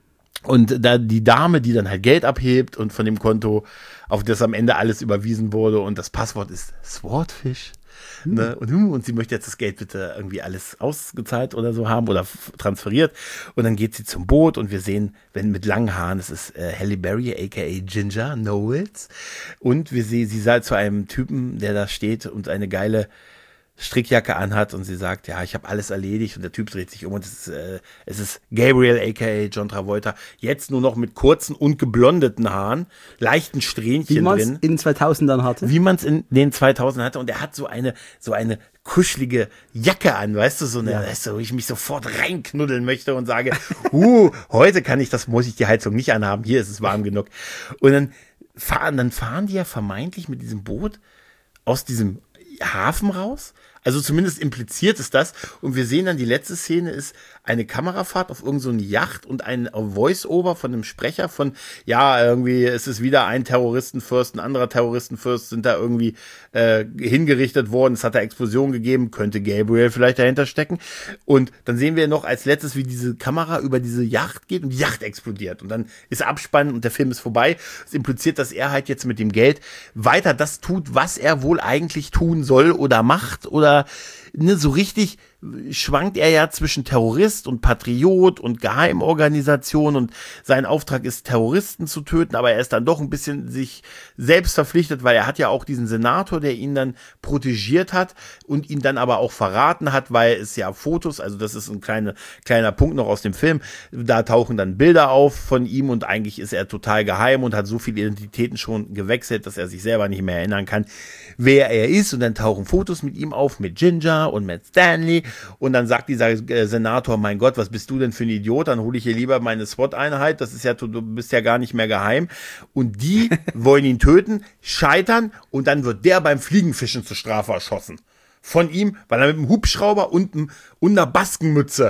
Speaker 2: Und da die Dame, die dann halt Geld abhebt und von dem Konto, auf das am Ende alles überwiesen wurde und das Passwort ist Swordfish. Hm. Ne? Und, und sie möchte jetzt das Geld bitte irgendwie alles ausgezahlt oder so haben oder f- transferiert. Und dann geht sie zum Boot und wir sehen, wenn mit langen Haaren, es ist äh, Halle Berry, aka Ginger Knowles. Und wir sehen, sie sagt zu einem Typen, der da steht und eine geile Strickjacke anhat und sie sagt, ja, ich habe alles erledigt und der Typ dreht sich um und es ist, äh, es ist Gabriel, aka John Travolta, jetzt nur noch mit kurzen und geblondeten Haaren, leichten
Speaker 3: Wie
Speaker 2: Strähnchen
Speaker 3: man es
Speaker 2: drin,
Speaker 3: in den zweitausendern hatte.
Speaker 2: wie man es in den zweitausend hatte und er hat so eine, so eine kuschelige Jacke an, weißt du, so eine,
Speaker 3: Ja.
Speaker 2: weißt du, wo ich mich sofort reinknuddeln möchte und sage, uh, heute kann ich das, muss ich die Heizung nicht anhaben, hier ist es warm genug. Und dann fahren, dann fahren die ja vermeintlich mit diesem Boot aus diesem Hafen raus. Also zumindest impliziert es das. Und wir sehen dann, die letzte Szene ist eine Kamerafahrt auf irgendeine so eine Yacht und ein Voice-Over von einem Sprecher von, ja, irgendwie ist es wieder ein Terroristenfürst, ein anderer Terroristenfürst sind da irgendwie äh, hingerichtet worden. Es hat da Explosion gegeben, könnte Gabriel vielleicht dahinter stecken. Und dann sehen wir noch als letztes, wie diese Kamera über diese Yacht geht und die Yacht explodiert. Und dann ist Abspann und der Film ist vorbei. Das impliziert, dass er halt jetzt mit dem Geld weiter das tut, was er wohl eigentlich tun soll oder macht oder ne, so richtig schwankt er ja zwischen Terrorist und Patriot und Geheimorganisation und sein Auftrag ist, Terroristen zu töten, aber er ist dann doch ein bisschen sich selbst verpflichtet, weil er hat ja auch diesen Senator, der ihn dann protegiert hat und ihn dann aber auch verraten hat, weil es ja Fotos, also das ist ein kleiner, kleiner Punkt noch aus dem Film, da tauchen dann Bilder auf von ihm und eigentlich ist er total geheim und hat so viele Identitäten schon gewechselt, dass er sich selber nicht mehr erinnern kann, wer er ist und dann tauchen Fotos mit ihm auf, mit Ginger und mit Stanley und dann sagt dieser äh, Senator, mein Gott, was bist du denn für ein Idiot, dann hole ich hier lieber meine SWAT-Einheit, das ist ja, du bist ja gar nicht mehr geheim und die wollen ihn töten, scheitern und dann wird der beim Fliegenfischen zur Strafe erschossen. Von ihm, weil er mit einem Hubschrauber und, einem, und einer Baskenmütze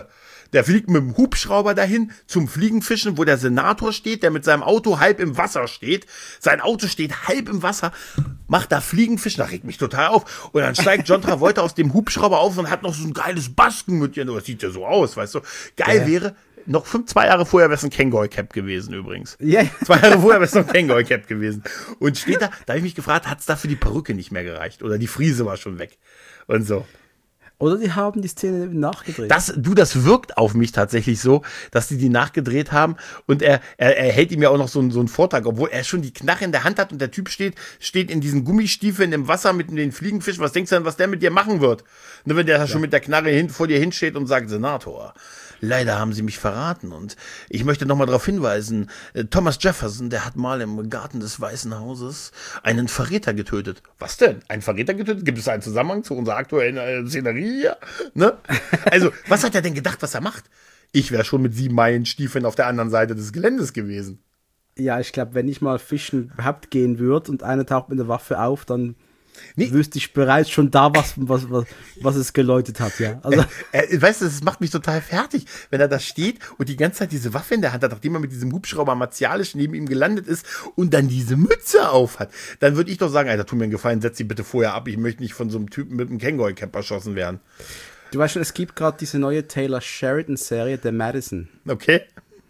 Speaker 2: Der fliegt mit dem Hubschrauber dahin zum Fliegenfischen, wo der Senator steht, der mit seinem Auto halb im Wasser steht. Sein Auto steht halb im Wasser, macht da Fliegenfischen, da regt mich total auf. Und dann steigt John Travolta aus dem Hubschrauber auf und hat noch so ein geiles Baskenmütchen. Das sieht ja so aus, weißt du. Geil ja. wäre, noch fünf, zwei Jahre vorher wäre es ein Kangol-Cap gewesen übrigens. Ja. Zwei Jahre vorher wäre es noch ein Kangol-Cap gewesen. Und steht da, da habe ich mich gefragt, hat es da für die Perücke nicht mehr gereicht? Oder die Frise war schon weg. Und so.
Speaker 3: Oder die haben die Szene nachgedreht.
Speaker 2: Das, du, das wirkt auf mich tatsächlich so, dass die die nachgedreht haben und er, er, er hält ihm ja auch noch so, einen, so einen Vortrag, obwohl er schon die Knarre in der Hand hat und der Typ steht, steht in diesen Gummistiefeln im Wasser mit den Fliegenfischen. Was denkst du denn, was der mit dir machen wird? Ne, wenn der ja. schon mit der Knarre hin, vor dir hinsteht und sagt, Senator, leider haben sie mich verraten und ich möchte nochmal darauf hinweisen, Thomas Jefferson, der hat mal im Garten des Weißen Hauses einen Verräter getötet. Was denn? Einen Verräter getötet? Gibt es einen Zusammenhang zu unserer aktuellen äh, Szenerie hier? Ne? Also, was hat er denn gedacht, was er macht? Ich wäre schon mit sieben Meilenstiefeln auf der anderen Seite des Geländes gewesen.
Speaker 3: Ja, ich glaube, wenn ich mal fischen überhaupt gehen würde und einer taucht mit der Waffe auf, dann nee. wüsste ich bereits schon da, was, was, was, was es geläutet hat, ja. Also
Speaker 2: äh, äh, weißt du, das macht mich total fertig, wenn er da steht und die ganze Zeit diese Waffe in der Hand hat, nachdem er mit diesem Hubschrauber martialisch neben ihm gelandet ist und dann diese Mütze auf hat. Dann würde ich doch sagen, Alter, tu mir einen Gefallen, setz sie bitte vorher ab, ich möchte nicht von so einem Typen mit einem Kangol-Cap erschossen werden.
Speaker 3: Du weißt schon, es gibt gerade diese neue Taylor Sheridan-Serie, The Madison.
Speaker 2: Okay.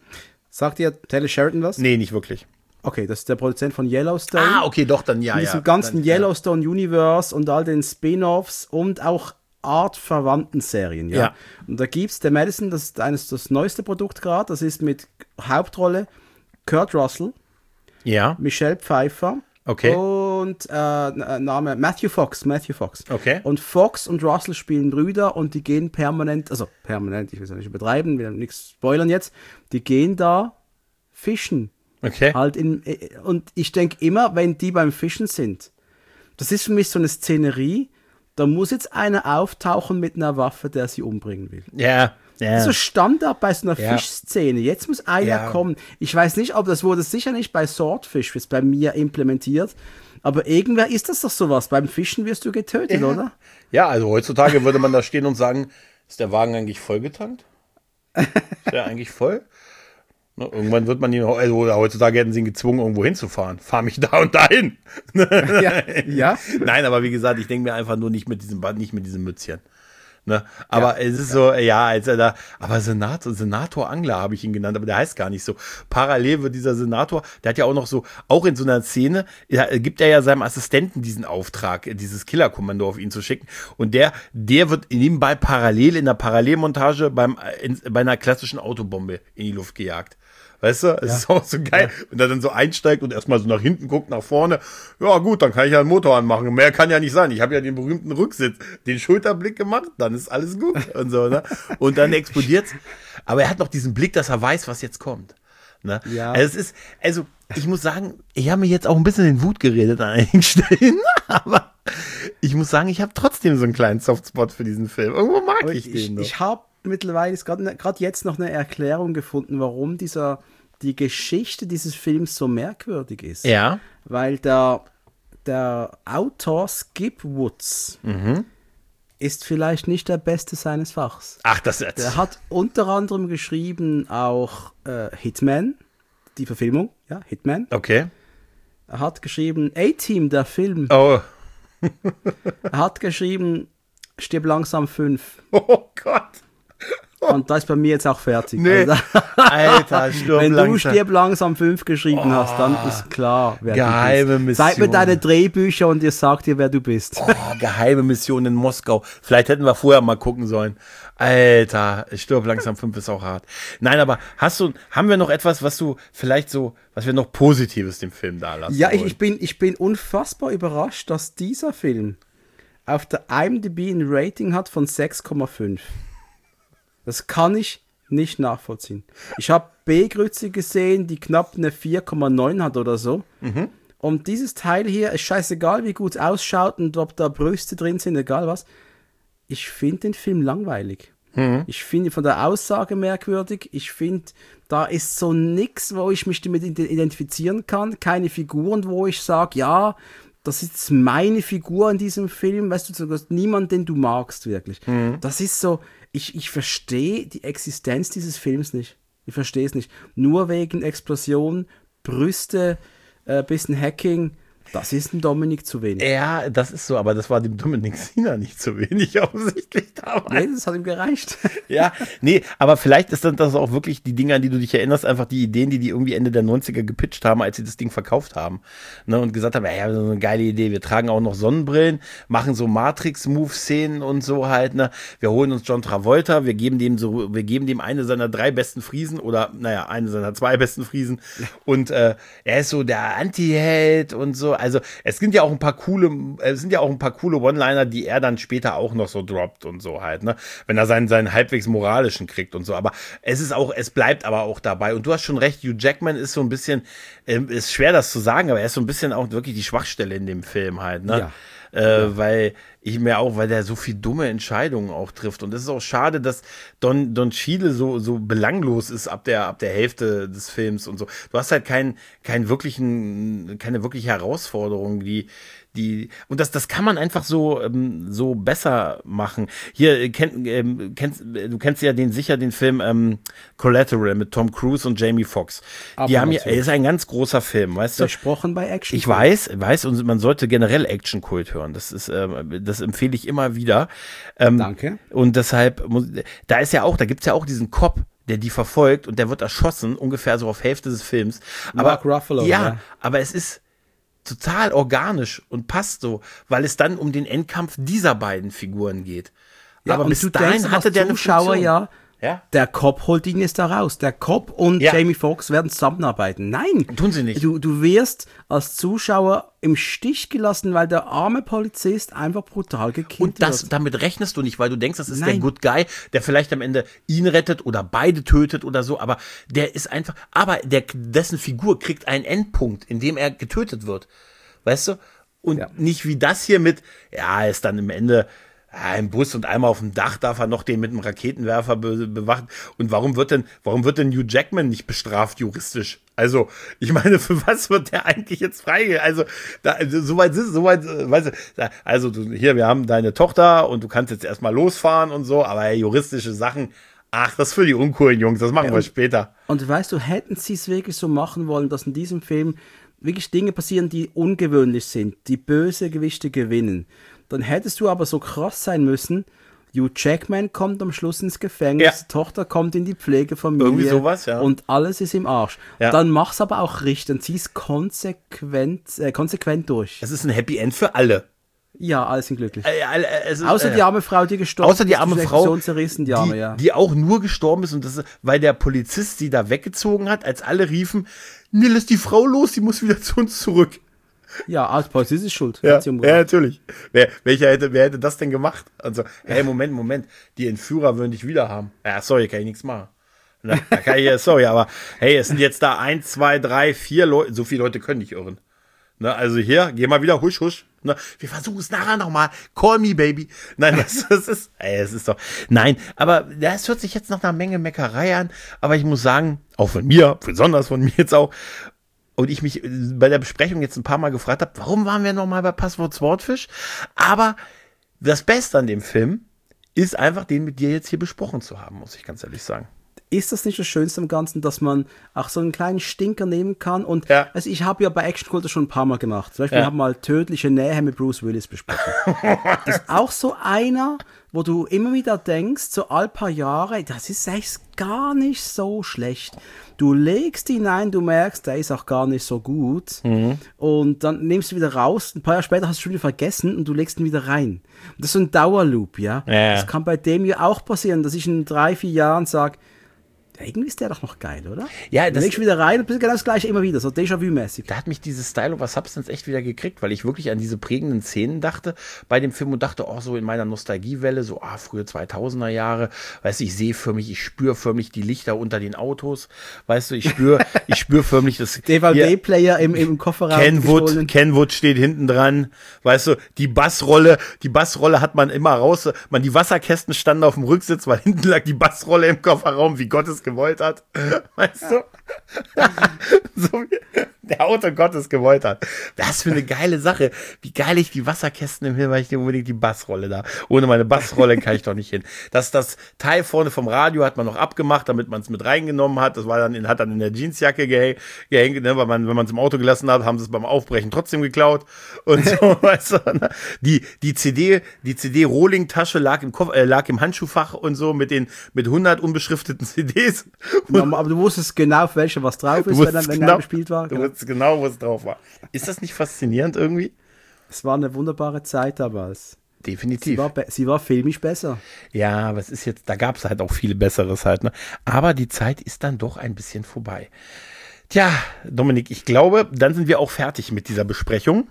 Speaker 3: Sagt dir Taylor Sheridan was?
Speaker 2: Nee, nicht wirklich.
Speaker 3: Okay, das ist der Produzent von Yellowstone.
Speaker 2: Ah, okay, doch, dann ja,
Speaker 3: in diesem
Speaker 2: ja.
Speaker 3: ganzen
Speaker 2: dann,
Speaker 3: Yellowstone-Universe und all den Spin-Offs und auch artverwandten Serien, ja. ja. Und da gibt's The Madison, das ist eines das neueste Produkt gerade, das ist mit Hauptrolle Kurt Russell,
Speaker 2: ja.
Speaker 3: Michelle Pfeiffer
Speaker 2: okay.
Speaker 3: und äh, Name Matthew Fox, Matthew Fox.
Speaker 2: Okay.
Speaker 3: Und Fox und Russell spielen Brüder und die gehen permanent, also permanent, ich will es ja nicht übertreiben, will nichts spoilern jetzt, die gehen da fischen.
Speaker 2: Okay.
Speaker 3: Halt in, und ich denke immer, wenn die beim Fischen sind, das ist für mich so eine Szenerie, da muss jetzt einer auftauchen mit einer Waffe, der sie umbringen will.
Speaker 2: Ja, ja.
Speaker 3: Das ist so Standard bei so einer
Speaker 2: ja.
Speaker 3: Fischszene. Jetzt muss einer
Speaker 2: ja.
Speaker 3: kommen. Ich weiß nicht, ob das wurde sicher nicht bei Swordfish, ist bei mir implementiert, aber irgendwer ist das doch sowas. Beim Fischen wirst du getötet,
Speaker 2: ja.
Speaker 3: oder?
Speaker 2: Ja, also heutzutage würde man da stehen und sagen, ist der Wagen eigentlich vollgetankt? Ist der eigentlich voll? Irgendwann wird man ihn, also heutzutage hätten sie ihn gezwungen, irgendwo hinzufahren. Fahr mich da und dahin.
Speaker 3: Ja, ja.
Speaker 2: Nein, aber wie gesagt, ich denke mir einfach nur nicht mit diesem, nicht mit diesem Mützchen. Ne? Aber ja, es ist ja. so, ja, als er da, aber Senator, Senator Angler habe ich ihn genannt, aber der heißt gar nicht so. Parallel wird dieser Senator, der hat ja auch noch so, auch in so einer Szene, ja, gibt er ja seinem Assistenten diesen Auftrag, dieses Killerkommando auf ihn zu schicken. Und der, der wird nebenbei parallel in der Parallelmontage beim, in, bei einer klassischen Autobombe in die Luft gejagt. Weißt du, es ja. ist auch so geil. Ja. Wenn er dann so einsteigt und erstmal so nach hinten guckt, nach vorne. Ja gut, dann kann ich ja einen Motor anmachen. Mehr kann ja nicht sein. Ich habe ja den berühmten Rücksitz, den Schulterblick gemacht, dann ist alles gut und so, ne? Und dann explodiert's. Aber er hat noch diesen Blick, dass er weiß, was jetzt kommt. Ne? Ja. Also es ist, also ich muss sagen, ich habe mir jetzt auch ein bisschen in Wut geredet an einigen Stellen, aber ich muss sagen, ich habe trotzdem so einen kleinen Softspot für diesen Film. Irgendwo mag aber ich, ich den. Noch.
Speaker 3: Ich habe mittlerweile gerade jetzt noch eine Erklärung gefunden, warum dieser die Geschichte dieses Films so merkwürdig ist.
Speaker 2: Ja.
Speaker 3: Weil der, der Autor Skip Woods
Speaker 2: mhm.
Speaker 3: ist vielleicht nicht der Beste seines Fachs.
Speaker 2: Ach, das jetzt.
Speaker 3: Der hat unter anderem geschrieben auch äh, Hitman, die Verfilmung, ja, Hitman.
Speaker 2: Okay.
Speaker 3: Er hat geschrieben A-Team, der Film.
Speaker 2: Oh.
Speaker 3: Er hat geschrieben Stirb langsam fünf.
Speaker 2: Oh Gott.
Speaker 3: Und da ist bei mir jetzt auch fertig.
Speaker 2: Nee.
Speaker 3: Also,
Speaker 2: Alter, stirb
Speaker 3: wenn
Speaker 2: langsam.
Speaker 3: du Stirb langsam fünf geschrieben oh. hast, dann ist klar, wer
Speaker 2: geheime
Speaker 3: du bist.
Speaker 2: Mission.
Speaker 3: Zeig mir deine Drehbücher und ihr sagt dir, wer du bist.
Speaker 2: Oh, geheime Mission in Moskau. Vielleicht hätten wir vorher mal gucken sollen. Alter, Stirb langsam fünf ist auch hart. Nein, aber hast du, haben wir noch etwas, was du vielleicht so, was wir noch Positives dem Film da lassen
Speaker 3: Ja, ich,
Speaker 2: wollen?
Speaker 3: ich bin, ich bin unfassbar überrascht, dass dieser Film auf der IMDb ein Rating hat von sechs Komma fünf. Das kann ich nicht nachvollziehen. Ich habe B-Grütze gesehen, die knapp eine vier Komma neun hat oder so.
Speaker 2: Mhm.
Speaker 3: Und dieses Teil hier ist scheißegal, wie gut es ausschaut und ob da Brüste drin sind, egal was. Ich finde den Film langweilig.
Speaker 2: Mhm.
Speaker 3: Ich finde ihn von der Aussage merkwürdig. Ich finde, da ist so nix, wo ich mich damit identifizieren kann. Keine Figuren, wo ich sage, ja, das ist meine Figur in diesem Film, weißt du, du hast niemand, den du magst, wirklich. Mhm. Das ist so, ich, ich verstehe die Existenz dieses Films nicht. Ich verstehe es nicht. Nur wegen Explosion, Brüste, äh, bisschen Hacking, das ist dem Dominik zu wenig.
Speaker 2: Ja, das ist so, aber das war dem Dominik Sina nicht zu wenig offensichtlich damals.
Speaker 3: Nee, das hat ihm gereicht.
Speaker 2: Ja, nee, aber vielleicht ist dann das auch wirklich die Dinge, an die du dich erinnerst, einfach die Ideen, die die irgendwie Ende der neunziger gepitcht haben, als sie das Ding verkauft haben. Ne, und gesagt haben, ja, so eine geile Idee, wir tragen auch noch Sonnenbrillen, machen so Matrix-Move-Szenen und so halt, ne. Wir holen uns John Travolta, wir geben dem so, wir geben dem eine seiner drei besten Friesen oder, naja, eine seiner zwei besten Friesen und äh, er ist so der Anti-Held und so. Also es sind ja auch ein paar coole, es sind ja auch ein paar coole One-Liner, die er dann später auch noch so droppt und so halt, ne? Wenn er seinen, seinen halbwegs moralischen kriegt und so. Aber es ist auch, es bleibt aber auch dabei. Und du hast schon recht, Hugh Jackman ist so ein bisschen, äh, ist schwer das zu sagen, aber er ist so ein bisschen auch wirklich die Schwachstelle in dem Film halt, ne?
Speaker 3: Ja.
Speaker 2: Äh, ja. Weil ich mir auch, weil der so viel dumme Entscheidungen auch trifft. Und es ist auch schade, dass Don, Don Cheadle so, so belanglos ist ab der, ab der Hälfte des Films und so. Du hast halt keinen, keinen wirklichen, keine wirkliche Herausforderung, die, die, und das, das kann man einfach so, ähm, so besser machen. Hier, kenn, ähm, kennst, du kennst ja den sicher, den Film ähm, Collateral mit Tom Cruise und Jamie Foxx. Die haben ja, ist ein ganz großer Film, weißt du?
Speaker 3: Versprochen bei Action.
Speaker 2: Ich weiß, weiß, und man sollte generell Action-Kult hören. Das ist, ähm, das empfehle ich immer wieder. Ähm,
Speaker 3: Danke.
Speaker 2: Und deshalb, muss, da ist ja auch, da gibt's ja auch diesen Cop, der die verfolgt und der wird erschossen, ungefähr so auf Hälfte des Films. Aber,
Speaker 3: Mark Ruffalo.
Speaker 2: Ja,
Speaker 3: ja,
Speaker 2: aber es ist total organisch und passt so, weil es dann um den Endkampf dieser beiden Figuren geht.
Speaker 3: Ja,
Speaker 2: aber
Speaker 3: und
Speaker 2: bis
Speaker 3: du
Speaker 2: dahin
Speaker 3: denkst,
Speaker 2: hatte der eine
Speaker 3: Zuschauer
Speaker 2: Funktion.
Speaker 3: ja,
Speaker 2: Ja?
Speaker 3: der Cop holt ihn jetzt da raus. Der Cop und
Speaker 2: Ja.
Speaker 3: Jamie Foxx werden zusammenarbeiten. Nein.
Speaker 2: Tun sie nicht.
Speaker 3: Du, du wirst als Zuschauer im Stich gelassen, weil der arme Polizist einfach brutal gekillt
Speaker 2: Und das,
Speaker 3: wird.
Speaker 2: damit rechnest du nicht, weil du denkst, das ist
Speaker 3: Nein.
Speaker 2: der Good Guy, der vielleicht am Ende ihn rettet oder beide tötet oder so, aber der ist einfach, aber der, dessen Figur kriegt einen Endpunkt, in dem er getötet wird. Weißt du? Und
Speaker 3: Ja.
Speaker 2: nicht wie das hier mit, ja, er ist dann im Ende ja, im Bus und einmal auf dem Dach darf er noch den mit einem Raketenwerfer be bewachen. Und warum wird denn, warum wird denn Hugh Jackman nicht bestraft juristisch? Also, ich meine, für was wird der eigentlich jetzt freigegeben? Also, da, also, soweit ist, soweit, äh, weißt du, da, also, du, hier, wir haben deine Tochter und du kannst jetzt erstmal losfahren und so, aber hey, juristische Sachen, ach, das ist für die uncoolen Jungs, das machen
Speaker 3: Ja,
Speaker 2: wir
Speaker 3: und-
Speaker 2: später.
Speaker 3: Und weißt du, hätten sie es wirklich so machen wollen, dass in diesem Film wirklich Dinge passieren, die ungewöhnlich sind, die böse Gewichte gewinnen, dann hättest du aber so krass sein müssen, Hugh Jackman kommt am Schluss ins Gefängnis,
Speaker 2: Ja.
Speaker 3: die Tochter kommt in die Pflegefamilie.
Speaker 2: Irgendwie sowas, ja.
Speaker 3: Und alles ist im Arsch.
Speaker 2: Ja.
Speaker 3: Dann mach's aber auch richtig und zieh's konsequent, äh, konsequent durch.
Speaker 2: Es ist ein Happy End für alle.
Speaker 3: Ja, alle sind glücklich.
Speaker 2: Äh, äh, es ist,
Speaker 3: Außer
Speaker 2: äh,
Speaker 3: die arme Frau, die gestorben
Speaker 2: Außer die
Speaker 3: ist,
Speaker 2: arme
Speaker 3: durch
Speaker 2: Frau,
Speaker 3: Explosion zerrissen, die arme,
Speaker 2: die,
Speaker 3: ja.
Speaker 2: die auch nur gestorben ist und das, ist, weil der Polizist sie da weggezogen hat, als alle riefen, nee, lass die Frau los, sie muss wieder zu uns zurück.
Speaker 3: Ja, als Polizist ist schuld.
Speaker 2: Ja,
Speaker 3: Hat sie
Speaker 2: ja
Speaker 3: umgebracht.
Speaker 2: natürlich. Wer, welcher hätte, wer hätte das denn gemacht? Also, hey, Moment, Moment, die Entführer würden dich wieder haben. Ja, sorry, kann ich nichts machen. Na, da kann ich, sorry, aber hey, es sind jetzt da eins, zwei, drei, vier Leute, so viele Leute können nicht irren. Ne, also hier, geh mal wieder, husch, husch. Ne, wir versuchen es nachher nochmal. Call me, baby. Nein, das, das ist, ey, es ist doch, nein, aber das hört sich jetzt nach einer Menge Meckerei an, aber ich muss sagen, auch von mir, besonders von mir jetzt auch, und ich mich bei der Besprechung jetzt ein paar Mal gefragt habe, warum waren wir nochmal bei Passwort Swordfish? Aber das Beste an dem Film ist einfach, den mit dir jetzt hier besprochen zu haben, muss ich ganz ehrlich sagen.
Speaker 3: Ist das nicht das Schönste am Ganzen, dass man auch so einen kleinen Stinker nehmen kann? Und
Speaker 2: Ja.
Speaker 3: also ich habe ja bei Action Culture schon ein paar Mal gemacht. Zum Beispiel,
Speaker 2: Ja.
Speaker 3: wir haben mal Tödliche Nähe mit Bruce Willis besprochen. Das ist auch so einer, wo du immer wieder denkst, so all paar Jahre, das ist echt gar nicht so schlecht. Du legst ihn ein, du merkst, der ist auch gar nicht so gut.
Speaker 2: Mhm.
Speaker 3: Und dann nimmst du wieder raus. Ein paar Jahre später hast du schon wieder vergessen und du legst ihn wieder rein. Und das ist so ein Dauerloop, ja.
Speaker 2: Ja.
Speaker 3: Das kann bei dem ja auch passieren, dass ich in drei, vier Jahren sage, irgendwie ist der doch noch geil, oder?
Speaker 2: Ja,
Speaker 3: Dann
Speaker 2: das-
Speaker 3: legst du wieder rein und bist genau das gleiche immer wieder, so Déjà-vu-mäßig.
Speaker 2: Da hat mich dieses Style over Substance echt wieder gekriegt, weil ich wirklich an diese prägenden Szenen dachte bei dem Film und dachte, auch so in meiner Nostalgiewelle, so ah, frühe zweitausender Jahre, weißt du, ich sehe förmlich, ich spüre förmlich die Lichter unter den Autos, weißt du, ich spüre, ich spüre förmlich das
Speaker 3: D V D-Player im, im Kofferraum.
Speaker 2: Kenwood,
Speaker 3: gestohlen.
Speaker 2: Kenwood steht hinten dran, weißt du, die Bassrolle, die Bassrolle hat man immer raus, man, die Wasserkästen standen auf dem Rücksitz, weil hinten lag die Bassrolle im Kofferraum, wie Gott es gewollt hat, weißt du? so, Der Auto Gottes gemeutert. Das für eine geile Sache. Wie geil ich die Wasserkästen im Himmel, weil ich nicht unbedingt die Bassrolle da. Ohne meine Bassrolle kann ich doch nicht hin. Das, das Teil vorne vom Radio hat man noch abgemacht, damit man es mit reingenommen hat. Das war dann in, hat dann in der Jeansjacke gehängt, gehängt ne? Weil man, wenn man es im Auto gelassen hat, haben sie es beim Aufbrechen trotzdem geklaut. Und so, weißt du, ne? Die, die C D, die C D-Rohling-Tasche lag im Koffer, äh, lag im Handschuhfach und so mit den, mit hundert unbeschrifteten C Ds.
Speaker 3: Ja, aber du wusstest genau, auf welche was drauf ist, wenn dann, wenn
Speaker 2: genau,
Speaker 3: er gespielt war.
Speaker 2: Du
Speaker 3: Ja.
Speaker 2: wusstest genau, wo es drauf war. Ist das nicht faszinierend irgendwie?
Speaker 3: Es war eine wunderbare Zeit damals.
Speaker 2: Definitiv.
Speaker 3: Sie war, be- sie war filmisch besser.
Speaker 2: Ja, was ist jetzt, da gab es halt auch viel Besseres halt, ne? Aber die Zeit ist dann doch ein bisschen vorbei. Tja, Dominik, ich glaube, dann sind wir auch fertig mit dieser Besprechung.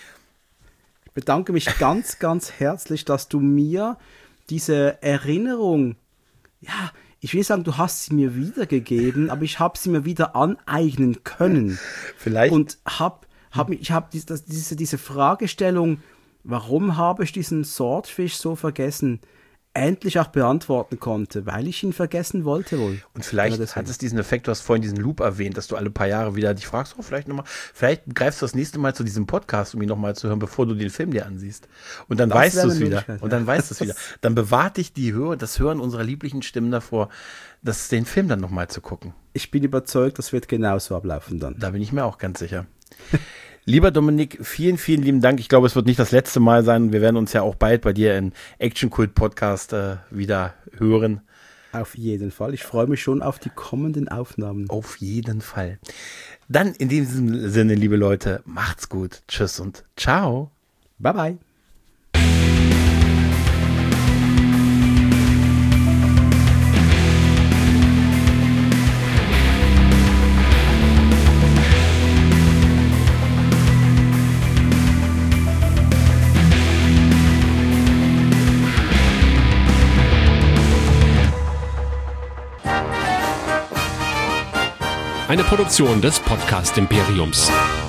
Speaker 3: Ich bedanke mich ganz, ganz herzlich, dass du mir diese Erinnerung, ja, ich will sagen, du hast sie mir wiedergegeben, aber ich habe sie mir wieder aneignen können.
Speaker 2: Vielleicht.
Speaker 3: Und hab, hab, ich habe diese, diese, diese Fragestellung, warum habe ich diesen Swordfish so vergessen, endlich auch beantworten konnte, weil ich ihn vergessen wollte wohl.
Speaker 2: Und vielleicht
Speaker 3: Oder
Speaker 2: hat es diesen Effekt, du hast vorhin diesen Loop erwähnt, dass du alle paar Jahre wieder dich fragst, oh, vielleicht nochmal, vielleicht greifst du das nächste Mal zu diesem Podcast, um ihn nochmal zu hören, bevor du den Film dir ansiehst. Und dann
Speaker 3: Das
Speaker 2: weißt
Speaker 3: wäre
Speaker 2: du es
Speaker 3: eine
Speaker 2: wieder.
Speaker 3: Möglichkeit,
Speaker 2: Und
Speaker 3: ja.
Speaker 2: dann weißt du es wieder. Dann bewahrt dich die Höhe, das Hören unserer lieblichen Stimmen davor, das, den Film dann nochmal zu gucken.
Speaker 3: Ich bin überzeugt, das wird genauso ablaufen dann.
Speaker 2: Da bin ich mir auch ganz sicher. Lieber Dominik, vielen, vielen lieben Dank. Ich glaube, es wird nicht das letzte Mal sein. Wir werden uns ja auch bald bei dir in Action Kult Podcast äh, wieder hören.
Speaker 3: Auf jeden Fall. Ich freue mich schon auf die kommenden Aufnahmen.
Speaker 2: Auf jeden Fall. Dann in diesem Sinne, liebe Leute, macht's gut. Tschüss und ciao.
Speaker 3: Bye, bye.
Speaker 4: Eine Produktion des Podcast Imperiums.